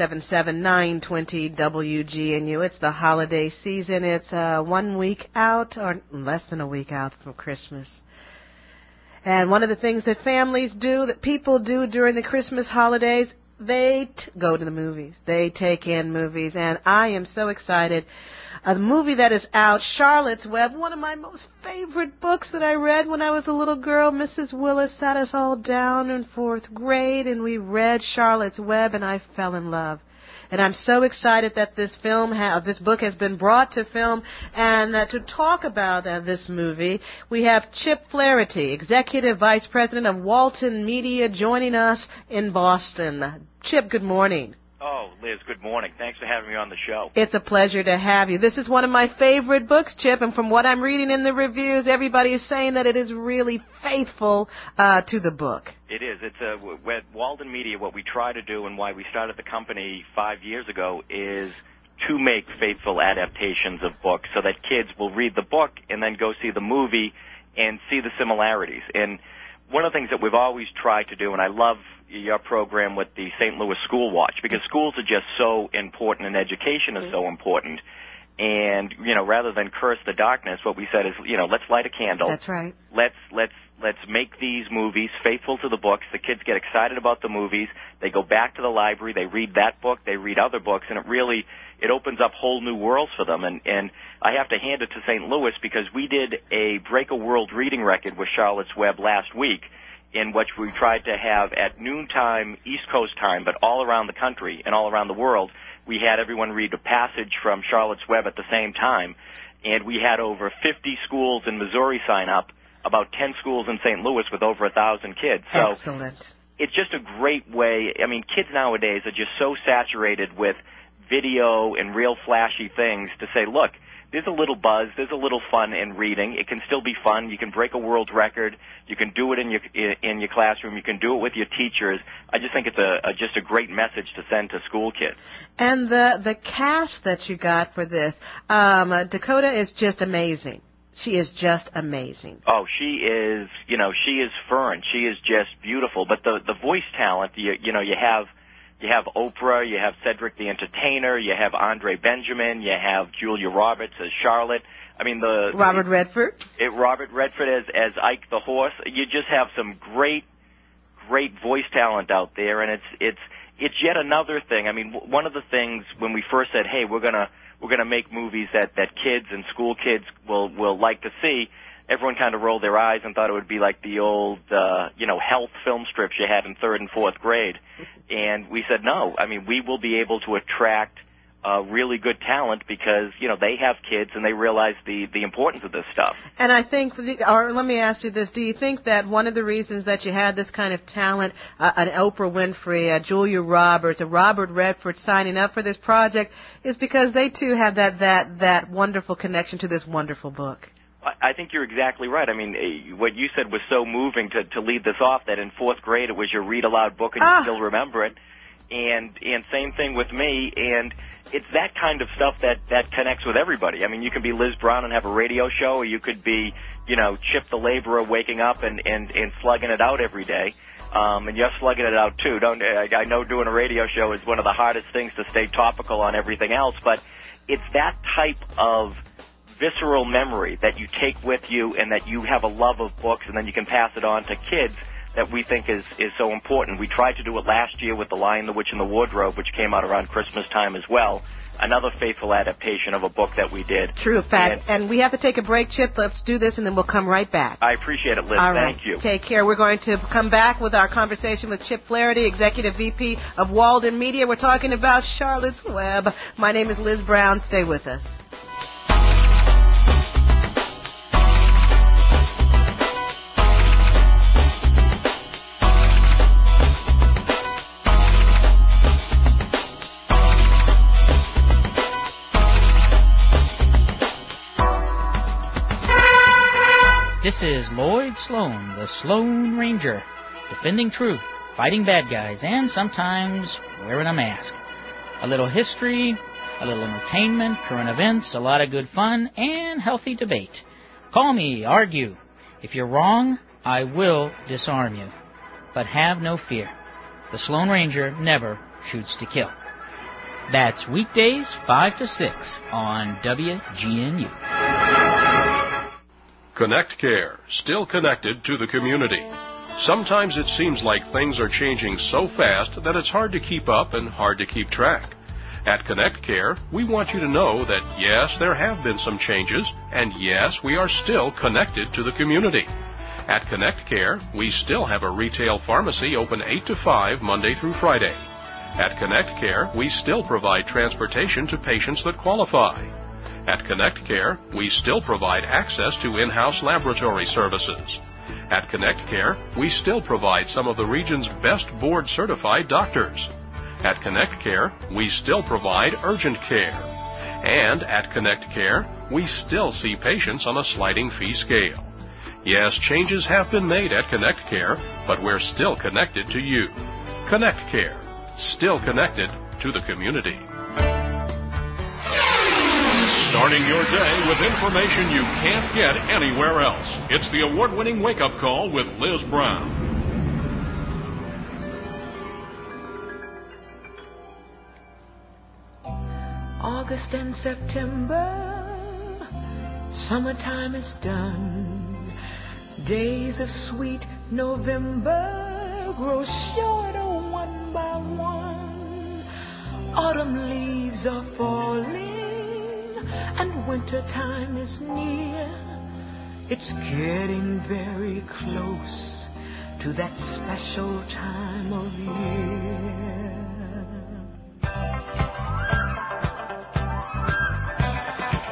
1-877-920-WGNU. It's the holiday season. It's 1 week out, or less than a week out from Christmas. And one of the things that families do, that people do during the Christmas holidays, they go to the movies. They take in movies. And I am so excited. A movie that is out, Charlotte's Web, one of my most favorite books that I read when I was a little girl. Mrs. Willis sat us all down in 4th grade, and we read Charlotte's Web, and I fell in love. And I'm so excited that this book has been brought to film. And to talk about this movie, we have Chip Flaherty, Executive Vice President of Walton Media, joining us in Boston. Chip, good morning. Oh, Liz, good morning. Thanks for having me on the show. It's a pleasure to have you. This is one of my favorite books, Chip, and from what I'm reading in the reviews, everybody is saying that it is really faithful to the book. It is. It's at Walden Media, what we try to do and why we started the company 5 years ago is to make faithful adaptations of books so that kids will read the book and then go see the movie and see the similarities. And one of the things that we've always tried to do, and I love your program with the St. Louis School Watch, because schools are just so important and education is so important. And, rather than curse the darkness, what we said is, let's light a candle. That's right. Let's make these movies faithful to the books. The kids get excited about the movies. They go back to the library. They read that book. They read other books. And it opens up whole new worlds for them. And I have to hand it to St. Louis because we did a Break a World reading record with Charlotte's Web last week, in which we tried to have at noontime East Coast time, but all around the country and all around the world, we had everyone read a passage from Charlotte's Web at the same time, and we had over 50 schools in Missouri sign up, about 10 schools in St. Louis with over 1,000 kids. So excellent. It's just a great way. I mean, kids nowadays are just so saturated with video and real flashy things to say, look, there's a little buzz, there's a little fun in reading. It can still be fun. You can break a world record. You can do it in your classroom. You can do it with your teachers. I just think it's just a great message to send to school kids. And the cast that you got for this, Dakota is just amazing. She is just amazing. Oh, she is Fern. She is just beautiful. But the voice talent, you have Oprah, you have Cedric the Entertainer, you have Andre Benjamin, you have Julia Roberts as Charlotte. I mean Robert Redford. Robert Redford as Ike the Horse. You just have some great voice talent out there, and it's yet another thing. I mean, one of the things when we first said, hey, we're gonna make movies that kids and school kids will like to see, everyone kind of rolled their eyes and thought it would be like the old, health film strips you had in 3rd and 4th grade. And we said, no, I mean, we will be able to attract really good talent because, they have kids and they realize the importance of this stuff. And I think, or let me ask you this, do you think that one of the reasons that you had this kind of talent, an Oprah Winfrey, a Julia Roberts, a Robert Redford signing up for this project is because they too have that wonderful connection to this wonderful book? I think you're exactly right. I mean, what you said was so moving to lead this off that in 4th grade it was your read-aloud book and you still remember it. And same thing with me, and it's that kind of stuff that connects with everybody. I mean, you can be Liz Brown and have a radio show, or you could be, Chip the laborer waking up and slugging it out every day. And you're slugging it out too. I know doing a radio show is one of the hardest things to stay topical on everything else, but it's that type of visceral memory that you take with you and that you have a love of books and then you can pass it on to kids that we think is so important. We tried to do it last year with The Lion, the Witch, and the Wardrobe, which came out around Christmas time as well. Another faithful adaptation of a book that we did. True fact. And we have to take a break, Chip. Let's do this, and then we'll come right back. I appreciate it, Liz. All right. Thank you. Take care. We're going to come back with our conversation with Chip Flaherty, Executive VP of Walden Media. We're talking about Charlotte's Web. My name is Liz Brown. Stay with us. This is Lloyd Sloan, the Sloan Ranger, defending truth, fighting bad guys, and sometimes wearing a mask. A little history, a little entertainment, current events, a lot of good fun, and healthy debate. Call me, argue. If you're wrong, I will disarm you. But have no fear. The Sloan Ranger never shoots to kill. That's weekdays 5 to 6 on WGNU. Connect Care, still connected to the community. Sometimes it seems like things are changing so fast that it's hard to keep up and hard to keep track. At Connect Care, we want you to know that yes, there have been some changes, and yes, we are still connected to the community. At Connect Care, we still have a retail pharmacy open 8 to 5 Monday through Friday. At Connect Care, we still provide transportation to patients that qualify. At Connect Care, we still provide access to in-house laboratory services. At Connect Care, we still provide some of the region's best board-certified doctors. At Connect Care, we still provide urgent care. And at Connect Care, we still see patients on a sliding fee scale. Yes, changes have been made at Connect Care, but we're still connected to you. Connect Care, still connected to the community. Starting your day with information you can't get anywhere else. It's the award-winning Wake Up Call with Liz Brown. August and September, summertime is done. Days of sweet November grow shorter one by one. Autumn leaves are falling and winter time is near. It's getting very close to that special time of year.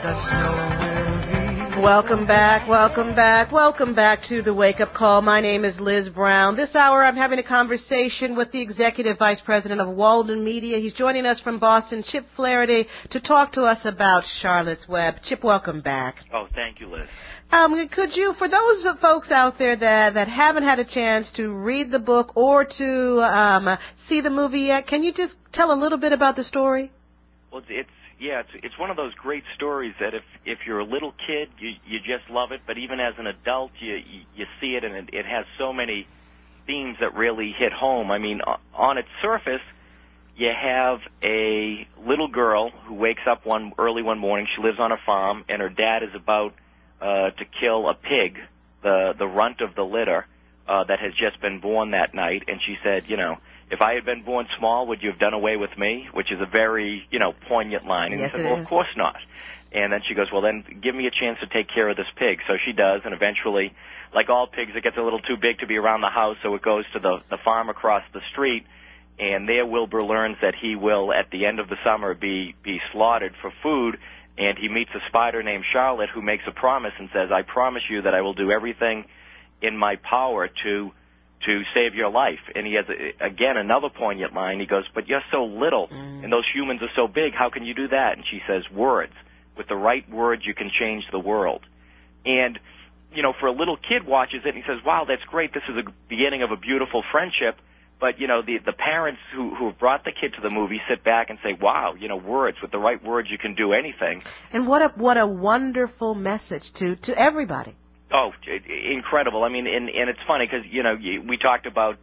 the snow will be. Welcome back, welcome back, welcome back to the Wake Up Call. My name is Liz Brown. This hour I'm having a conversation with the Executive Vice President of Walden Media. He's joining us from Boston, Chip Flaherty, to talk to us about Charlotte's Web. Chip, welcome back. Oh, thank you, Liz. Could you, for those folks out there that haven't had a chance to read the book or to see the movie yet, can you just tell a little bit about the story? Well, it's one of those great stories that if you're a little kid, you just love it, but even as an adult, you see it, and it has so many themes that really hit home. I mean, on its surface, you have a little girl who wakes up early one morning. She lives on a farm, and her dad is about to kill a pig, the runt of the litter, that has just been born that night. And she said, if I had been born small, would you have done away with me? Which is a very, poignant line. And yes, he said, well, of course not. And then she goes, well, then give me a chance to take care of this pig. So she does, and eventually, like all pigs, it gets a little too big to be around the house, so it goes to the farm across the street. And there Wilbur learns that he will, at the end of the summer, be slaughtered for food. And he meets a spider named Charlotte who makes a promise and says, I promise you that I will do everything in my power to save your life. And he has, again, another poignant line. He goes, but you're so little, and those humans are so big. How can you do that? And she says, words. With the right words, you can change the world. And, for a little kid watches it, and he says, wow, that's great. This is the beginning of a beautiful friendship. But, the parents who have brought the kid to the movie sit back and say, wow, words. With the right words, you can do anything. And what a wonderful message to everybody. Oh, incredible. I mean, and it's funny because, we talked about,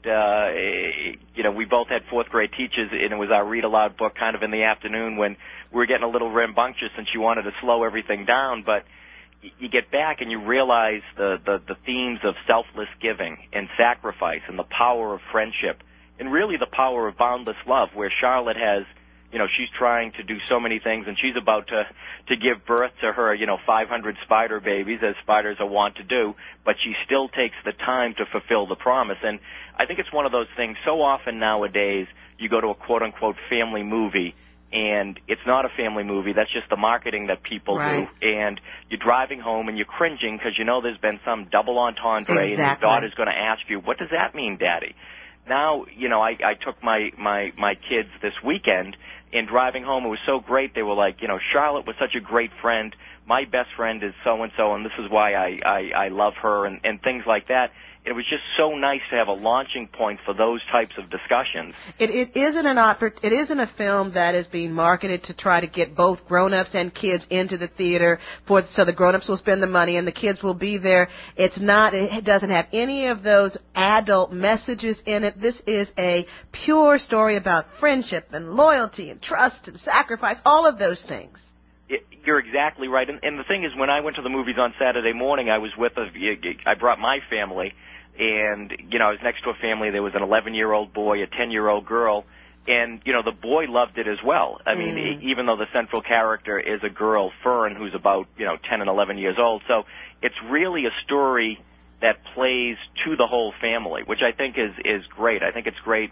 we both had fourth grade teachers, and it was our read aloud book kind of in the afternoon when we were getting a little rambunctious and she wanted to slow everything down. But you get back and you realize the themes of selfless giving and sacrifice and the power of friendship and really the power of boundless love, where Charlotte has, she's trying to do so many things, and she's about to give birth to her, 500 spider babies, as spiders are wont to do, but she still takes the time to fulfill the promise. And I think it's one of those things, so often nowadays you go to a quote-unquote family movie, and it's not a family movie. That's just the marketing that people do. And you're driving home and you're cringing because there's been some double entendre, and your daughter's going to ask you, what does that mean, Daddy? Now, I took my kids this weekend, and driving home, it was so great. They were like, Charlotte was such a great friend. My best friend is so-and-so, and this is why I love her, and things like that. It was just so nice to have a launching point for those types of discussions. It isn't a film that is being marketed to try to get both grown-ups and kids into the theater so the grown-ups will spend the money and the kids will be there. It doesn't have any of those adult messages in it. This is a pure story about friendship and loyalty and trust and sacrifice, all of those things. You're exactly right. And the thing is, when I went to the movies on Saturday morning, I brought my family. And, I was next to a family. There was an 11-year-old boy, a 10-year-old girl, and, the boy loved it as well. I mean, even though the central character is a girl, Fern, who's about, 10 and 11 years old. So it's really a story that plays to the whole family, which I think is great. I think it's great.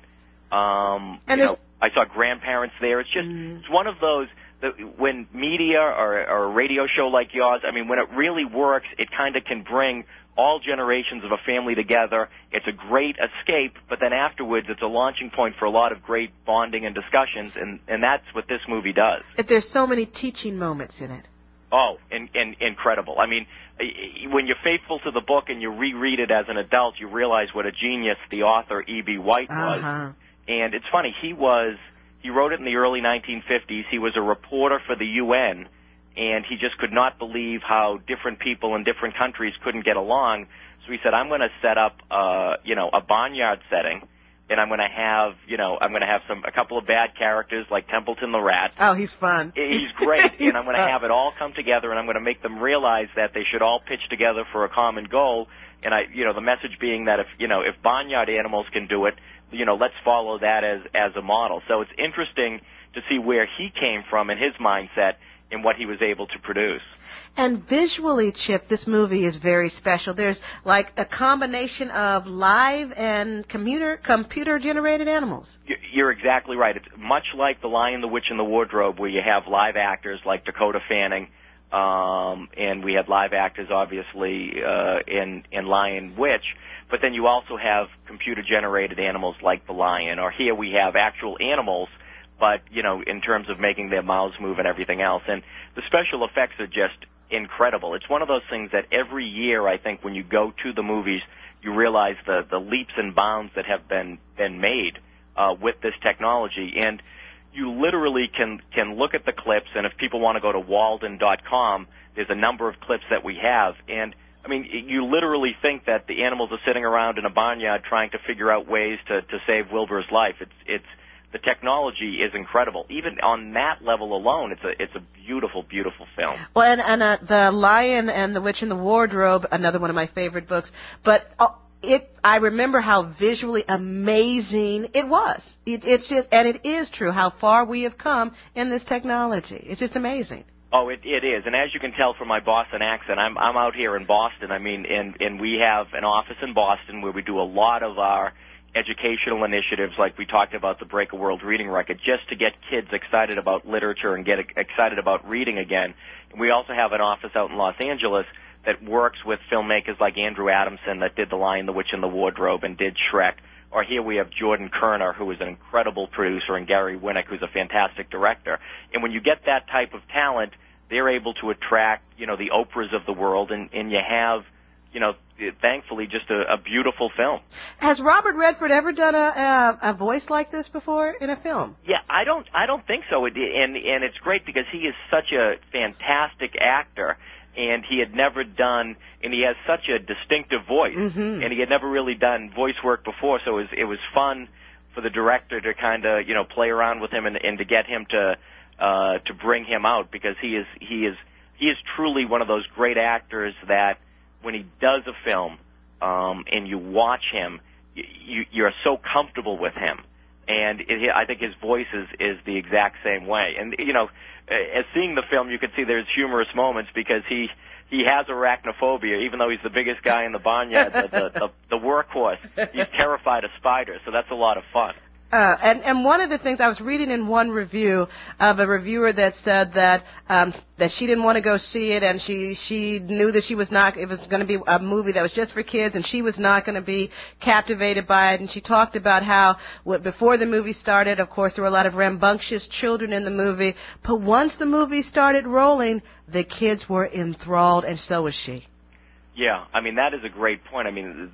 I saw grandparents there. It's just, it's one of those, when media or a radio show like yours, I mean, when it really works, it kind of can bring all generations of a family together. It's a great escape, but then afterwards it's a launching point for a lot of great bonding and discussions, and that's what this movie does. There's so many teaching moments in it. Oh, and incredible. I mean, when you're faithful to the book and you reread it as an adult, you realize what a genius the author E.B. White was. And it's funny, he wrote it in the early 1950s. He was a reporter for the UN, and he just could not believe how different people in different countries couldn't get along. So he said, I'm going to set up, a barnyard setting, and I'm going to have, a couple of bad characters like Templeton the Rat. Oh, he's fun. He's great, and I'm going to have it all come together, and I'm going to make them realize that they should all pitch together for a common goal. And the message being that if barnyard animals can do it, let's follow that as a model. So it's interesting to see where he came from in his mindset and what he was able to produce. And visually, Chip, this movie is very special. There's like a combination of live and computer-generated animals. You're exactly right. It's much like The Lion, the Witch, and the Wardrobe, where you have live actors like Dakota Fanning, and we had live actors, obviously, in Lion Witch. But then you also have computer-generated animals like the lion, or here we have actual animals, but, you know, in terms of making their mouths move and everything else. And the special effects are just incredible. It's one of those things that every year, I think, when you go to the movies, you realize the leaps and bounds that have been made with this technology. And you literally can look at the clips, and if people want to go to walden.com, there's a number of clips that we have. And I mean, you literally think that the animals are sitting around in a barnyard trying to figure out ways to save Wilbur's life. It's the technology is incredible. Even on that level alone, it's a beautiful, beautiful film. Well, and The Lion and the Witch in the Wardrobe, another one of my favorite books. But I remember how visually amazing it was. It's just, and it is true how far we have come in this technology. It's just amazing. Oh, it is, and as you can tell from my Boston accent, I'm out here in Boston. I mean, and we have an office in Boston where we do a lot of our educational initiatives, like we talked about the Break a World Reading Record, just to get kids excited about literature and get excited about reading again. And we also have an office out in Los Angeles that works with filmmakers like Andrew Adamson that did The Lion, the Witch, and the Wardrobe and did Shrek. Or here we have Jordan Kerner, who is an incredible producer, and Gary Winnick, who's a fantastic director. And when you get that type of talent, they're able to attract, you know, the Oprahs of the world, and you have, you know, thankfully, just a beautiful film. Has Robert Redford ever done a voice like this before in a film? Yeah, I don't think so. And it's great because he is such a fantastic actor, and he had never done, and he has such a distinctive voice, and he had never really done voice work before, so it was fun for the director to kind of, you know, play around with him and to get him to bring him out, because he is truly one of those great actors that when he does a film and you watch him, you're so comfortable with him. And I think his voice is the exact same way. And, you know, as seeing the film, you can see there's humorous moments because he has arachnophobia, even though he's the biggest guy in the barnyard, the workhorse. He's terrified of spiders, so that's a lot of fun. And one of the things I was reading in one review of a reviewer that said that she didn't want to go see it, and she knew that it was going to be a movie that was just for kids, and she was not going to be captivated by it. And she talked about how before the movie started, of course, there were a lot of rambunctious children in the movie, but once the movie started rolling, the kids were enthralled, and so was she. Yeah, I mean, that is a great point. I mean,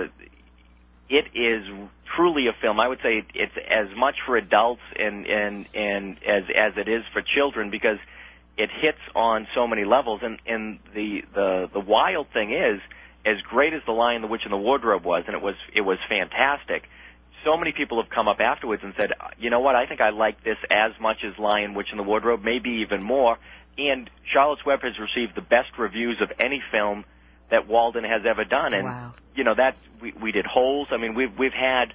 it is truly a film. I would say it's as much for adults and as it is for children, because it hits on so many levels. And the wild thing is, as great as The Lion, the Witch, and the Wardrobe was, and it was fantastic, so many people have come up afterwards and said, you know what, I think I like this as much as Lion, Witch, and the Wardrobe, maybe even more. And Charlotte's Web has received the best reviews of any film that Walden has ever done. And you know, that we did Holes. I mean, we've had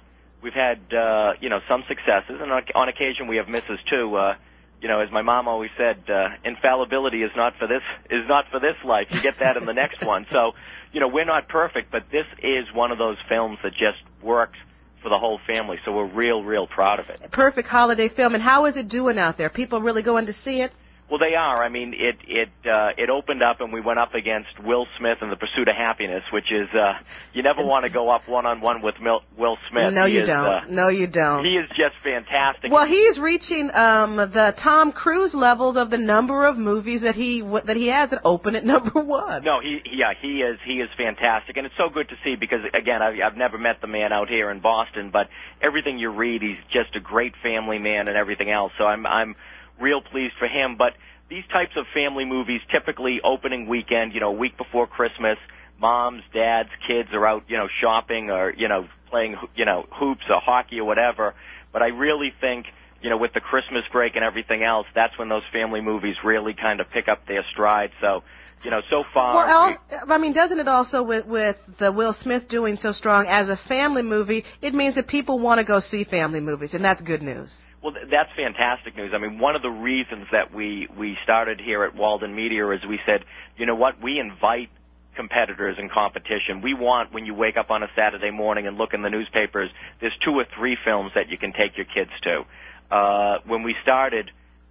you know, some successes, and on occasion we have misses too. You know, as my mom always said, infallibility is not for this life. You get that in the next one. So, you know, we're not perfect, but this is one of those films that just works for the whole family. So we're real proud of it. Perfect holiday film. And how is it doing out there? People really going to see it? Well, they are. I mean, it opened up, and we went up against Will Smith in The Pursuit of Happiness, which is you never want to go up one-on-one with Will Smith. No, you don't. No, you don't. He is just fantastic. Well, he is reaching the Tom Cruise levels of the number of movies that he has that open at number one. No, he is fantastic, and it's so good to see because, again, I've never met the man out here in Boston, but everything you read, he's just a great family man and everything else. So I'm real pleased for him. But these types of family movies, typically opening weekend, you know, a week before Christmas, moms, dads, kids are out, you know, shopping or, you know, playing, you know, hoops or hockey or whatever. But I really think, you know, with the Christmas break and everything else, that's when those family movies really kind of pick up their stride. So, you know, so far. Well, I mean, doesn't it also with the Will Smith doing so strong as a family movie, it means that people want to go see family movies, and that's good news. Well, that's fantastic news. I mean, one of the reasons that we started here at Walden Media is we said, you know what, we invite competitors and competition. We want, when you wake up on a Saturday morning and look in the newspapers, there's 2 or 3 films that you can take your kids to. When we started,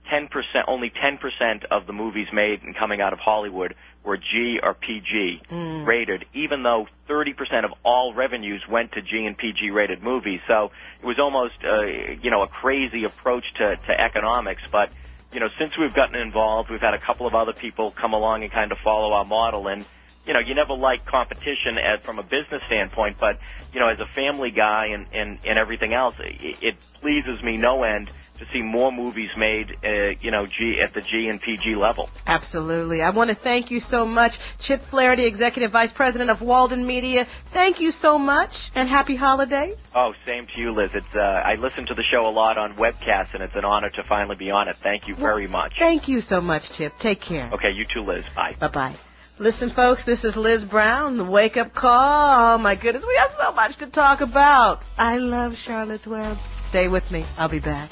only 10% of the movies made and coming out of Hollywood were G or PG rated, even though 30% of all revenues went to G and PG rated movies. So it was almost, a crazy approach to economics. But, since we've gotten involved, we've had a couple of other people come along and kind of follow our model. And, you never like competition from a business standpoint, but, as a family guy and everything else, it pleases me no end to see more movies made, at the G and PG level. Absolutely. I want to thank you so much, Chip Flaherty, Executive Vice President of Walden Media. Thank you so much, and happy holidays. Oh, same to you, Liz. It's I listen to the show a lot on webcasts, and it's an honor to finally be on it. Thank you very much. Thank you so much, Chip. Take care. Okay, you too, Liz. Bye. Bye-bye. Listen, folks, this is Liz Brown, the Wake Up Call. Oh, my goodness, we have so much to talk about. I love Charlotte's Web. Stay with me. I'll be back.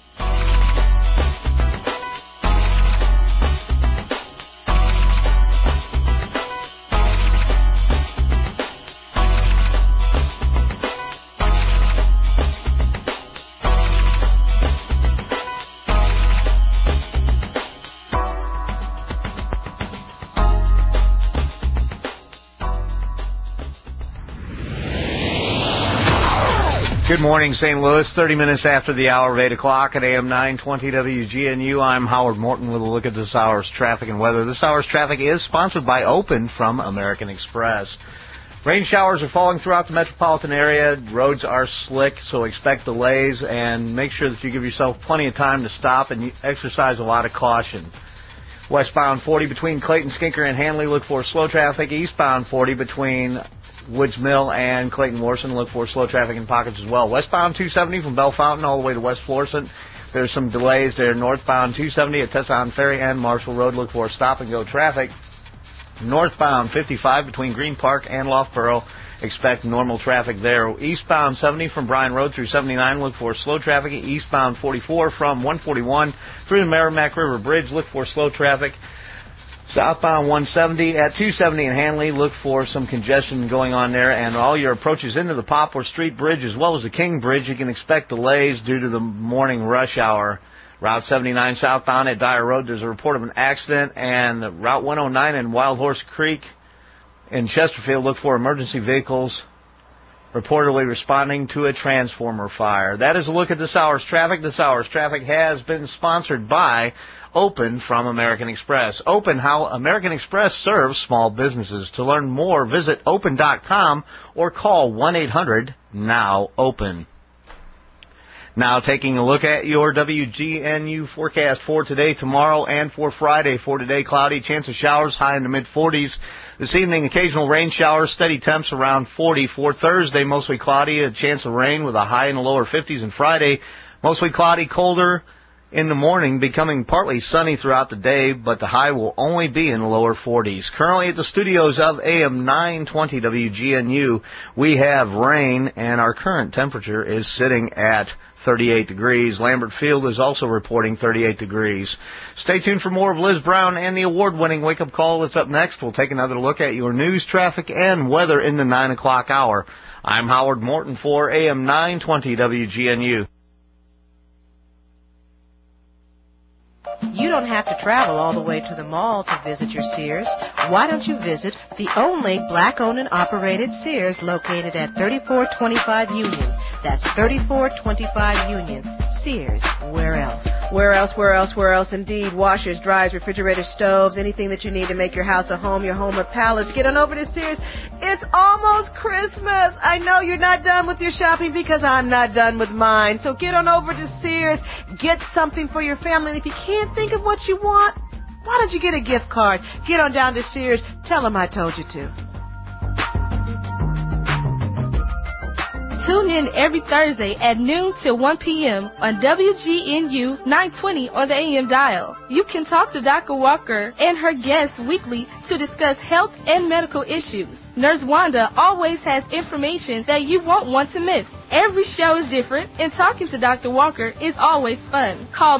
Good morning, St. Louis. 30 minutes after the hour of 8 o'clock at AM 920 WGNU. I'm Howard Morton with a look at this hour's traffic and weather. This hour's traffic is sponsored by Open from American Express. Rain showers are falling throughout the metropolitan area. Roads are slick, so expect delays, and make sure that you give yourself plenty of time to stop and exercise a lot of caution. Westbound 40 between Clayton, Skinker, and Hanley, look for slow traffic. Eastbound 40 between Woods Mill and Clayton Morrison, look for slow traffic in pockets as well. Westbound 270 from Bell Fountain all the way to West Florissant. There's some delays there. Northbound 270 at Tesson Ferry and Marshall Road, look for stop-and-go traffic. Northbound 55 between Green Park and Loughborough, expect normal traffic there. Eastbound 70 from Bryan Road through 79, look for slow traffic. Eastbound 44 from 141 through the Merrimack River Bridge, look for slow traffic. Southbound 170 at 270 in Hanley, look for some congestion going on there. And all your approaches into the Poplar Street Bridge as well as the King Bridge, you can expect delays due to the morning rush hour. Route 79 southbound at Dyer Road, there's a report of an accident. And Route 109 in Wild Horse Creek in Chesterfield, look for emergency vehicles reportedly responding to a transformer fire. That is a look at this hour's traffic. This hour's traffic has been sponsored by Open from American Express. Open, how American Express serves small businesses. To learn more, visit open.com or call 1-800-NOW-OPEN. Now taking a look at your WGNU forecast for today, tomorrow, and for Friday. For today, cloudy, chance of showers, high in the mid-40s. This evening, occasional rain showers, steady temps around 40. For Thursday, mostly cloudy, a chance of rain with a high in the lower 50s. And Friday, mostly cloudy, colder in the morning, becoming partly sunny throughout the day, but the high will only be in the lower 40s. Currently at the studios of AM 920 WGNU, we have rain, and our current temperature is sitting at 38 degrees. Lambert Field is also reporting 38 degrees. Stay tuned for more of Liz Brown and the award-winning Wake Up Call that's up next. We'll take another look at your news, traffic, and weather in the 9 o'clock hour. I'm Howard Morton for AM 920 WGNU. You don't have to travel all the way to the mall to visit your Sears. Why don't you visit the only black-owned and operated Sears located at 3425 Union? That's 3425 Union. Sears. Where else? Where else, where else, where else indeed? Washers, dryers, refrigerators, stoves, anything that you need to make your house a home, your home a palace. Get on over to Sears. It's almost Christmas. I know you're not done with your shopping because I'm not done with mine. So get on over to Sears. Get something for your family. And if you can't think of what you want, why don't you get a gift card? Get on down to Sears. Tell them I told you to. Tune in every Thursday at noon till 1 p.m. on WGNU 920 on the AM dial. You can talk to Dr. Walker and her guests weekly to discuss health and medical issues. Nurse Wanda always has information that you won't want to miss. Every show is different, and talking to Dr. Walker is always fun. Call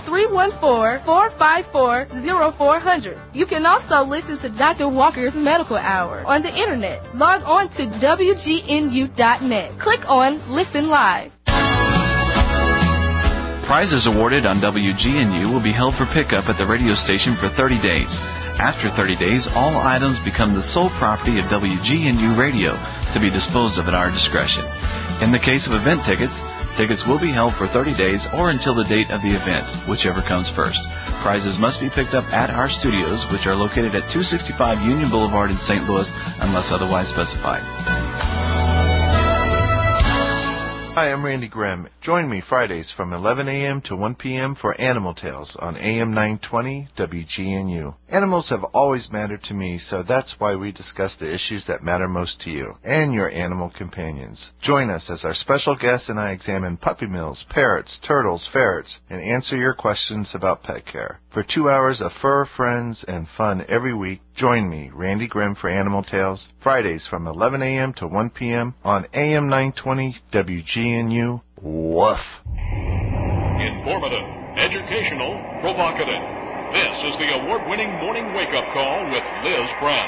314-454-0400. You can also listen to Dr. Walker's Medical Hour on the Internet. Log on to WGNU.net. Click on Listen Live. Prizes awarded on WGNU will be held for pickup at the radio station for 30 days. After 30 days, all items become the sole property of WGNU Radio to be disposed of at our discretion. In the case of event tickets, tickets will be held for 30 days or until the date of the event, whichever comes first. Prizes must be picked up at our studios, which are located at 265 Union Boulevard in St. Louis, unless otherwise specified. Hi, I'm Randy Grimm. Join me Fridays from 11 a.m. to 1 p.m. for Animal Tales on AM 920 WGNU. Animals have always mattered to me, so that's why we discuss the issues that matter most to you and your animal companions. Join us as our special guest and I examine puppy mills, parrots, turtles, ferrets, and answer your questions about pet care. For 2 hours of fur, friends, and fun every week, join me, Randy Grimm, for Animal Tales, Fridays from 11 a.m. to 1 p.m. on AM 920 WGNU. Woof. Informative, educational, provocative. This is the award-winning Morning Wake-Up Call with Liz Brown.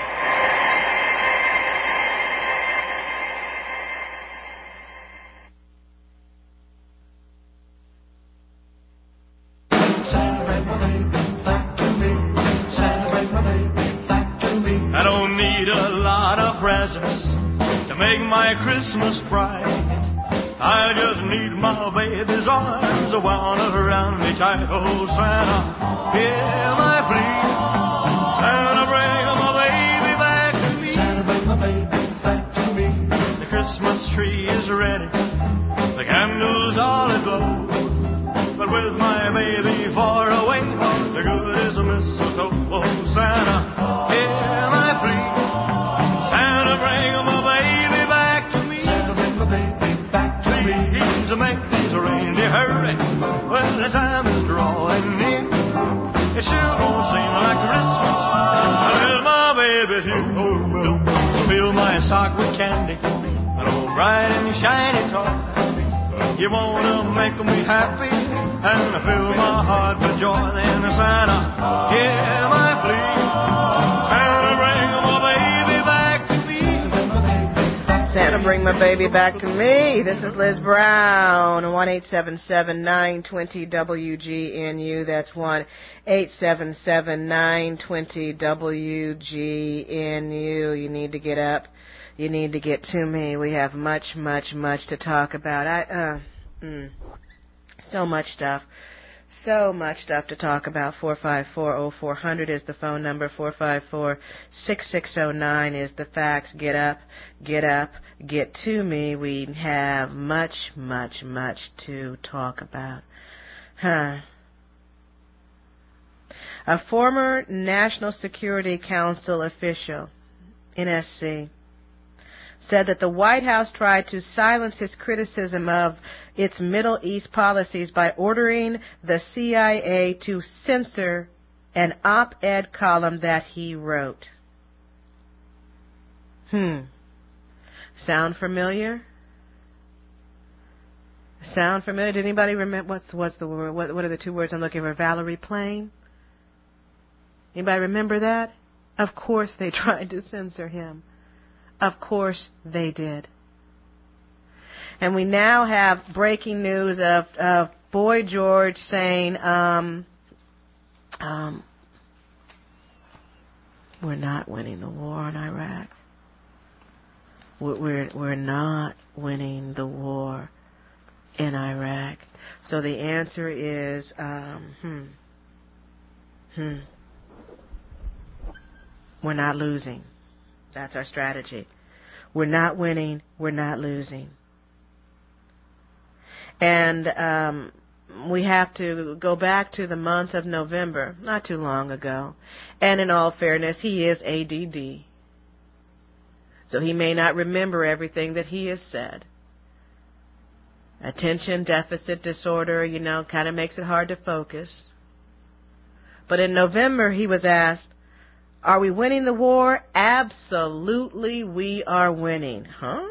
I don't need a lot of presents to make my Christmas bright. I just need my baby's arms wound around me tight. Oh, Santa, hear my plea. Santa, bring my baby back to me. Santa, bring my baby back to me. The Christmas tree is ready, the candles all aglow. But with my baby far away, the good is a mistletoe. Oh, Santa, hear my plea. Santa, bring my baby back to me. Santa, bring my baby back to me. Please make these reindeer hurry when the time is drawing near. It sure won't seem like Christmas until my baby's here. Oh, fill my sock with candy, an old bright and shiny toy. You wanna make me happy and fill my heart with joy. Then Santa, hear my plea. Santa, bring my baby back to me. Santa, bring my baby back to me. This is Liz Brown, 1-877-920-WGNU. That's 1-877-920-WGNU. You need to get up. You need to get to me. We have much, much, much to talk about. So much stuff. So much stuff to talk about. 454-0400 is the phone number. 454-6609 is the fax. Get up, get to me. We have much, much, much to talk about. A former National Security Council official, NSC, said that the White House tried to silence his criticism of its Middle East policies by ordering the CIA to censor an op-ed column that he wrote. Sound familiar? Sound familiar? Did anybody remember what's the word? What are the two words I'm looking for? Valerie Plame? Anybody remember that? Of course they tried to censor him. Of course they did. And we now have breaking news of Boy George saying, we're not winning the war in Iraq. We're not winning the war in Iraq. So the answer is, we're not losing. That's our strategy. We're not winning. We're not losing. And we have to go back to the month of November, not too long ago. And in all fairness, he is ADD. So he may not remember everything that he has said. Attention deficit disorder, kind of makes it hard to focus. But in November, he was asked, are we winning the war? Absolutely, we are winning. Huh?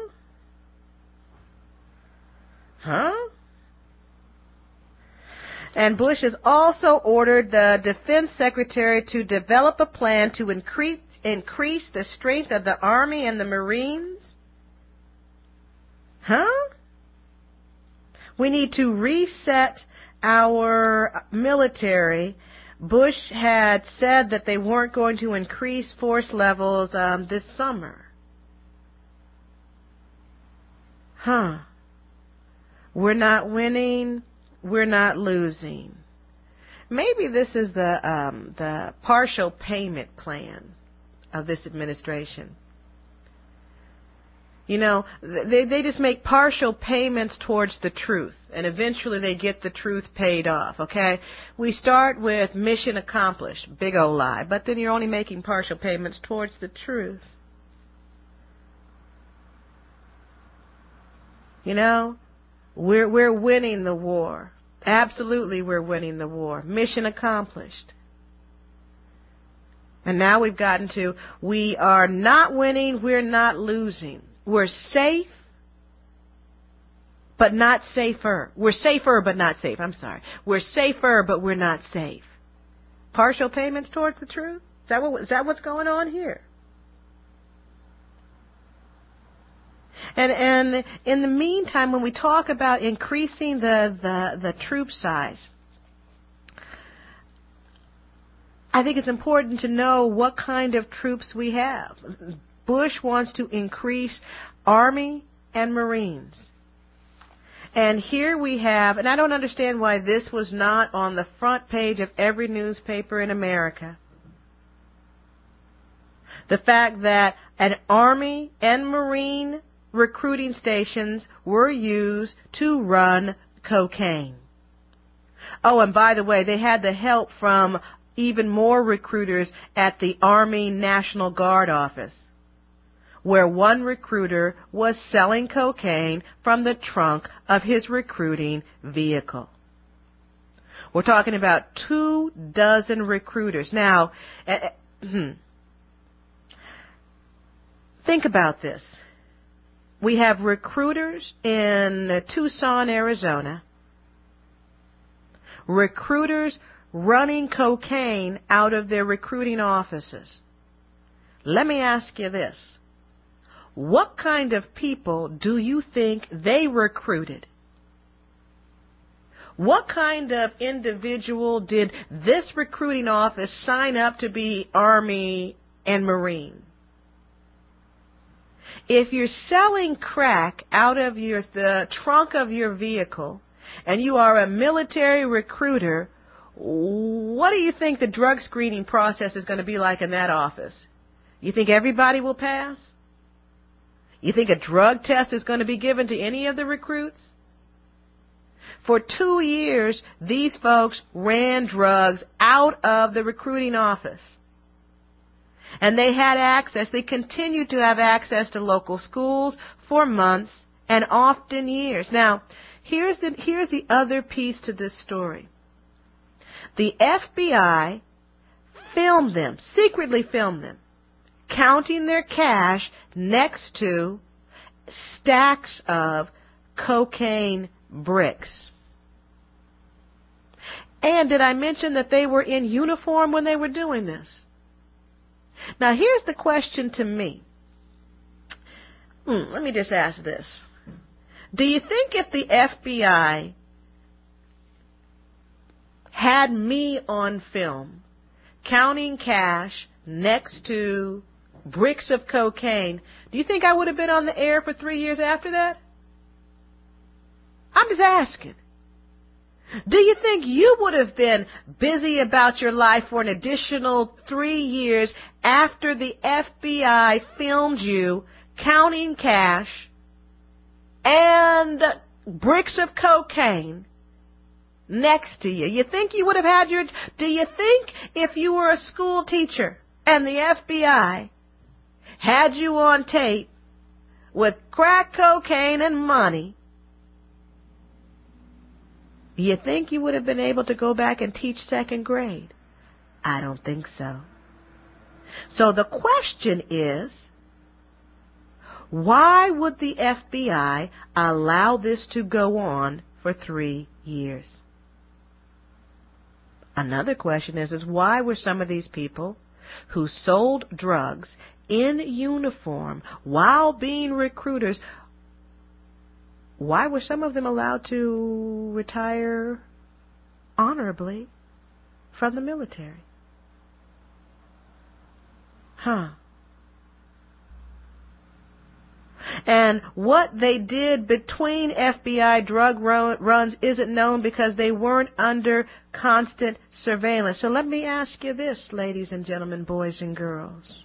And Bush has also ordered the Defense Secretary to develop a plan to increase the strength of the Army and the Marines. We need to reset our military, Bush had said that they weren't going to increase force levels this summer. We're not winning, we're not losing. Maybe this is the partial payment plan of this administration. You know, they just make partial payments towards the truth, and eventually they get the truth paid off, okay? We start with mission accomplished, big old lie, but then you're only making partial payments towards the truth. You know, we're winning the war. Absolutely, we're winning the war. Mission accomplished. And now we've gotten to, we are not winning, we're not losing. We're safe, but not safer. We're safer, but not safe. I'm sorry. We're safer, but we're not safe. Partial payments towards the truth? Is that what's going on here? And in the meantime, when we talk about increasing the troop size, I think it's important to know what kind of troops we have. Bush wants to increase Army and Marines. And here we have, and I don't understand why this was not on the front page of every newspaper in America, the fact that an Army and Marine recruiting stations were used to run cocaine. Oh, and by the way, they had the help from even more recruiters at the Army National Guard office, where one recruiter was selling cocaine from the trunk of his recruiting vehicle. We're talking about 24 recruiters. Now, think about this. We have recruiters in Tucson, Arizona, recruiters running cocaine out of their recruiting offices. Let me ask you this. What kind of people do you think they recruited? What kind of individual did this recruiting office sign up to be Army and Marine? If you're selling crack out of the trunk of your vehicle and you are a military recruiter, what do you think the drug screening process is going to be like in that office? You think everybody will pass? You think a drug test is going to be given to any of the recruits? For 2 years, these folks ran drugs out of the recruiting office. And they had access, they continued to have access to local schools for months and often years. Now, here's the other piece to this story. The FBI filmed them, secretly filmed them, counting their cash next to stacks of cocaine bricks. And did I mention that they were in uniform when they were doing this? Now, here's the question to me. Let me just ask this. Do you think if the FBI had me on film counting cash next to bricks of cocaine, do you think I would have been on the air for 3 years after that? I'm just asking. Do you think you would have been busy about your life for an additional 3 years after the FBI filmed you counting cash and bricks of cocaine next to you? You think you would have had do you think if you were a school teacher and the FBI had you on tape with crack cocaine and money, you think you would have been able to go back and teach second grade? I don't think so. So the question is, why would the FBI allow this to go on for 3 years? Another question is why were some of these people who sold drugs in uniform while being recruiters, why were some of them allowed to retire honorably from the military. And what they did between FBI drug runs isn't known because they weren't under constant surveillance. So let me ask you this, ladies and gentlemen, boys and girls.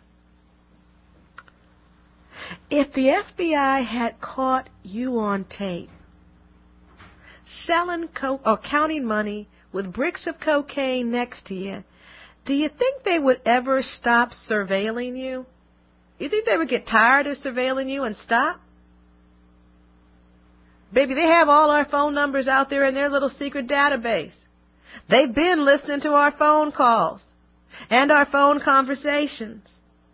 If the FBI had caught you on tape selling coke or counting money with bricks of cocaine next to you, do you think they would ever stop surveilling you? You think they would get tired of surveilling you and stop? Baby, they have all our phone numbers out there in their little secret database. They've been listening to our phone calls and our phone conversations.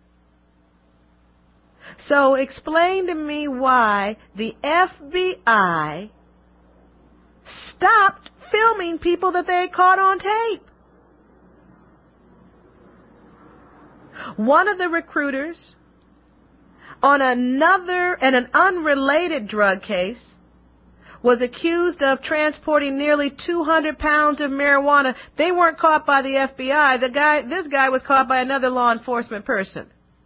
So explain to me why the FBI stopped filming people that they had caught on tape. One of the recruiters on an unrelated drug case was accused of transporting nearly 200 pounds of marijuana. They weren't caught by the FBI. This guy was caught by another law enforcement person.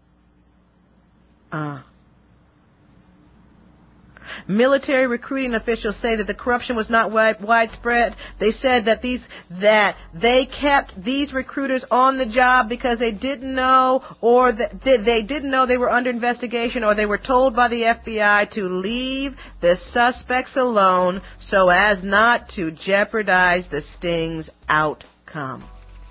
Military recruiting officials say that the corruption was not widespread. They said that they kept these recruiters on the job because they didn't know, or they didn't know they were under investigation, or they were told by the FBI to leave the suspects alone so as not to jeopardize the sting's outcome.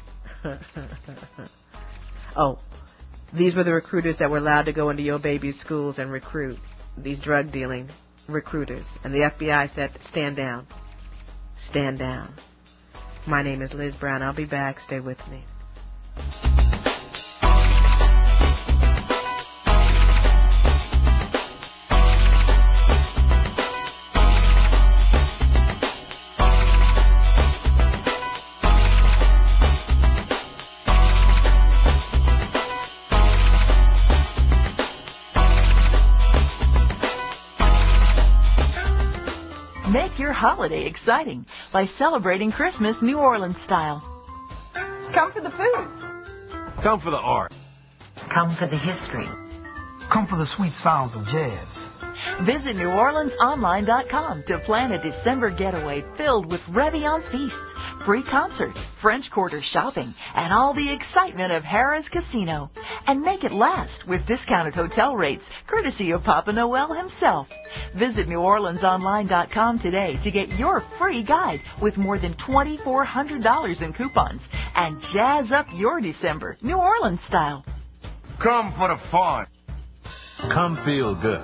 Oh, these were the recruiters that were allowed to go into your baby's schools and recruit these drug dealing recruiters. And the FBI said, stand down. Stand down. My name is Liz Brown. I'll be back. Stay with me. Make your holiday exciting by celebrating Christmas New Orleans style. Come for the food. Come for the art. Come for the history. Come for the sweet sounds of jazz. Visit NewOrleansOnline.com to plan a December getaway filled with Réveillon feasts, free concerts, French Quarter shopping, and all the excitement of Harrah's Casino. And make it last with discounted hotel rates, courtesy of Papa Noel himself. Visit NewOrleansOnline.com today to get your free guide with more than $2,400 in coupons and jazz up your December New Orleans style. Come for the fun. Come feel good.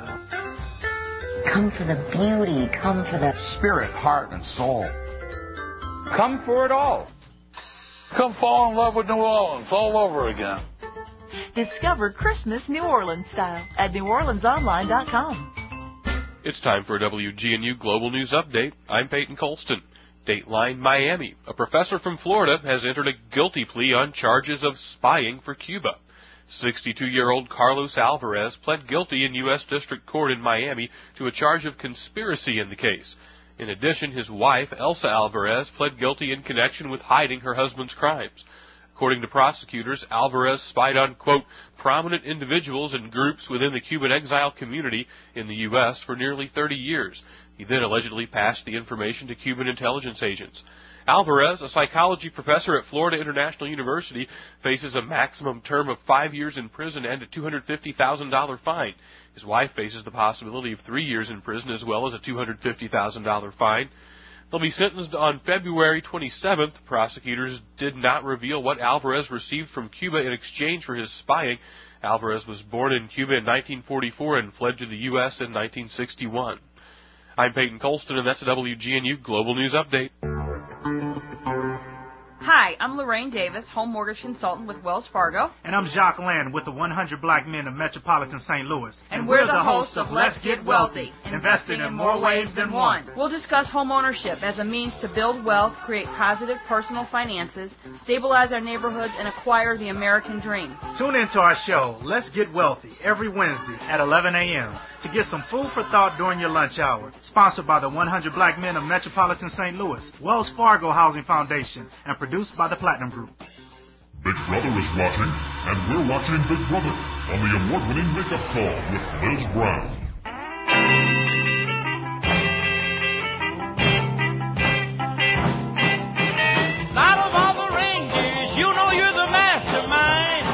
Come for the beauty. Come for the spirit, heart, and soul. Come for it all. Come fall in love with New Orleans all over again. Discover Christmas New Orleans style at NewOrleansOnline.com. It's time for a WGNU Global News Update. I'm Peyton Colston. Dateline Miami. A professor from Florida has entered a guilty plea on charges of spying for Cuba. 62-year-old Carlos Alvarez pled guilty in U.S. District Court in Miami to a charge of conspiracy in the case. In addition, his wife, Elsa Alvarez, pled guilty in connection with hiding her husband's crimes. According to prosecutors, Alvarez spied on, quote, prominent individuals and groups within the Cuban exile community in the U.S. for nearly 30 years. He then allegedly passed the information to Cuban intelligence agents. Alvarez, a psychology professor at Florida International University, faces a maximum term of 5 years in prison and a $250,000 fine. His wife faces the possibility of 3 years in prison as well as a $250,000 fine. They'll be sentenced on February 27th. Prosecutors did not reveal what Alvarez received from Cuba in exchange for his spying. Alvarez was born in Cuba in 1944 and fled to the U.S. in 1961. I'm Peyton Colston, and that's a WGNU Global News Update. Hi, I'm Lorraine Davis, home mortgage consultant with Wells Fargo. And I'm Jacques Land with the 100 Black Men of Metropolitan St. Louis. And we're the hosts of Let's Get Wealthy, investing in more ways than one. We'll discuss home ownership as a means to build wealth, create positive personal finances, stabilize our neighborhoods, and acquire the American dream. Tune into our show, Let's Get Wealthy, every Wednesday at 11 a.m. to to get some food for thought during your lunch hour. Sponsored by the 100 Black Men of Metropolitan St. Louis, Wells Fargo Housing Foundation, and produced by the Platinum Group. Big Brother is watching, and we're watching Big Brother on the award-winning Wake Up Call with Liz Brown. Out of all the reindeers, you know you're the mastermind.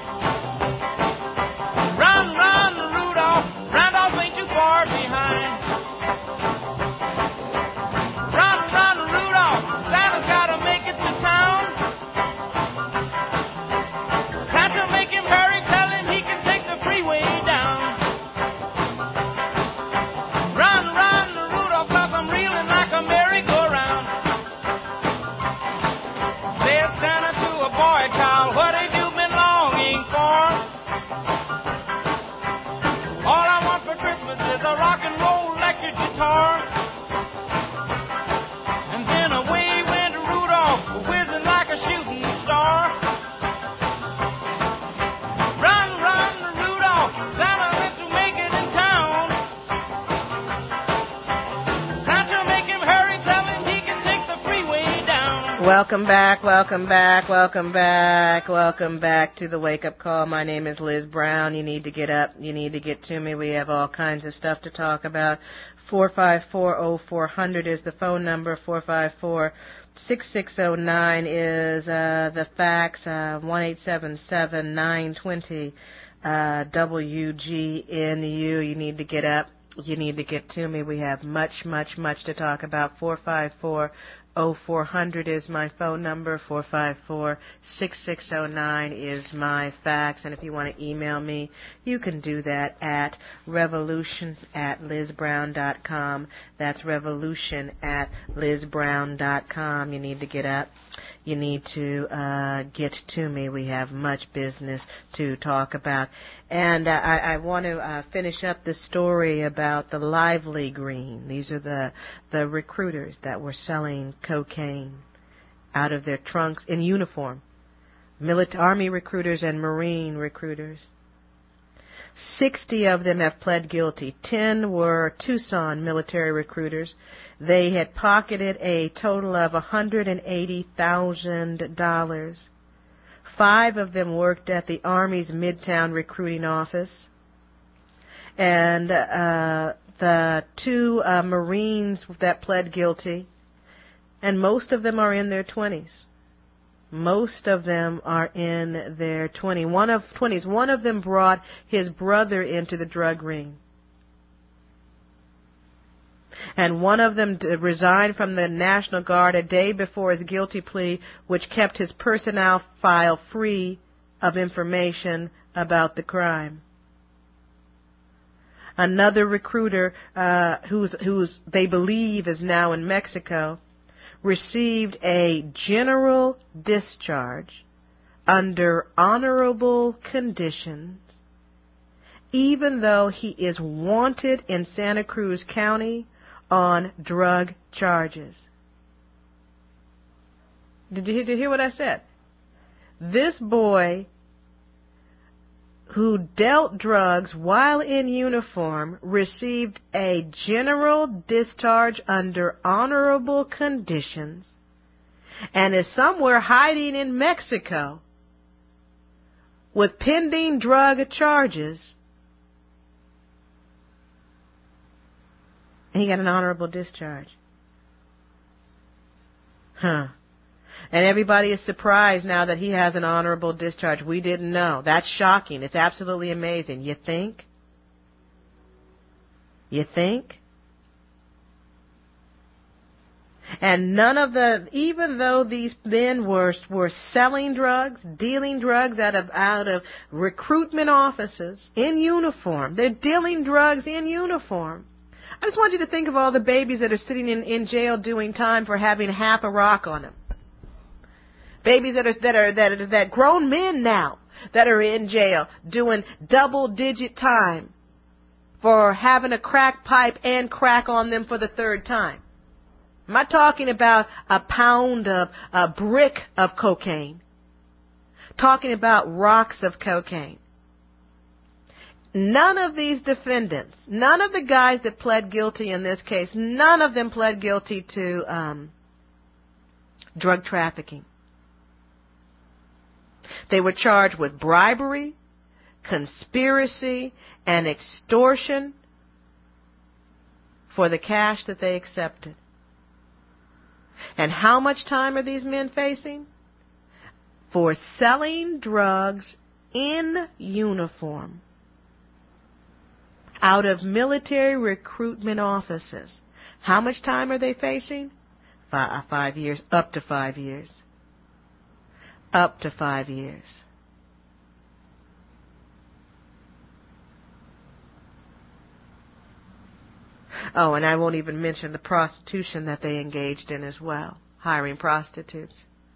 Run, run, Rudolph. Randolph ain't too far behind. Run, run, Rudolph. Santa's gotta make it to town. Santa, make him hurry. Tell him he can take the freeway down. Run, run, Rudolph, 'cause I'm reeling like a merry-go-round. Said Santa to a boy child, what have you been longing for? All I want for Christmas is a rock and roll electric guitar. And then away went Rudolph, whizzing like a shooting star. Run, run, Rudolph, Santa lets you make it in town. Santa, make him hurry, tell him he can take the freeway down. Welcome back, welcome back, welcome back, welcome back to the Wake Up Call. My name is Liz Brown. You need to get up. You need to get to me. We have all kinds of stuff to talk about. 454-0400 is the phone number. 454-6609 is the fax. 1-877-920 WGNU. You need to get up. You need to get to me. We have much, much, much to talk about. 454-0400 is my phone number. 454-6609 is my fax. And if you want to email me, you can do that at revolution@lizbrown.com. That's revolution@lizbrown.com. You need to get up. You need to get to me. We have much business to talk about. And I want to finish up the story about the Lively Green. These are the recruiters that were selling cocaine out of their trunks in uniform. Army recruiters and Marine recruiters. 60 of them have pled guilty. 10 were Tucson military recruiters. They had pocketed a total of $180,000. 5 of them worked at the Army's Midtown recruiting office. And the 2 Marines that pled guilty, and most of them are in their 20s. Most of them are in their 20s. One of them brought his brother into the drug ring. And one of them resigned from the National Guard a day before his guilty plea, which kept his personnel file free of information about the crime. Another recruiter, who's they believe is now in Mexico, received a general discharge under honorable conditions, even though he is wanted in Santa Cruz County on drug charges. Did you hear what I said? This boy who dealt drugs while in uniform received a general discharge under honorable conditions and is somewhere hiding in Mexico with pending drug charges. And he got an honorable discharge. And everybody is surprised now that he has an honorable discharge. We didn't know. That's shocking. It's absolutely amazing. You think? You think? And none of even though these men were selling drugs, dealing drugs out of recruitment offices in uniform, they're dealing drugs in uniform. I just want you to think of all the babies that are sitting in jail doing time for having half a rock on them. Babies that grown men now that are in jail doing double-digit time for having a crack pipe and crack on them for the third time. I'm not talking about a pound of a brick of cocaine. Talking about rocks of cocaine. none of these defendants, none of the guys that pled guilty in this case, none of them pled guilty to drug trafficking. They were charged with bribery, conspiracy, and extortion for the cash that they accepted. And how much time are these men facing? For selling drugs in uniform out of military recruitment offices. How much time are they facing? 5 years, up to 5 years. Up to 5 years. Oh, and I won't even mention the prostitution that they engaged in as well, hiring prostitutes.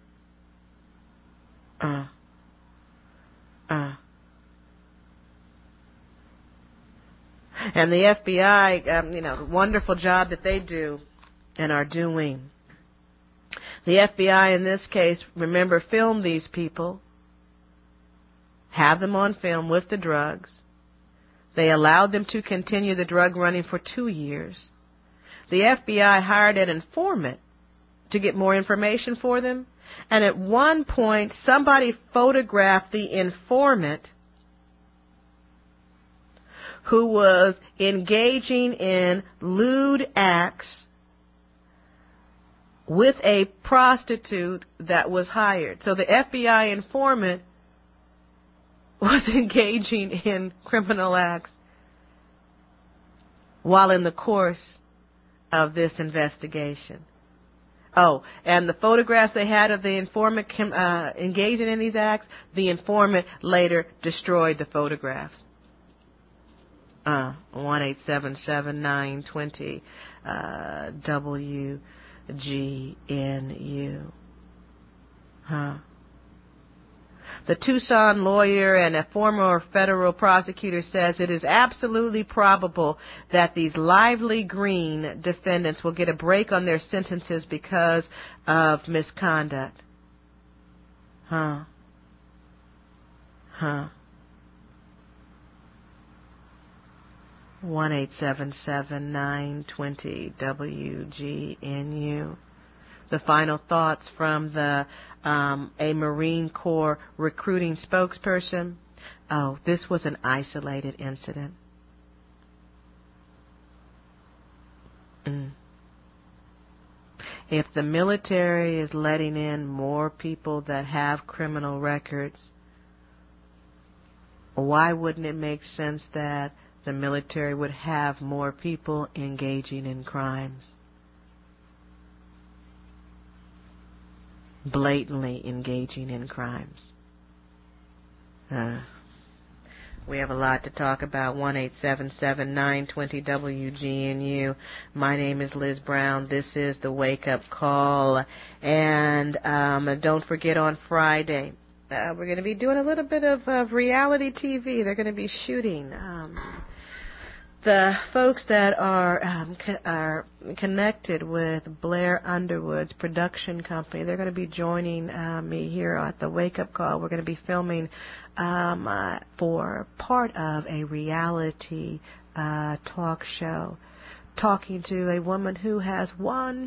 And the FBI, the wonderful job that they do and are doing. The FBI in this case, remember, filmed these people, have them on film with the drugs. They allowed them to continue the drug running for 2 years. The FBI hired an informant to get more information for them. And at one point, somebody photographed the informant who was engaging in lewd acts with a prostitute that was hired. So the FBI informant was engaging in criminal acts while in the course of this investigation. Oh, and the photographs they had of the informant engaging in these acts, the informant later destroyed the photographs. 1-877-920 WGNU. The Tucson lawyer and a former federal prosecutor says it is absolutely probable that these Lively Green defendants will get a break on their sentences because of misconduct. 1-877-920 WGNU. The final thoughts from a Marine Corps recruiting spokesperson. Oh, this was an isolated incident. If the military is letting in more people that have criminal records, why wouldn't it make sense that the military would have more people engaging in crimes? Blatantly engaging in crimes. We have a lot to talk about. 1-877-920 WGNU. My name is Liz Brown. This is the Wake Up Call. And don't forget, on Friday, we're going to be doing a little bit of reality TV. They're going to be shooting the folks that are connected with Blair Underwood's production company. They're going to be joining me here at the Wake Up Call. We're going to be filming for part of a reality talk show, talking to a woman who has won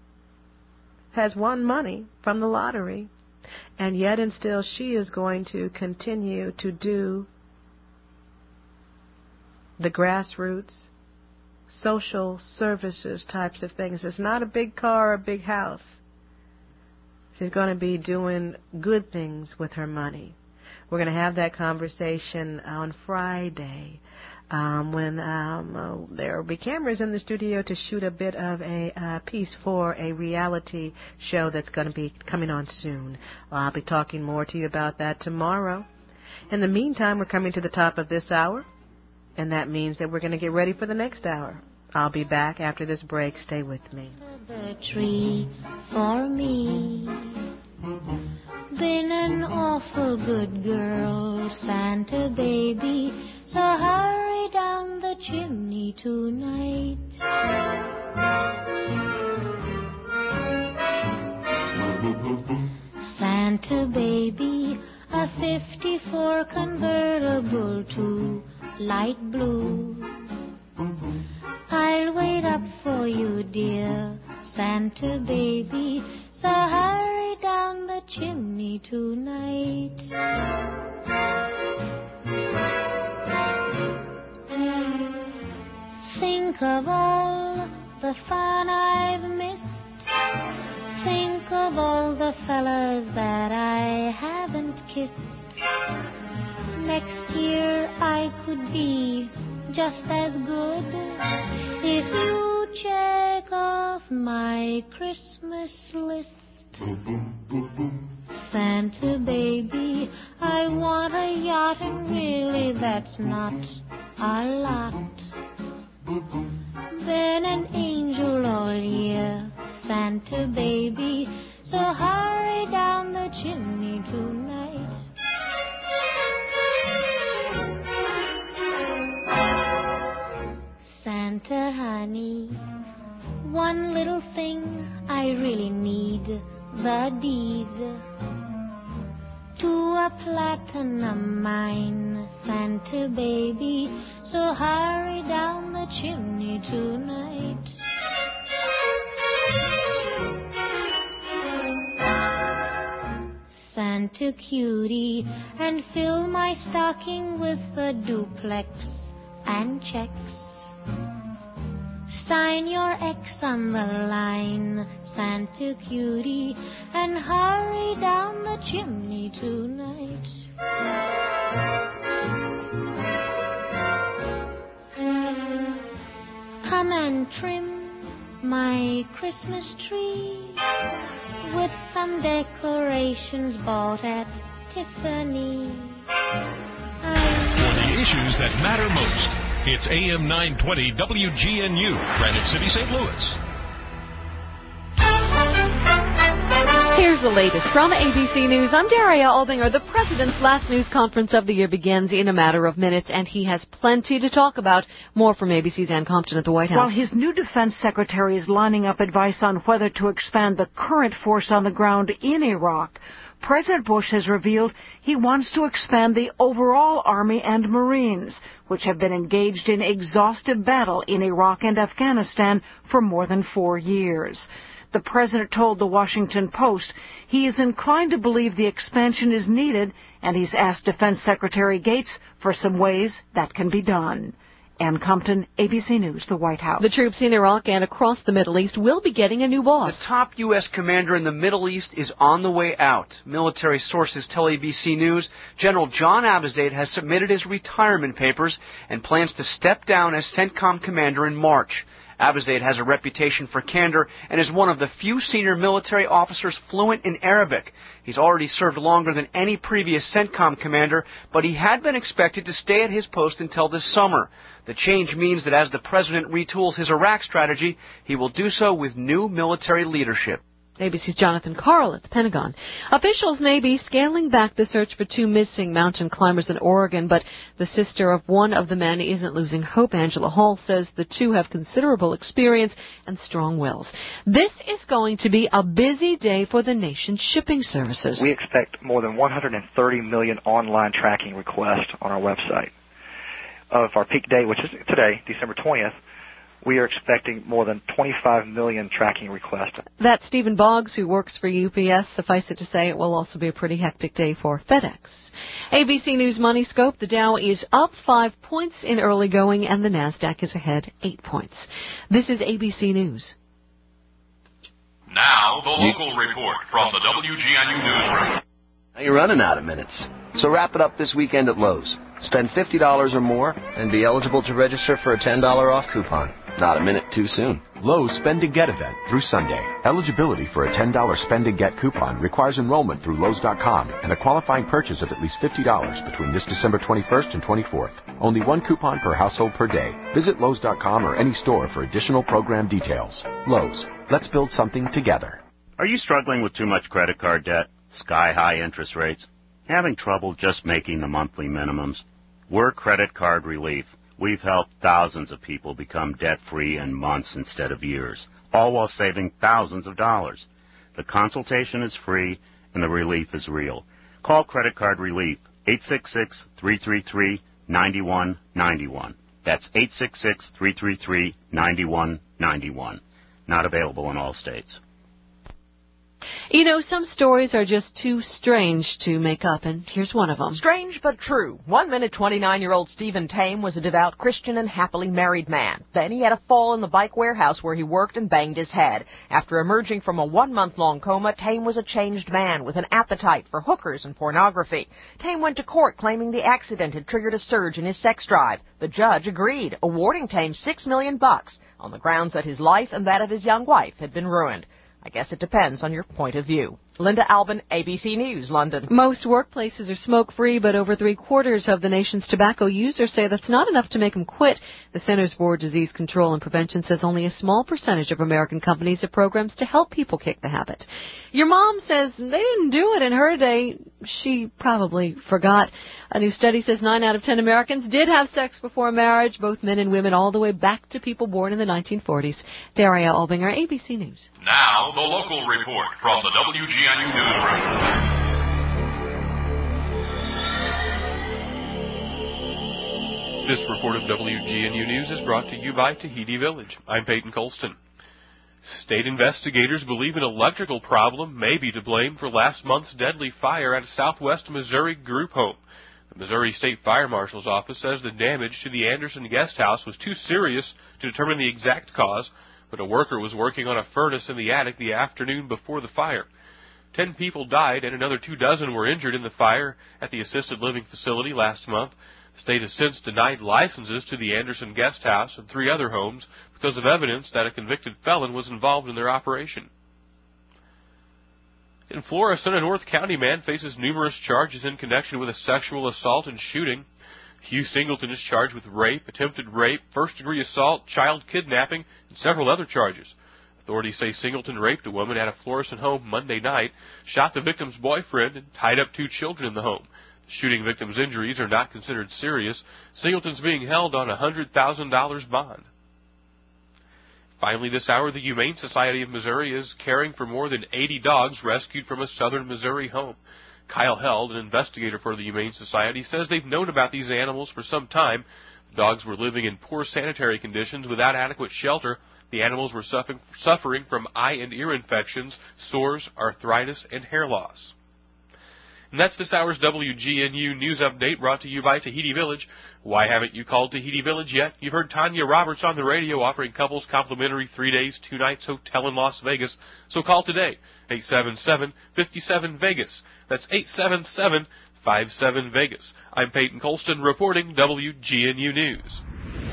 money from the lottery, and yet and still she is going to continue to do the grassroots, social services types of things. It's not a big car or a big house. She's going to be doing good things with her money. We're going to have that conversation on Friday when there will be cameras in the studio to shoot a bit of a piece for a reality show that's going to be coming on soon. I'll be talking more to you about that tomorrow. In the meantime, we're coming to the top of this hour. And that means that we're going to get ready for the next hour. I'll be back after this break. Stay with me. The tree for me. Been an awful good girl, Santa baby. So hurry down the chimney tonight. Santa baby, a 54 convertible to light blue. I'll wait up for you, dear Santa baby, so hurry down the chimney tonight. Think of all the fun I've missed. Think of all the fellas that I haven't kissed. Next year I could be just as good if you check off my Christmas list. Santa baby, I want a yacht, and really that's not a lot. Been an angel all year, Santa baby, so hurry down the chimney tonight. Santa honey, one little thing I really need, the deed to a platinum mine, Santa baby, so hurry down the chimney tonight. Santa cutie, and fill my stocking with a duplex and checks. Sign your X on the line, Santa cutie, and hurry down the chimney tonight. Come and trim my Christmas tree with some decorations bought at Tiffany. For the issues that matter most, it's AM 920 WGNU, Granite City, St. Louis. Here's the latest from ABC News. I'm Daria Aldinger. The president's last news conference of the year begins in a matter of minutes, and he has plenty to talk about. More from ABC's Ann Compton at the White House. While his new defense secretary is lining up advice on whether to expand the current force on the ground in Iraq, President Bush has revealed he wants to expand the overall Army and Marines, which have been engaged in exhaustive battle in Iraq and Afghanistan for more than 4 years. The president told the Washington Post he is inclined to believe the expansion is needed, and he's asked Defense Secretary Gates for some ways that can be done. Ann Compton, ABC News, the White House. The troops in Iraq and across the Middle East will be getting a new boss. The top U.S. commander in the Middle East is on the way out. Military sources tell ABC News General John Abizaid has submitted his retirement papers and plans to step down as CENTCOM commander in March. Abizaid has a reputation for candor and is one of the few senior military officers fluent in Arabic. He's already served longer than any previous CENTCOM commander, but he had been expected to stay at his post until this summer. The change means that as the president retools his Iraq strategy, he will do so with new military leadership. ABC's Jonathan Karl at the Pentagon. Officials may be scaling back the search for 2 missing mountain climbers in Oregon, but the sister of one of the men isn't losing hope. Angela Hall says the 2 have considerable experience and strong wills. This is going to be a busy day for the nation's shipping services. We expect more than 130 million online tracking requests on our website. Of our peak day, which is today, December 20th, we are expecting more than 25 million tracking requests. That's Stephen Boggs, who works for UPS. Suffice it to say, it will also be a pretty hectic day for FedEx. ABC News Money Scope. The Dow is up 5 points in early going, and the NASDAQ is ahead 8 points. This is ABC News. Now, the local report from the WGNU Newsroom. Now you're running out of minutes, so wrap it up this weekend at Lowe's. Spend $50 or more and be eligible to register for a $10 off coupon. Not a minute too soon. Lowe's Spend and Get event through Sunday. Eligibility for a $10 Spend and Get coupon requires enrollment through Lowe's.com and a qualifying purchase of at least $50 between this December 21st and 24th. Only 1 coupon per household per day. Visit Lowe's.com or any store for additional program details. Lowe's. Let's build something together. Are you struggling with too much credit card debt? Sky-high interest rates? Having trouble just making the monthly minimums? We're Credit Card Relief. We've helped thousands of people become debt-free in months instead of years, all while saving thousands of dollars. The consultation is free and the relief is real. Call Credit Card Relief, 866-333-9898. 866-333-9191. That's 866-333-9191. Not available in all states. You know, some stories are just too strange to make up, and here's one of them. Strange but true. 1 minute, 29-year-old Stephen Tame was a devout Christian and happily married man. Then he had a fall in the bike warehouse where he worked and banged his head. After emerging from a 1-month-long coma, Tame was a changed man with an appetite for hookers and pornography. Tame went to court claiming the accident had triggered a surge in his sex drive. The judge agreed, awarding Tame $6 million on the grounds that his life and that of his young wife had been ruined. I guess it depends on your point of view. Linda Albin, ABC News, London. Most workplaces are smoke-free, but over 3/4 of the nation's tobacco users say that's not enough to make them quit. The Centers for Disease Control and Prevention says only a small percentage of American companies have programs to help people kick the habit. Your mom says they didn't do it in her day. She probably forgot. A new study says 9 out of 10 Americans did have sex before marriage, both men and women, all the way back to people born in the 1940s. Daria Albinger, ABC News. Now, the local report from the WGNU Newsroom. This report of WGNU News is brought to you by Tahiti Village. I'm Peyton Colston. State investigators believe an electrical problem may be to blame for last month's deadly fire at a Southwest Missouri group home. The Missouri State Fire Marshal's office says the damage to the Anderson guest house was too serious to determine the exact cause, but a worker was working on a furnace in the attic the afternoon before the fire. 10 people died and another 24 were injured in the fire at the assisted living facility last month. The state has since denied licenses to the Anderson guest house and 3 other homes because of evidence that a convicted felon was involved in their operation. In Florissant, a North County man faces numerous charges in connection with a sexual assault and shooting. Hugh Singleton is charged with rape, attempted rape, first-degree assault, child kidnapping, and several other charges. Authorities say Singleton raped a woman at a Florissant home Monday night, shot the victim's boyfriend, and tied up 2 children in the home. The shooting victim's injuries are not considered serious. Singleton's being held on a $100,000 bond. Finally, this hour, the Humane Society of Missouri is caring for more than 80 dogs rescued from a southern Missouri home. Kyle Held, an investigator for the Humane Society, says they've known about these animals for some time. The dogs were living in poor sanitary conditions without adequate shelter. The animals were suffering from eye and ear infections, sores, arthritis, and hair loss. And that's this hour's WGNU News Update, brought to you by Tahiti Village. Why haven't you called Tahiti Village yet? You've heard Tanya Roberts on the radio offering couples complimentary 3 days, 2 nights hotel in Las Vegas. So call today, 877-57-VEGAS. That's 877-57-VEGAS. I'm Peyton Colston reporting WGNU News.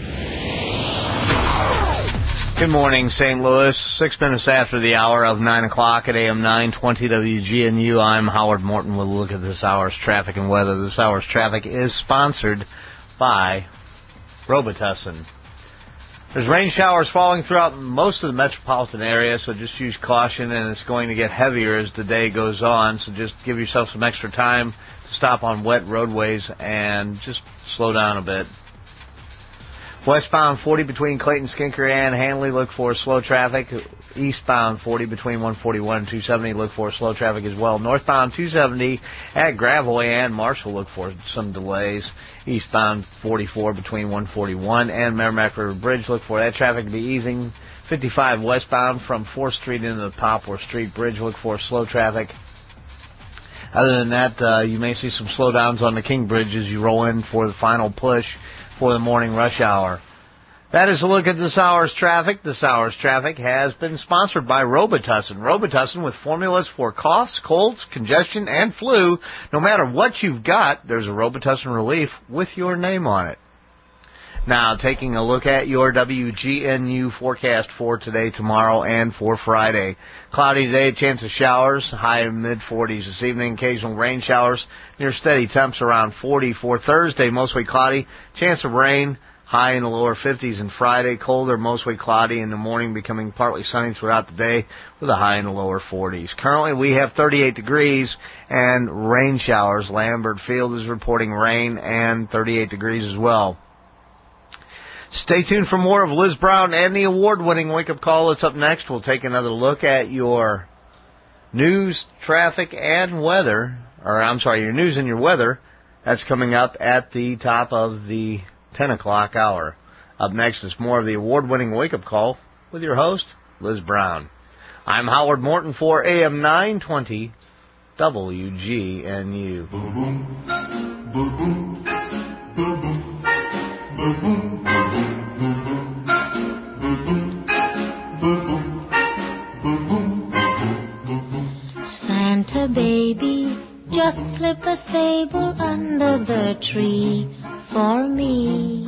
Good morning, St. Louis. 6 minutes after the hour of 9 o'clock at AM 920 WGNU. I'm Howard Morton with a look at this hour's traffic and weather. This hour's traffic is sponsored by Robitussin. There's rain showers falling throughout most of the metropolitan area, so just use caution, and it's going to get heavier as the day goes on, so just give yourself some extra time to stop on wet roadways and just slow down a bit. Westbound 40 between Clayton, Skinker, and Hanley, look for slow traffic. Eastbound 40 between 141 and 270, look for slow traffic as well. Northbound 270 at Gravois and Marshall, look for some delays. Eastbound 44 between 141 and Merrimack River Bridge, look for that traffic to be easing. 55 westbound from 4th Street into the Poplar Street Bridge, look for slow traffic. Other than that, you may see some slowdowns on the King Bridge as you roll in for the final push for the morning rush hour. That is a look at this hour's traffic. This hour's traffic has been sponsored by Robitussin. Robitussin with formulas for coughs, colds, congestion, and flu. No matter what you've got, there's a Robitussin relief with your name on it. Now, taking a look at your WGNU forecast for today, tomorrow, and for Friday. Cloudy today, chance of showers, high in mid-40s this evening. Occasional rain showers, near steady temps around 40. For Thursday, mostly cloudy, chance of rain, high in the lower 50s. And Friday, colder, mostly cloudy in the morning, becoming partly sunny throughout the day with a high in the lower 40s. Currently, we have 38 degrees and rain showers. Lambert Field is reporting rain and 38 degrees as well. Stay tuned for more of Liz Brown and the award-winning wake-up call that's up next. We'll take another look at your news, traffic, and weather, your news and your weather That's coming up at the top of the 10 o'clock hour. Up next is more of the award-winning wake-up call with your host, Liz Brown. I'm Howard Morton for AM 920 WGNU. Santa baby, just slip a sable under the tree for me.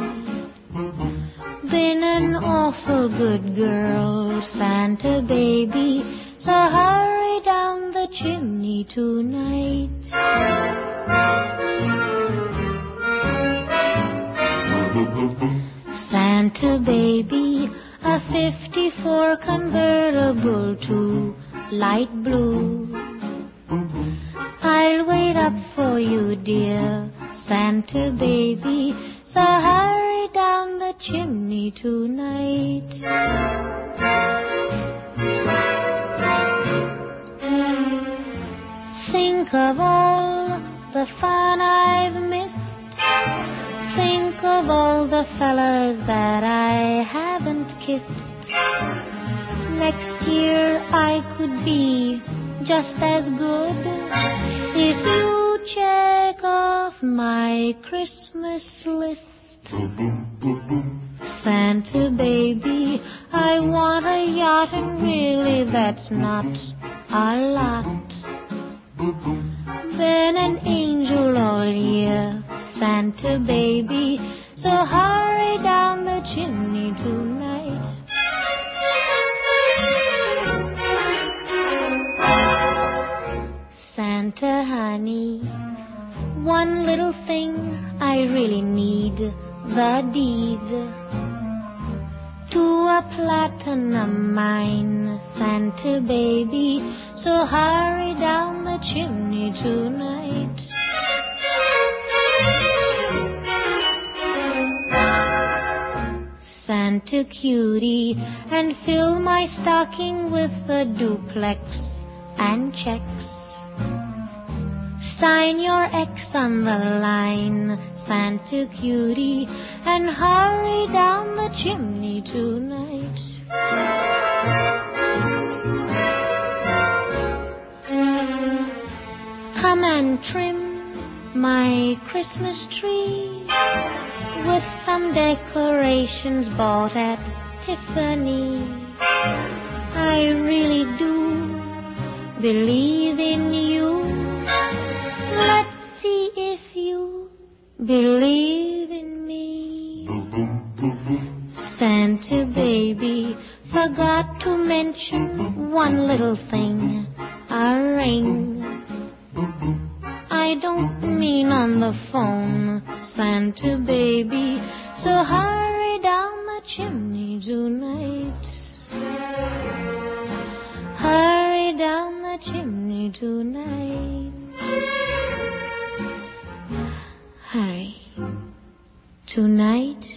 Been an awful good girl, Santa baby, so hurry down the chimney tonight. Santa baby, a 54 convertible to light blue. I'll wait up for you, dear Santa baby, so hurry down the chimney tonight. Think of all the fun I've missed. Think of all the fellas that I haven't kissed. Next year I could be just as good if you check off my Christmas list. Santa baby, I want a yacht, and really that's not a lot. Been an angel all year, Santa baby, so hurry down the chimney tonight. Santa honey, one little thing I really need, the deed to a platinum mine, Santa baby, so hurry down the chimney tonight. Santa cutie, and fill my stocking with a duplex and checks. Sign your X on the line, Santa cutie, and hurry down the chimney tonight. Come and trim my Christmas tree with some decorations bought at Tiffany. I really do believe in you. Let's see if you believe in me. Santa baby, forgot to mention one little thing, a ring. I don't mean on the phone, Santa baby, so hurry down the chimney tonight. Hurry down the chimney tonight. Hurry. Tonight.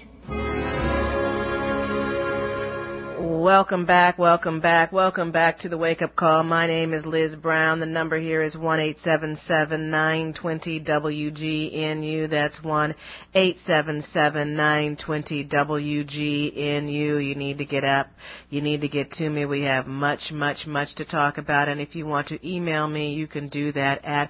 Welcome back to the Wake Up Call. My name is Liz Brown. The number here is 1-877-920-WGNU. That's 1-877-920-WGNU. You need to get up. You need to get to me. We have much to talk about. And if you want to email me, you can do that at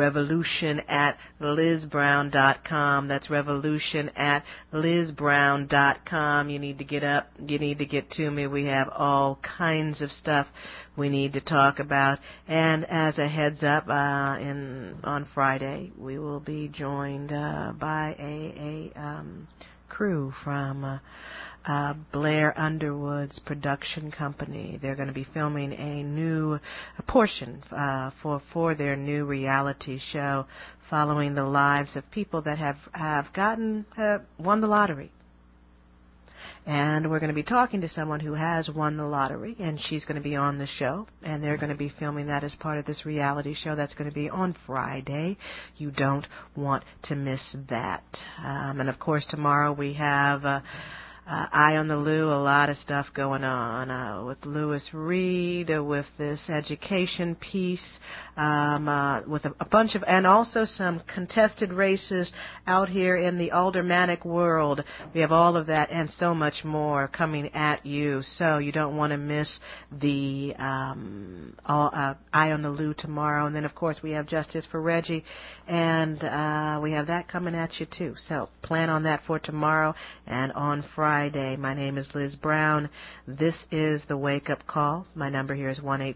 revolution@lizbrown.com. That's revolution@lizbrown.com. You need to get up. You need to get to me. We have all kinds of stuff we need to talk about. And as a heads up, on Friday, we will be joined by a crew from Blair Underwood's production company. They're going to be filming a portion for their new reality show following the lives of people that have won the lottery. And we're going to be talking to someone who has won the lottery, and she's going to be on the show, and they're going to be filming that as part of this reality show that's going to be on Friday. You don't want to miss that. And, of course, tomorrow we have Eye on the Lou, a lot of stuff going on with Lewis Reed, with this education piece, with a bunch of, and also some contested races out here in the aldermanic world. We have all of that and so much more coming at you. So you don't want to miss the Eye on the Lou tomorrow. And then, of course, we have Justice for Reggie, and we have that coming at you, too. So plan on that for tomorrow and on Friday. My name is Liz Brown. This is the Wake Up Call. My number here is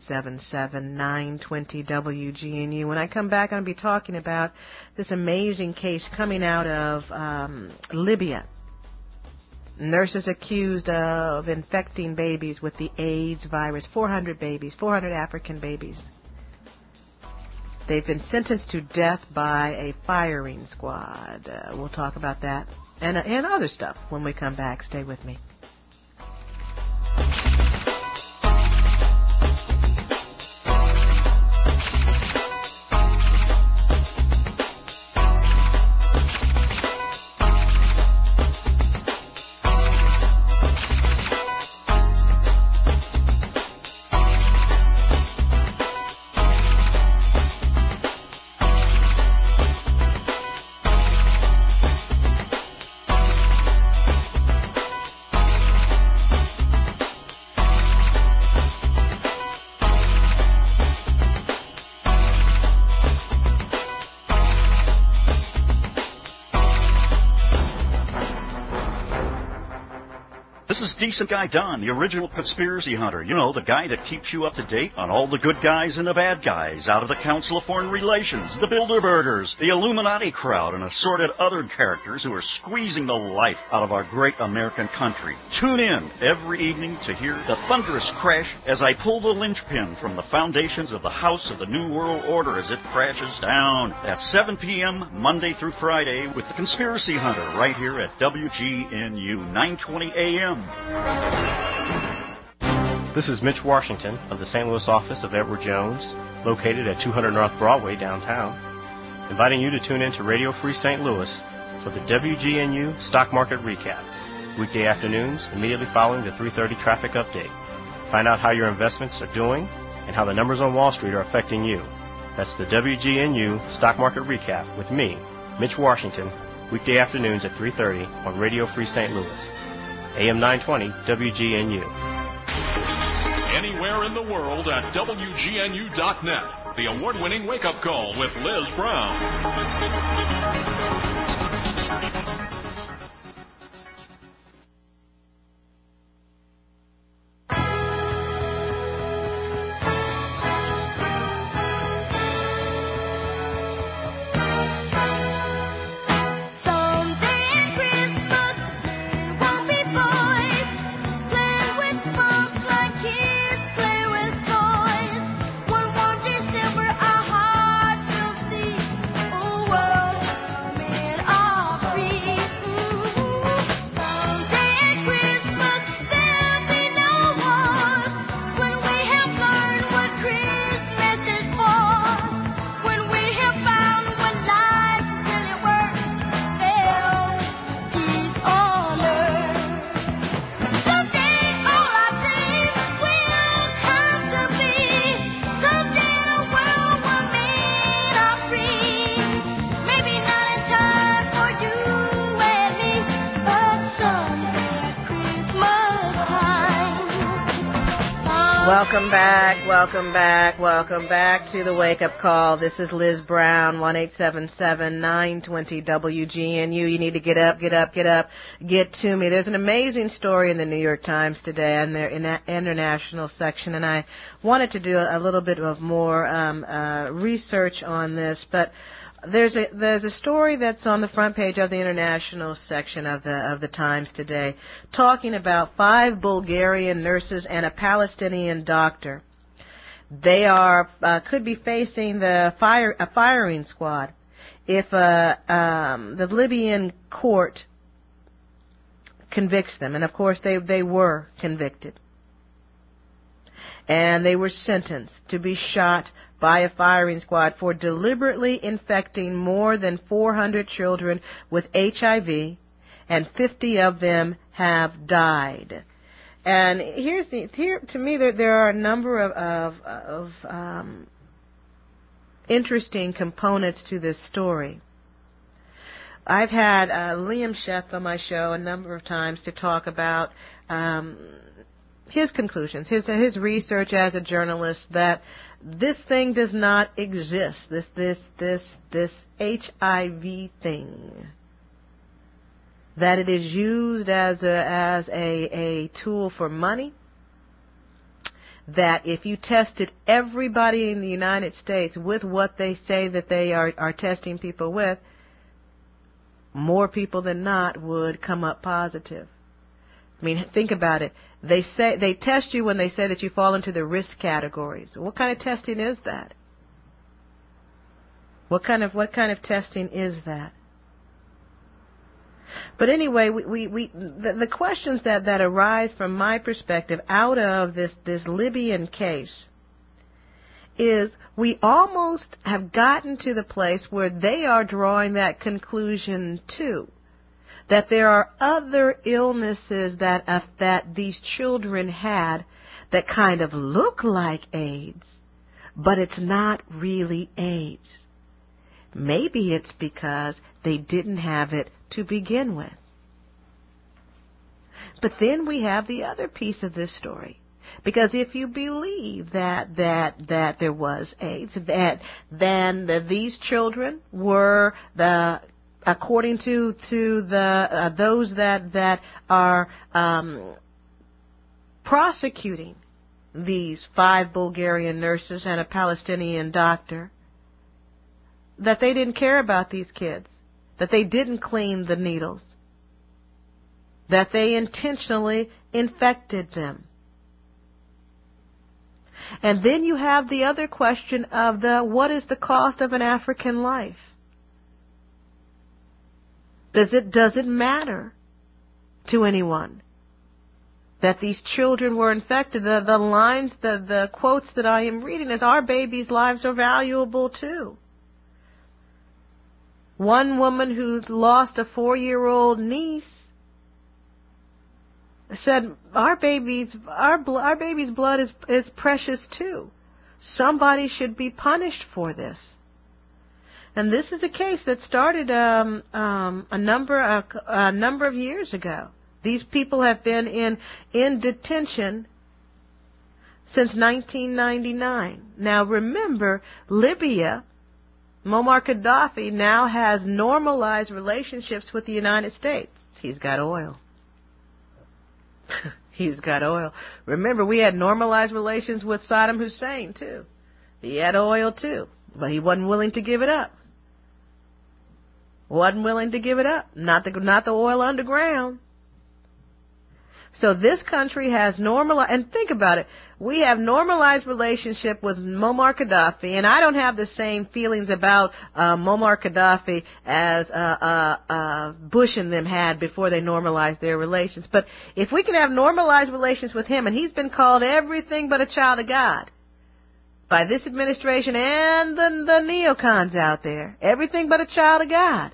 1-877-920-WGNU. When I come back, I'm going to be talking about this amazing case coming out of Libya. Nurses accused of infecting babies with the AIDS virus. 400 babies, 400 African babies. They've been sentenced to death by a firing squad. We'll talk about that and other stuff when we come back. Stay with me. Decent Guy Don, the original conspiracy hunter. You know, the guy that keeps you up to date on all the good guys and the bad guys out of the Council of Foreign Relations, the Bilderbergers, the Illuminati crowd, and assorted other characters who are squeezing the life out of our great American country. Tune in every evening to hear the thunderous crash as I pull the linchpin from the foundations of the House of the New World Order as it crashes down at 7 p.m. Monday through Friday with the Conspiracy Hunter right here at WGNU 920 AM. This is Mitch Washington of the St. Louis office of Edward Jones, located at 200 North Broadway downtown, inviting you to tune in to Radio Free St. Louis for the WGNU Stock Market Recap, weekday afternoons immediately following the 3:30 traffic update. Find out how your investments are doing and how the numbers on Wall Street are affecting you. That's the WGNU Stock Market Recap with me, Mitch Washington, weekday afternoons at 3:30 on Radio Free St. Louis. AM 920 WGNU. Anywhere in the world at WGNU.net. The award-winning wake-up call with Liz Brown. Welcome back to the Wake Up Call. This is Liz Brown, 1-877-920-WGNU. You need to get up, get to me. There's an amazing story in the New York Times today in their international section, and I wanted to do a little bit of more research on this, but there's a story that's on the front page of the international section of the Times today, talking about 5 Bulgarian nurses and a Palestinian doctor. They could be facing a firing squad if the Libyan court convicts them, and of course they were convicted, and they were sentenced to be shot by a firing squad for deliberately infecting more than 400 children with HIV and 50 of them have died. And here to me there are a number of interesting components to this story. I've had Liam Sheth on my show a number of times to talk about his conclusions, his research as a journalist, that this thing does not exist. This HIV thing, that it is used as a tool for money. That if you tested everybody in the United States with what they say that they are testing people with, more people than not would come up positive. I mean, think about it. They test you when they say that you fall into the risk categories. What kind of testing is that? What kind of testing is that? But anyway, the questions that arise from my perspective out of this Libyan case is we almost have gotten to the place where they are drawing that conclusion too, that there are other illnesses that these children had that kind of look like AIDS, but it's not really AIDS. Maybe it's because they didn't have it to begin with. But then we have the other piece of this story. Because if you believe that there was AIDS, then these children were according to those that are prosecuting these 5 Bulgarian nurses and a Palestinian doctor, that they didn't care about these kids, that they didn't clean the needles, that they intentionally infected them. And then you have the other question of what is the cost of an African life? Does it matter to anyone that these children were infected? The lines, the quotes that I am reading is, our babies' lives are valuable too. One woman who lost a 4-year-old niece said, our baby's blood is precious too. Somebody should be punished for this. And this is a case that started a number of years ago. These people have been in detention since 1999. Now remember, Libya, Muammar Gaddafi now has normalized relationships with the United States. He's got oil. He's got oil. Remember, we had normalized relations with Saddam Hussein, too. He had oil, too, but he wasn't willing to give it up. Wasn't willing to give it up. Not the oil underground. So this country has normalized, and think about it, we have normalized relationship with Muammar Gaddafi, and I don't have the same feelings about Muammar Gaddafi as Bush and them had before they normalized their relations. But if we can have normalized relations with him, and he's been called everything but a child of God by this administration and the neocons out there, everything but a child of God.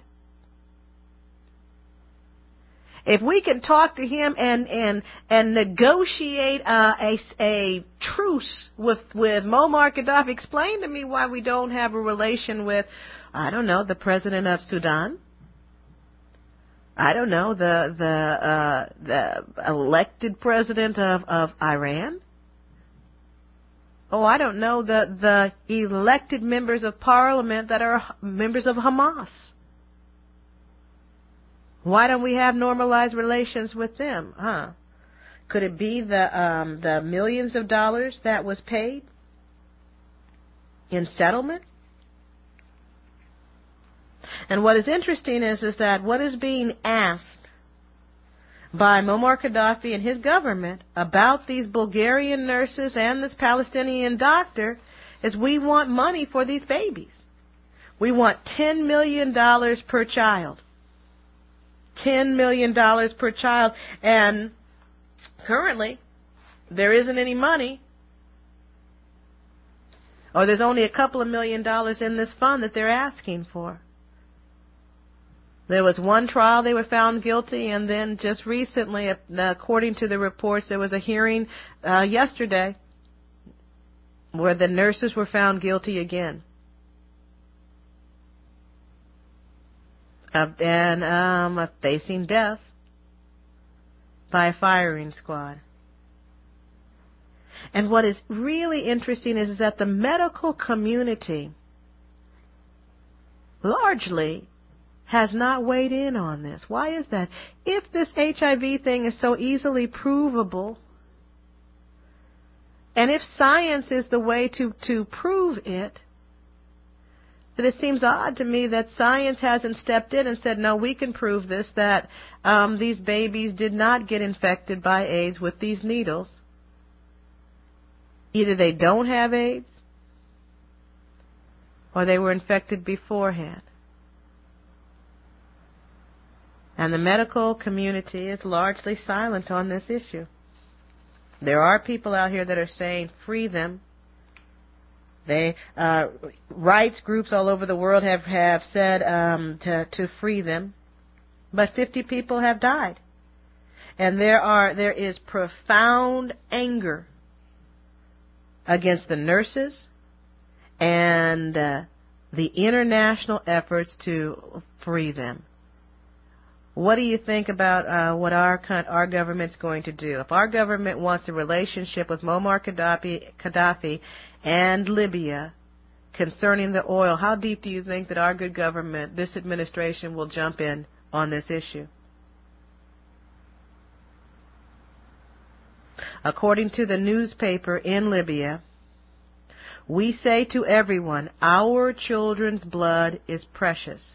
If we can talk to him and negotiate a truce with Muammar Gaddafi, explain to me why we don't have a relation with, I don't know, the president of Sudan. I don't know, the elected president of Iran. Oh, I don't know, the elected members of parliament that are members of Hamas. Why don't we have normalized relations with them? Could it be the millions of dollars that was paid in settlement? And what is interesting is that what is being asked by Muammar Gaddafi and his government about these Bulgarian nurses and this Palestinian doctor is, we want money for these babies. We want $10 million per child. $10 million per child, and currently there isn't any money, or there's only a couple of $1 million in this fund that they're asking for. There was one trial, they were found guilty, and then just recently, according to the reports, there was a hearing yesterday where the nurses were found guilty again. Of facing death by a firing squad. And what is really interesting is that the medical community largely has not weighed in on this. Why is that? If this HIV thing is so easily provable, and if science is the way to prove it, then it seems odd to me that science hasn't stepped in and said, no, we can prove this, that these babies did not get infected by AIDS with these needles. Either they don't have AIDS, or they were infected beforehand. And the medical community is largely silent on this issue. There are people out here that are saying, free them. Rights groups all over the world have said to free them. But 50 people have died. And there is profound anger against the nurses and the international efforts to free them. What do you think about what our government's going to do? If our government wants a relationship with Muammar Gaddafi and Libya concerning the oil, how deep do you think that our good government, this administration, will jump in on this issue? According to the newspaper in Libya, we say to everyone, our children's blood is precious.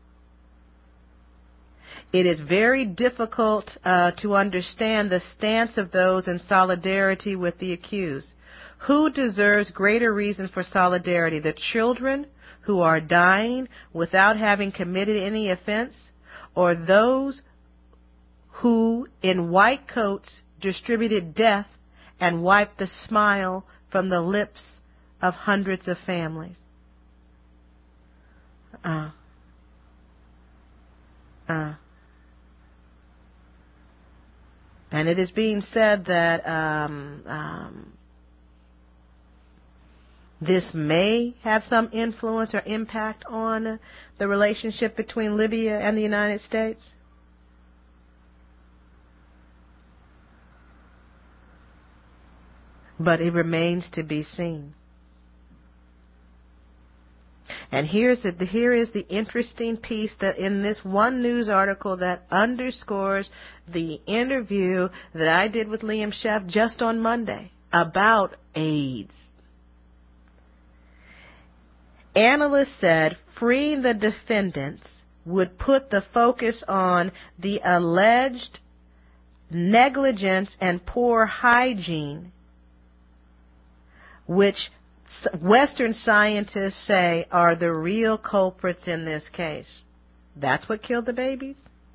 It is very difficult to understand the stance of those in solidarity with the accused. Who deserves greater reason for solidarity, the children who are dying without having committed any offense, or those who, in white coats, distributed death and wiped the smile from the lips of hundreds of families? And it is being said that this may have some influence or impact on the relationship between Libya and the United States. But it remains to be seen. And here is the interesting piece that in this one news article that underscores the interview that I did with Liam Sheff just on Monday about AIDS. Analysts said freeing the defendants would put the focus on the alleged negligence and poor hygiene, which Western scientists say are the real culprits in this case. That's what killed the babies?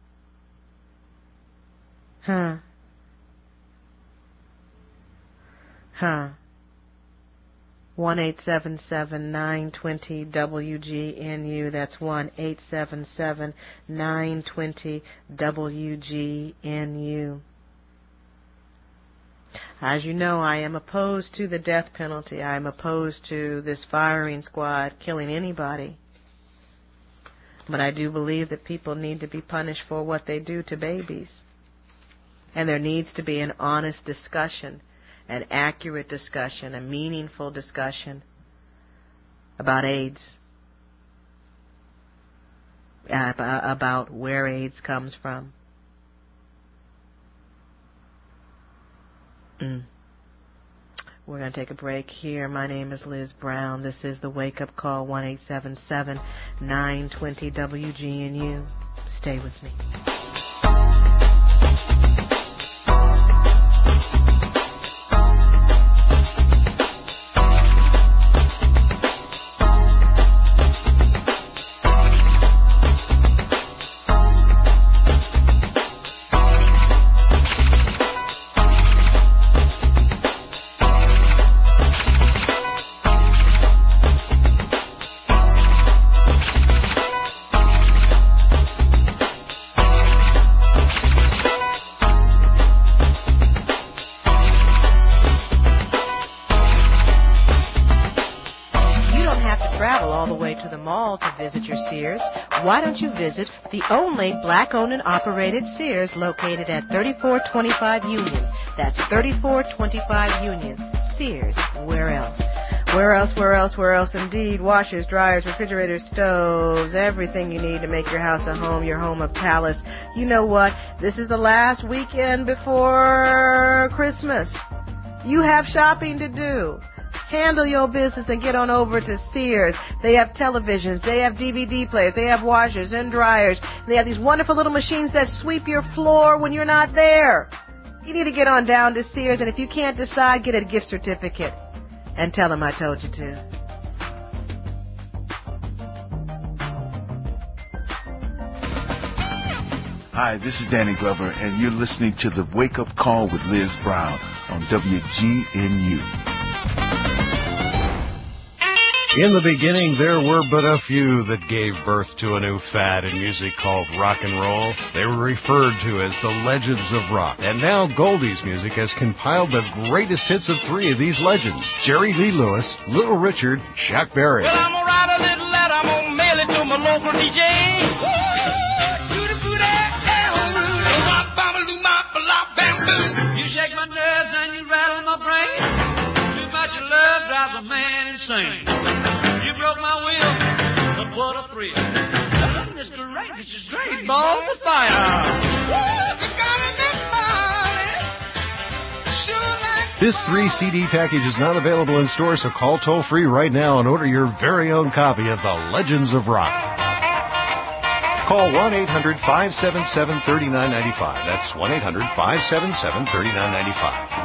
1-877-920-WGNU. That's 1-877-920-WGNU. As you know, I am opposed to the death penalty. I am opposed to this firing squad killing anybody. But I do believe that people need to be punished for what they do to babies. And there needs to be an honest discussion, an accurate discussion, a meaningful discussion about AIDS, about where AIDS comes from. We're going to take a break here. My name is Liz Brown. This is the Wake Up Call, 1-877-920-WGNU. Stay with me. call to visit your Sears, why don't you visit the only black-owned and operated Sears located at 3425 Union. That's 3425 Union. Sears, where else? Where else indeed? Washers, dryers, refrigerators, stoves, everything you need to make your house a home, your home a palace. You know what? This is the last weekend before Christmas. You have shopping to do. Handle your business and get on over to Sears. They have televisions, they have DVD players, they have washers and dryers. They have these wonderful little machines that sweep your floor when you're not there. You need to get on down to Sears, and if you can't decide, get a gift certificate. And tell them I told you to. Hi, this is Danny Glover, and you're listening to The Wake Up Call with Liz Brown on WGNU. In the beginning, there were but a few that gave birth to a new fad in music called rock and roll. They were referred to as the Legends of Rock. And now Goldie's Music has compiled the greatest hits of three of these legends: Jerry Lee Lewis, Little Richard, Chuck Berry. Well, I'm gonna write a little letter, I'm gonna mail it to my local DJ. You shake my nerves and you rattle my brain. Too much love drives a man insane. You broke my will, but what a thrill. This is great, balls of fire. This 3-CD package is not available in stores, so call toll-free right now and order your very own copy of The Legends of Rock. Call 1-800-577-3995. That's 1-800-577-3995.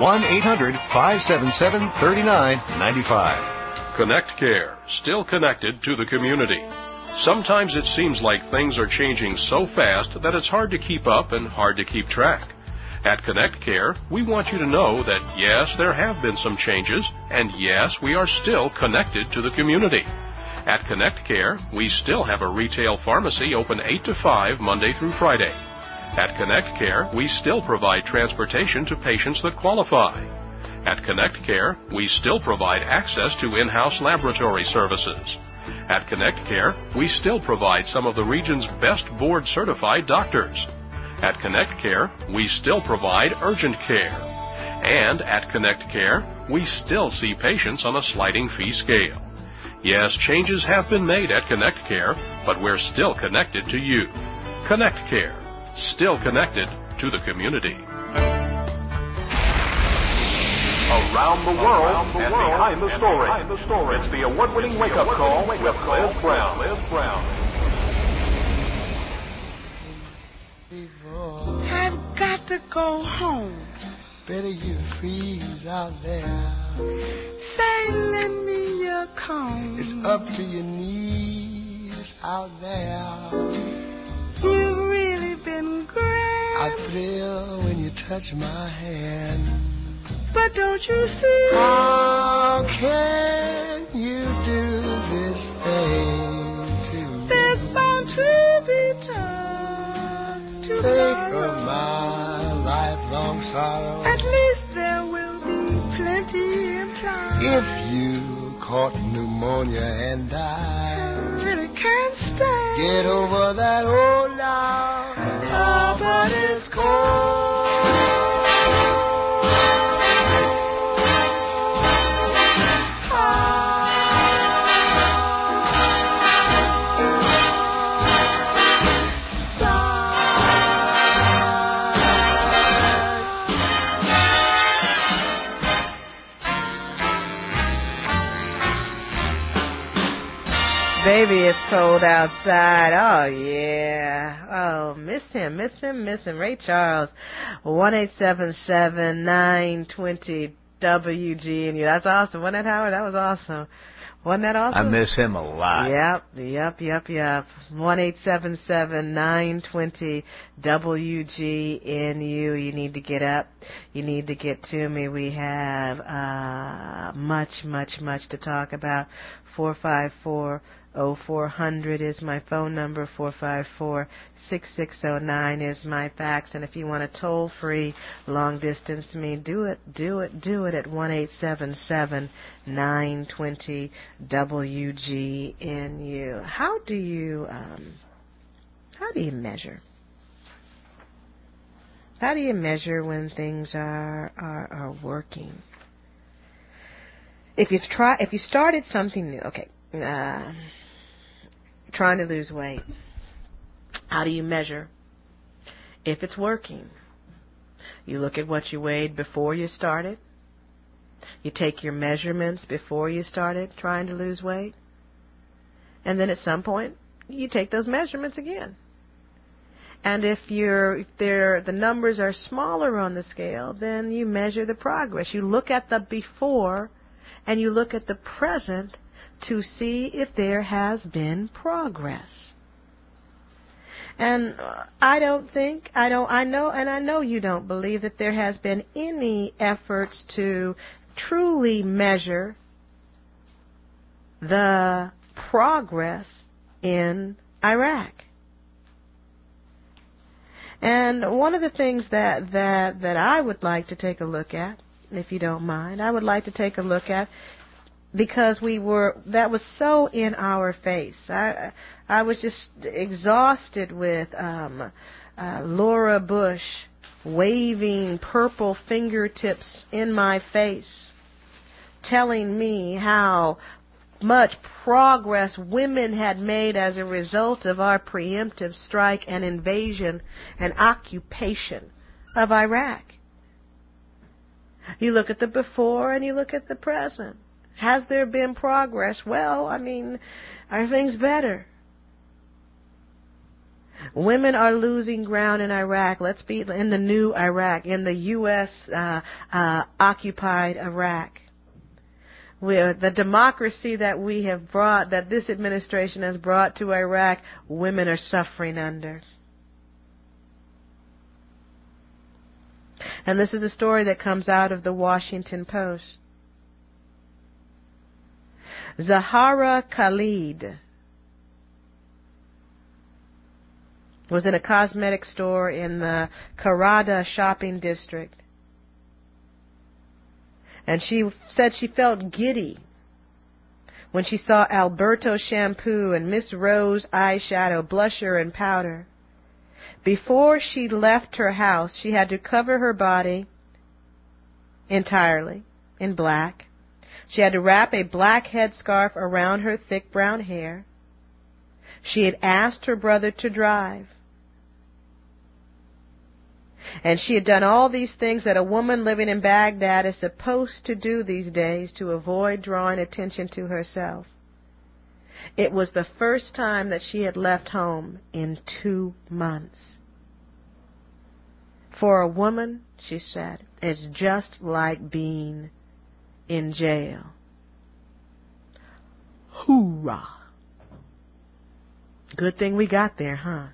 1-800-577-3995. Connect Care, still connected to the community. Sometimes it seems like things are changing so fast that it's hard to keep up and hard to keep track. At Connect Care, we want you to know that yes, there have been some changes, and yes, we are still connected to the community. At Connect Care, we still have a retail pharmacy open 8 to 5 Monday through Friday. At Connect Care, we still provide transportation to patients that qualify. At Connect Care, we still provide access to in-house laboratory services. At Connect Care, we still provide some of the region's best board-certified doctors. At Connect Care, we still provide urgent care. And at Connect Care, we still see patients on a sliding fee scale. Yes, changes have been made at Connect Care, but we're still connected to you. Connect Care, still connected to the community. Around the world and behind the story. It's the award-winning wake-up call with Liz Brown. I've got to go home. Better you freeze out there. Say, lend me your comb. It's up to your knees out there. You've really been great. I thrill when you touch my hand. But don't you see? How can you do this thing to me? There's bound to be time to think of my lifelong sorrow. At least there will be plenty implied. If you caught pneumonia and died, I really can't stay. Get over that old now. Oh, but it's cold. Baby, it's cold outside. Oh, yeah. Oh, miss him. Ray Charles, 1-877-920-WGNU. That's awesome. Wasn't that, Howard? That was awesome. Wasn't that awesome? I miss him a lot. Yep. 1-877-920-WGNU. You need to get up. You need to get to me. We have much to talk about. 454 0400 is my phone number. 454-6609 is my fax. And if you want to toll free long distance me, do it at 1-877-920-WGNU. How do you measure? How do you measure when things are working? If you started something new, okay, trying to lose weight, how do you measure if it's working? You look at what you weighed before you started. You take your measurements before you started trying to lose weight. And then at some point, you take those measurements again. And if the numbers are smaller on the scale, then you measure the progress. You look at the before and you look at the present to see if there has been progress. And I know you don't believe that there has been any efforts to truly measure the progress in Iraq. And one of the things that I would like to take a look at, if you don't mind, I would like to take a look at, because that was so in our face. I was just exhausted with Laura Bush waving purple fingertips in my face, telling me how much progress women had made as a result of our preemptive strike and invasion and occupation of Iraq. You look at the before and you look at the present. Has there been progress? Well, I mean, are things better? Women are losing ground in Iraq. Let's be in the new Iraq, in the U.S. Occupied Iraq. The democracy that we have brought, that this administration has brought to Iraq, women are suffering under. And this is a story that comes out of the Washington Post. Zahara Khalid was in a cosmetic store in the Karada shopping district. And she said she felt giddy when she saw Alberto shampoo and Miss Rose eyeshadow, blusher, and powder. Before she left her house, she had to cover her body entirely in black. She had to wrap a black headscarf around her thick brown hair. She had asked her brother to drive. And she had done all these things that a woman living in Baghdad is supposed to do these days to avoid drawing attention to herself. It was the first time that she had left home in 2 months. For a woman, she said, it's just like being in jail. Hoorah! Good thing we got there, huh?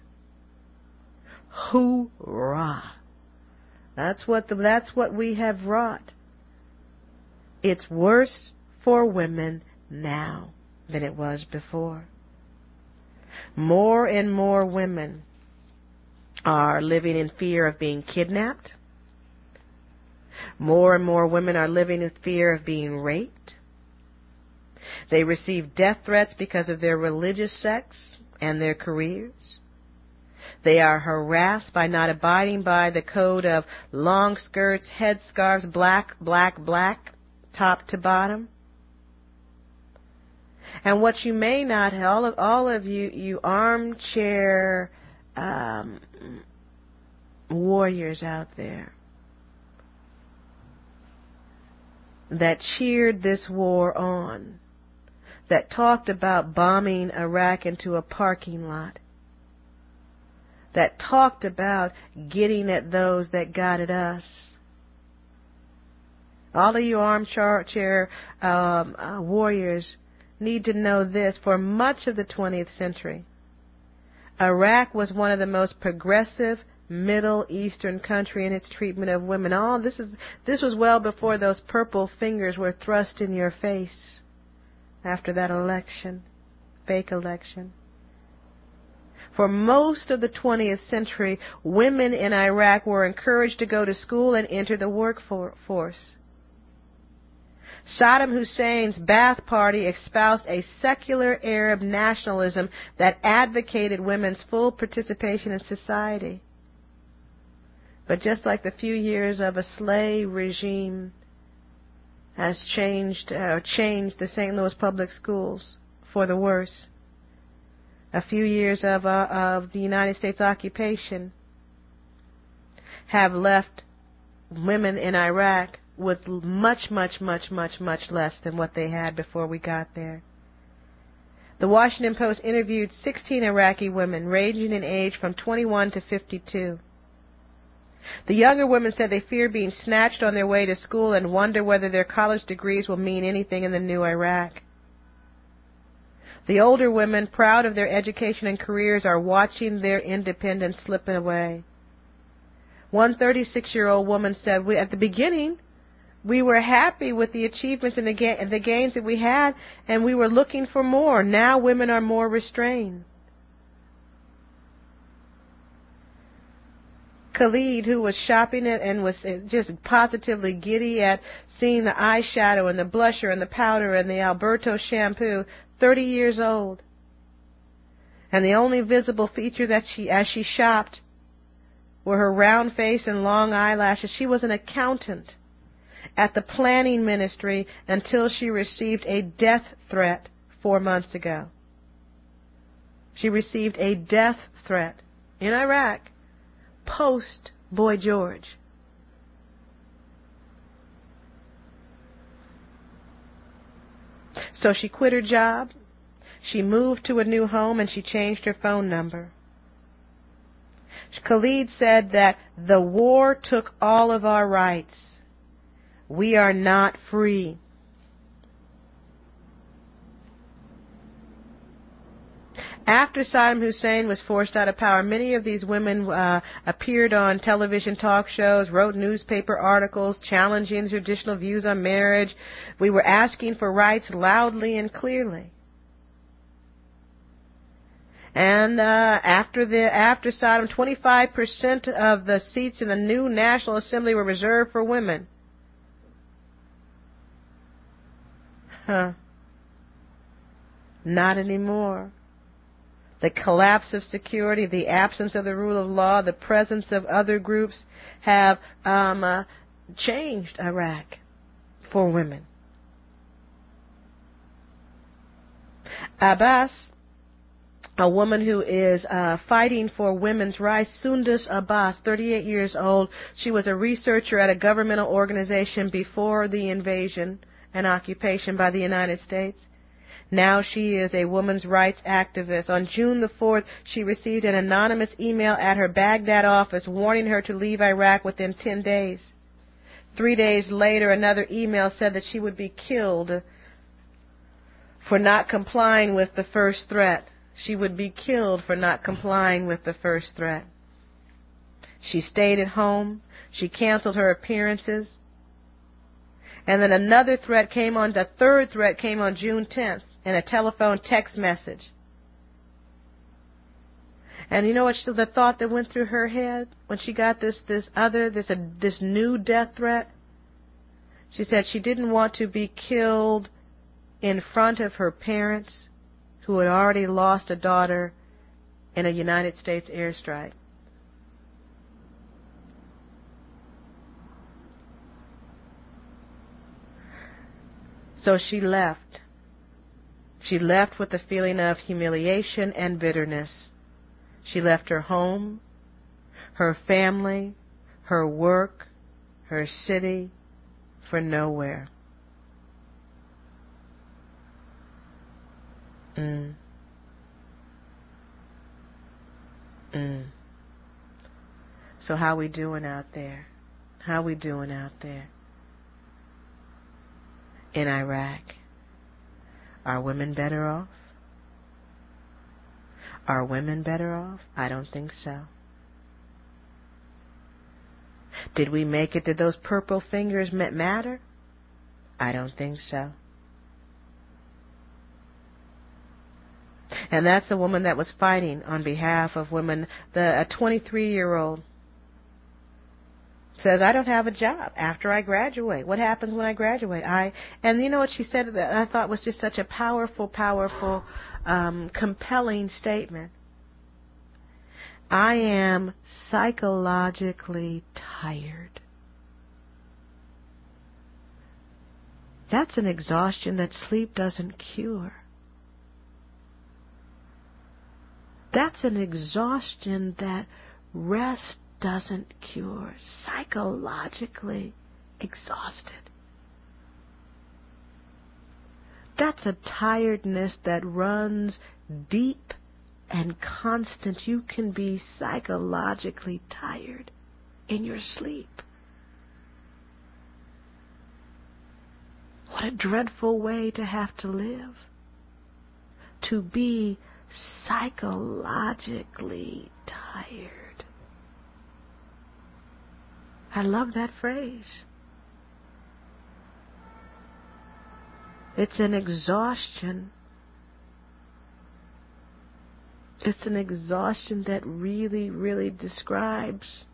Hoorah! That's what we have wrought. It's worse for women now than it was before. More and more women are living in fear of being kidnapped. More and more women are living in fear of being raped. They receive death threats because of their religious sects and their careers. They are harassed by not abiding by the code of long skirts, headscarves, black, black, black, top to bottom. And what you may not, all of you armchair warriors out there that cheered this war on, that talked about bombing Iraq into a parking lot, that talked about getting at those that got at us. All of you armchair warriors need to know this. For much of the 20th century, Iraq was one of the most progressive Middle Eastern country in its treatment of women. This was well before those purple fingers were thrust in your face after that election. fake election. For most of the 20th century, women in Iraq were encouraged to go to school and enter the workforce. Saddam Hussein's Ba'ath Party espoused a secular Arab nationalism that advocated women's full participation in society. But just like the few years of a slave regime has changed the St. Louis public schools for the worse, a few years of the United States occupation have left women in Iraq with much less than what they had before we got there. The Washington Post interviewed 16 Iraqi women ranging in age from 21 to 52. The younger women said they fear being snatched on their way to school and wonder whether their college degrees will mean anything in the new Iraq. The older women, proud of their education and careers, are watching their independence slip away. One 36-year-old woman said, at the beginning, we were happy with the achievements and the gains that we had, and we were looking for more. Now women are more restrained. Khalid, who was shopping and was just positively giddy at seeing the eyeshadow and the blusher and the powder and the Alberto shampoo, 30 years old. And the only visible feature that as she shopped were her round face and long eyelashes. She was an accountant at the planning ministry until she received a death threat 4 months ago. She received a death threat in Iraq post Boy George. So she quit her job, she moved to a new home, and she changed her phone number. Khalid said that the war took all of our rights. We are not free. After Saddam Hussein was forced out of power, many of these women appeared on television talk shows, wrote newspaper articles challenging traditional views on marriage. We were asking for rights loudly and clearly. And after Saddam, 25% of the seats in the new National Assembly were reserved for women. Not anymore. The collapse of security, the absence of the rule of law, the presence of other groups have changed Iraq for women. Abbas, a woman who is fighting for women's rights, Sundus Abbas, 38 years old. She was a researcher at a governmental organization before the invasion and occupation by the United States. Now she is a women's rights activist. On June the 4th, she received an anonymous email at her Baghdad office warning her to leave Iraq within 10 days. 3 days later, another email said that she would be killed for not complying with the first threat. She would be killed for not complying with the first threat. She stayed at home. She canceled her appearances. And then another threat came on, the third threat came on June 10th in a telephone text message. And you know what the thought that went through her head when she got this new death threat? She said she didn't want to be killed in front of her parents who had already lost a daughter in a United States airstrike. So she left. She left with a feeling of humiliation and bitterness. She left her home, her family, her work, her city, for nowhere. So how we doing out there? How we doing out there? In Iraq? Are women better off? Are women better off? I don't think so. Did we make it? Did those purple fingers matter? I don't think so. And that's a woman that was fighting on behalf of women. A 23-year-old says, I don't have a job after I graduate. What happens when I graduate? And you know what she said that I thought was just such a powerful, compelling statement. I am psychologically tired. That's an exhaustion that sleep doesn't cure. That's an exhaustion that rest doesn't cure. Psychologically exhausted. That's a tiredness that runs deep and constant. You can be psychologically tired in your sleep. What a dreadful way to have to live. To be psychologically tired. I love that phrase. It's an exhaustion. It's an exhaustion that really, really describes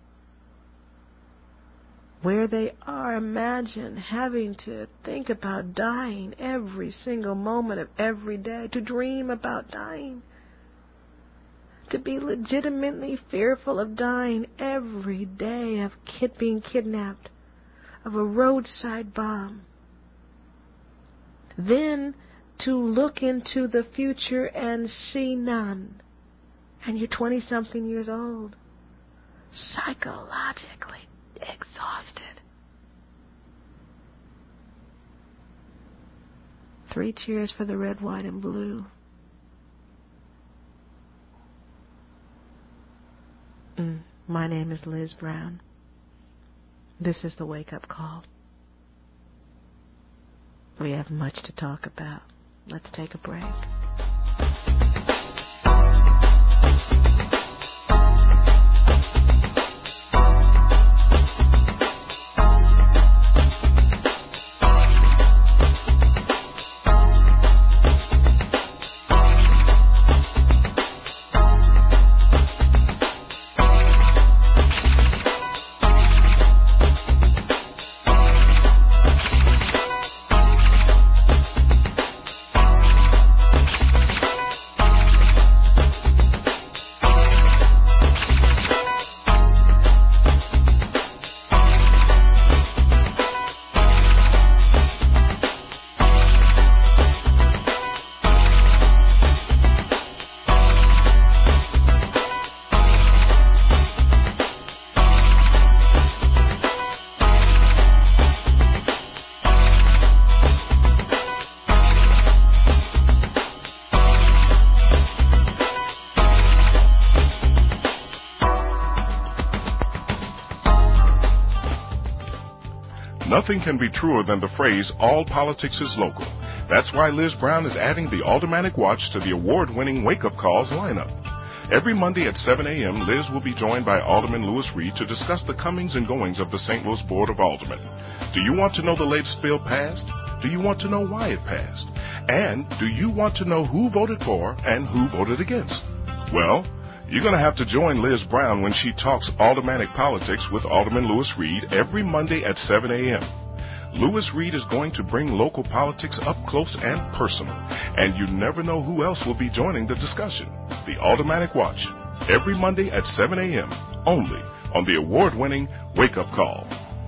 where they are. Imagine having to think about dying every single moment of every day, to dream about dying, to be legitimately fearful of dying every day, of being kidnapped, of a roadside bomb. Then to look into the future and see none. And you're 20-something years old, psychologically exhausted. 3 cheers for the red, white, and blue. My name is Liz Brown. This is the wake-up call. We have much to talk about. Let's take a break. Nothing can be truer than the phrase, all politics is local. That's why Liz Brown is adding the Aldermanic Watch to the award-winning Wake Up Calls lineup. Every Monday at 7 a.m., Liz will be joined by Alderman Lewis Reed to discuss the comings and goings of the St. Louis Board of Aldermen. Do you want to know the latest bill passed? Do you want to know why it passed? And do you want to know who voted for and who voted against? Well, you're going to have to join Liz Brown when she talks aldermanic politics with Alderman Lewis Reed every Monday at 7 a.m. Lewis Reed is going to bring local politics up close and personal, and you never know who else will be joining the discussion. The Aldermanic Watch, every Monday at 7 a.m., only on the award-winning Wake Up Call.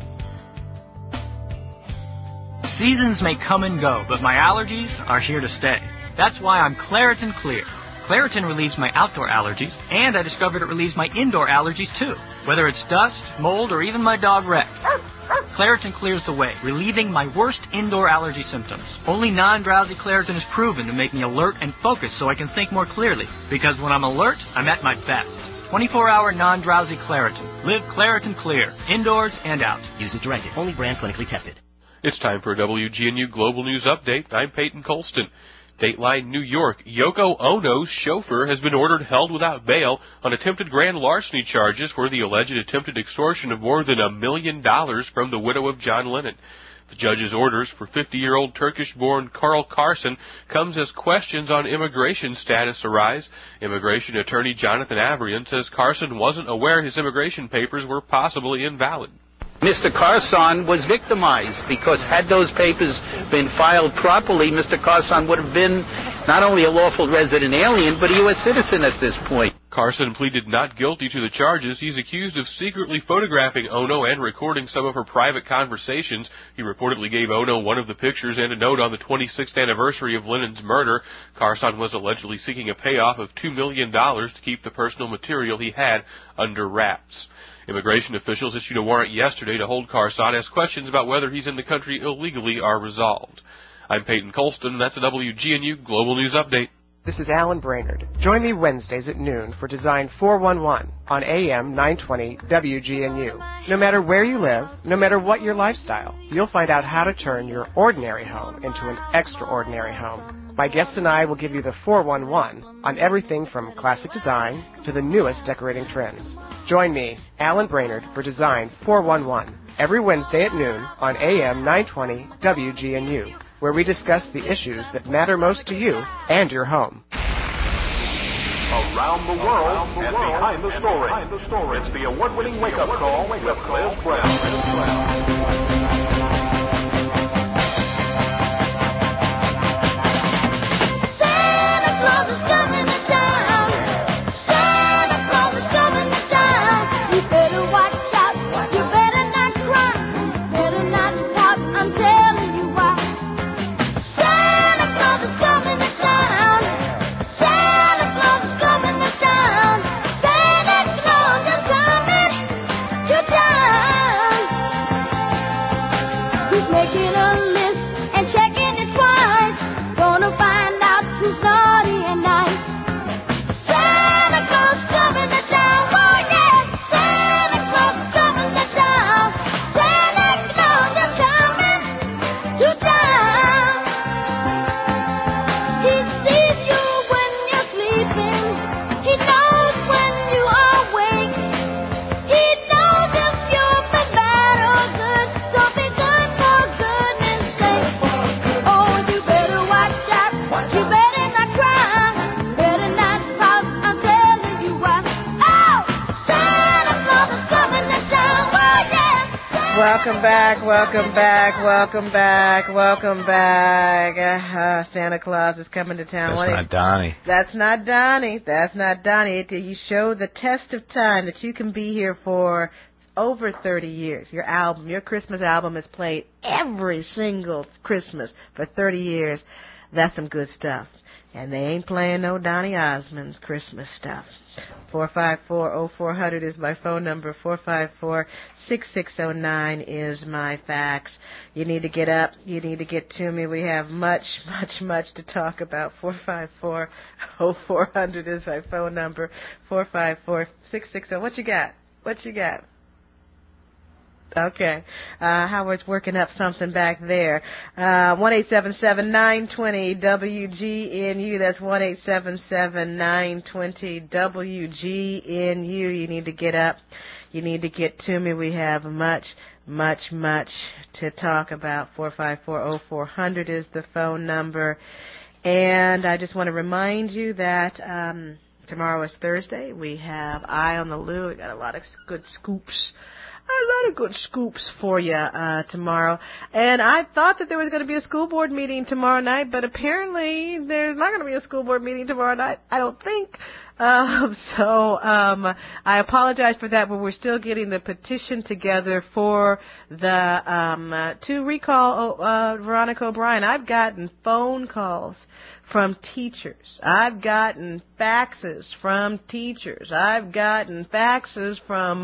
Seasons may come and go, but my allergies are here to stay. That's why I'm Claritin Clear. Claritin relieves my outdoor allergies, and I discovered it relieves my indoor allergies too, whether it's dust, mold, or even my dog Rex. Claritin clears the way, relieving my worst indoor allergy symptoms. Only non-drowsy Claritin is proven to make me alert and focused so I can think more clearly, because when I'm alert, I'm at my best. 24-hour non-drowsy Claritin. Live Claritin Clear, indoors and out. Use as directed. Only brand clinically tested. It's time for a WGNU Global News Update. I'm Peyton Colston. Dateline New York, Yoko Ono's chauffeur has been ordered held without bail on attempted grand larceny charges for the alleged attempted extortion of more than $1 million from the widow of John Lennon. The judge's orders for 50-year-old Turkish-born Carl Carson comes as questions on immigration status arise. Immigration attorney Jonathan Avrian says Carson wasn't aware his immigration papers were possibly invalid. Mr. Carson was victimized because had those papers been filed properly, Mr. Carson would have been not only a lawful resident alien, but a U.S. citizen at this point. Carson pleaded not guilty to the charges. He's accused of secretly photographing Ono and recording some of her private conversations. He reportedly gave Ono one of the pictures and a note on the 26th anniversary of Lennon's murder. Carson was allegedly seeking a payoff of $2 million to keep the personal material he had under wraps. Immigration officials issued a warrant yesterday to hold Carson as questions about whether he's in the country illegally are resolved. I'm Peyton Colston. That's a WGNU Global News Update. This is Alan Brainerd. Join me Wednesdays at noon for Design 411 on AM 920 WGNU. No matter where you live, no matter what your lifestyle, you'll find out how to turn your ordinary home into an extraordinary home. My guests and I will give you the 411 on everything from classic design to the newest decorating trends. Join me, Alan Brainerd, for Design 411 every Wednesday at noon on AM 920 WGNU, where we discuss the issues that matter most to you and your home. Around the world and behind the story. It's the award-winning wake-up call with Liz Brown. Welcome back. Santa Claus is coming to town. That's not Donnie. That's not Donnie. That's not Donnie. You show the test of time that you can be here for over 30 years. Your Christmas album is played every single Christmas for 30 years. That's some good stuff. And they ain't playing no Donny Osmond's Christmas stuff. 454-0400 is my phone number. 454-6609 is my fax. You need to get up. You need to get to me. We have much to talk about. 454-0400 is my phone number. 454-660. What you got? Okay. Howard's working up something back there. 1-877-920-WGNU. That's 1-877-920-WGNU. You need to get up. You need to get to me. We have much to talk about. 454-0400 is the phone number. And I just want to remind you that tomorrow is Thursday. We have Eye on the Loo. We got a lot of good scoops for you tomorrow. And I thought that there was going to be a school board meeting tomorrow night, but apparently there's not going to be a school board meeting tomorrow night, I don't think. So I apologize for that, but we're still getting the petition together for the to recall Veronica O'Brien. I've gotten phone calls from teachers. I've gotten faxes from teachers. I've gotten faxes from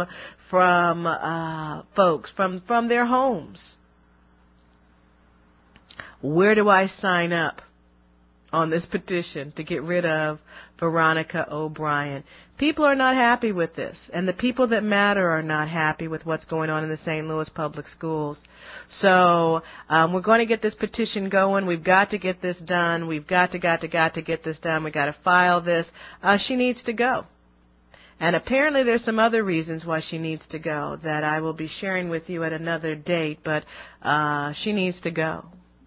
folks from their homes. Where do I sign up? on this petition to get rid of Veronica O'Brien. People are not happy with this, and the people that matter are not happy with what's going on in the St. Louis public schools. So we're going to get this petition going. We've got to get this done. We've got to get this done. We've got to file this. She needs to go. And apparently there's some other reasons why she needs to go that I will be sharing with you at another date, but she needs to go.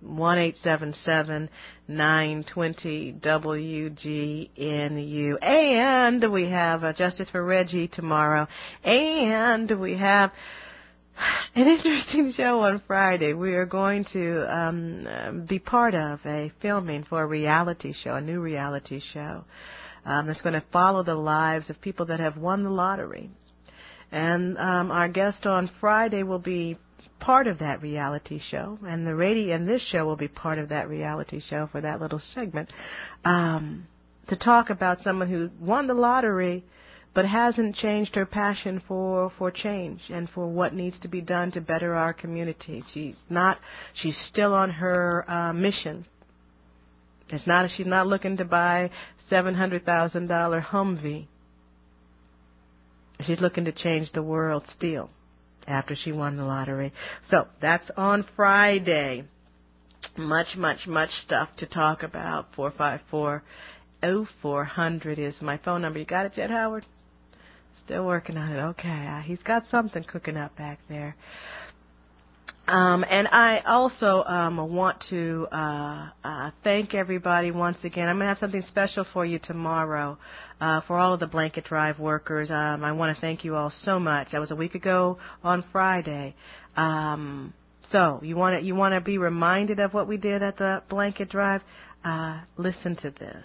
1-877-920-WGNU. And we have Justice for Reggie tomorrow. And we have an interesting show on Friday. We are going to be part of a filming for a reality show, a new reality show. That's going to follow the lives of people that have won the lottery. And our guest on Friday will be part of that reality show, and this show will be part of that reality show for that little segment, to talk about someone who won the lottery but hasn't changed her passion for change and for what needs to be done to better our community. She's still on her mission. She's not looking to buy $700,000 Humvee. She's looking to change the world still after she won the lottery. So that's on Friday. Much stuff to talk about. 454-0400 is my phone number. You got it, Jet Howard? Still working on it. Okay. He's got something cooking up back there. And I also want to thank everybody once again. I'm going to have something special for you tomorrow for all of the Blanket Drive workers. I want to thank you all so much. That was a week ago on Friday. So you want to be reminded of what we did at the Blanket Drive? Listen to this.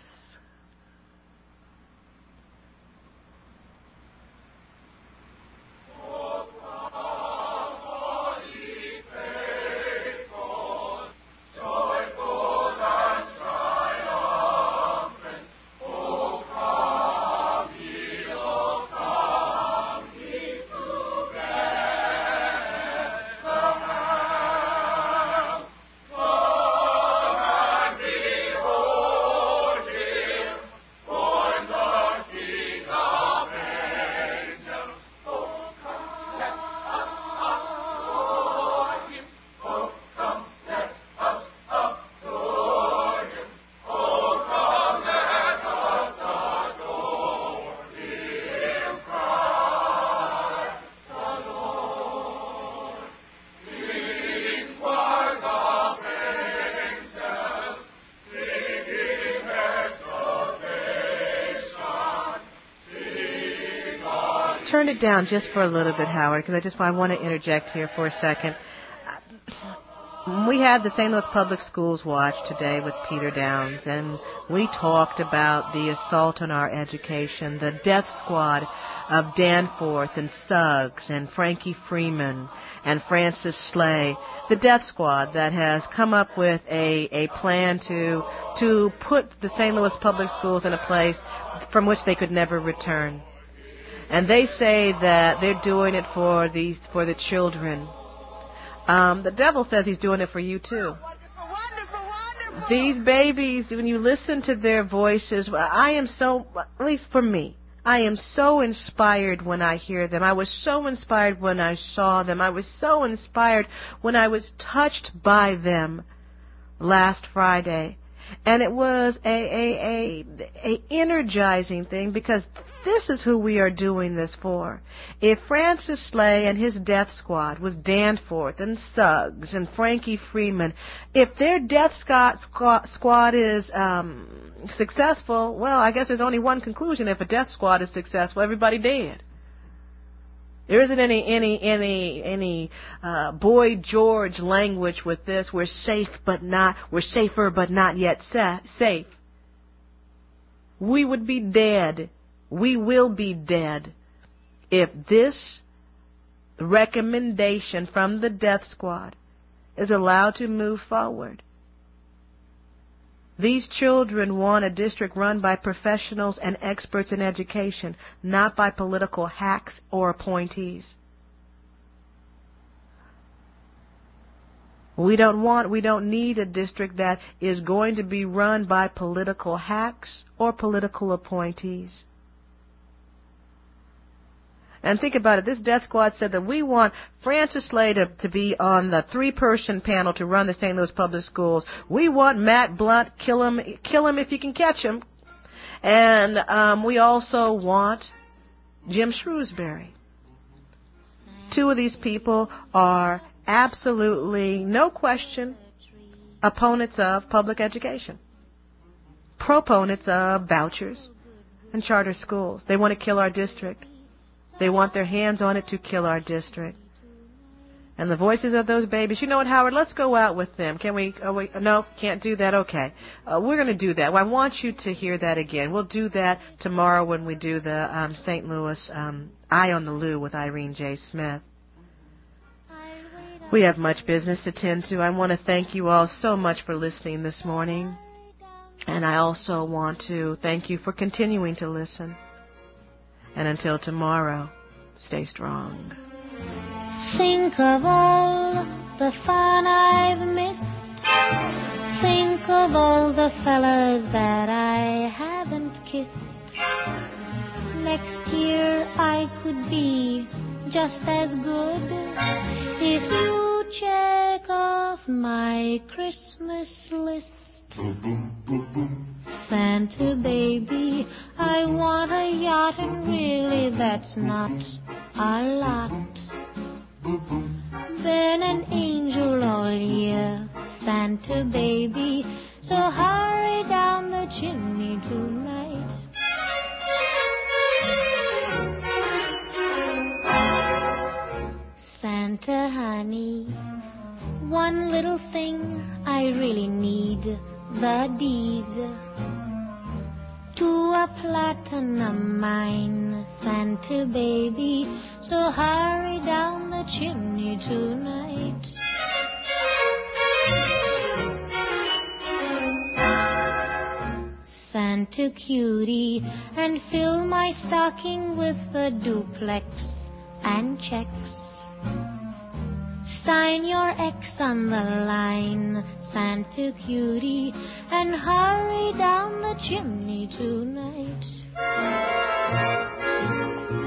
Turn it down just for a little bit, Howard, because I want to interject here for a second. We had the St. Louis Public Schools Watch today with Peter Downs, and we talked about the assault on our education, the death squad of Danforth and Suggs and Frankie Freeman and Francis Slay, the death squad that has come up with a plan to put the St. Louis Public Schools in a place from which they could never return. And they say that they're doing it for the children. The devil says he's doing it for you too. These babies, when you listen to their voices, I am so, at least for me, I am so inspired when I hear them. I was so inspired when I saw them. I was so inspired when I was touched by them last Friday. And it was a energizing thing, because this is who we are doing this for. If Francis Slay and his death squad with Danforth and Suggs and Frankie Freeman, if their death squad is successful, well, I guess there's only one conclusion. If a death squad is successful, everybody dead. There isn't any Boy George language with this. We're safer but not yet safe. We would be dead. We will be dead if this recommendation from the death squad is allowed to move forward. These children want a district run by professionals and experts in education, not by political hacks or appointees. We don't need a district that is going to be run by political hacks or political appointees. And think about it. This death squad said that we want Francis Slay to be on the 3-person panel to run the St. Louis Public Schools. We want Matt Blunt, kill him if you can catch him. And we also want Jim Shrewsbury. 2 of these people are absolutely, no question, opponents of public education, proponents of vouchers and charter schools. They want to kill our district. They want their hands on it to kill our district. And the voices of those babies, you know what, Howard, let's go out with them. Can we? No, can't do that. Okay. We're going to do that. Well, I want you to hear that again. We'll do that tomorrow when we do the St. Louis Eye on the Lou with Irene J. Smith. We have much business to tend to. I want to thank you all so much for listening this morning. And I also want to thank you for continuing to listen. And until tomorrow, stay strong. Think of all the fun I've missed. Think of all the fellas that I haven't kissed. Next year I could be just as good if you check off my Christmas list. Santa baby, I want a yacht, and really that's not a lot. Been an angel all year, Santa baby, so hurry down the chimney tonight. Santa honey, one little thing I really need, the deed to a platinum mine, Santa baby, so hurry down the chimney tonight. Santa cutie, and fill my stocking with a duplex and checks. Sign your X on the line, Santa cutie, and hurry down the chimney tonight.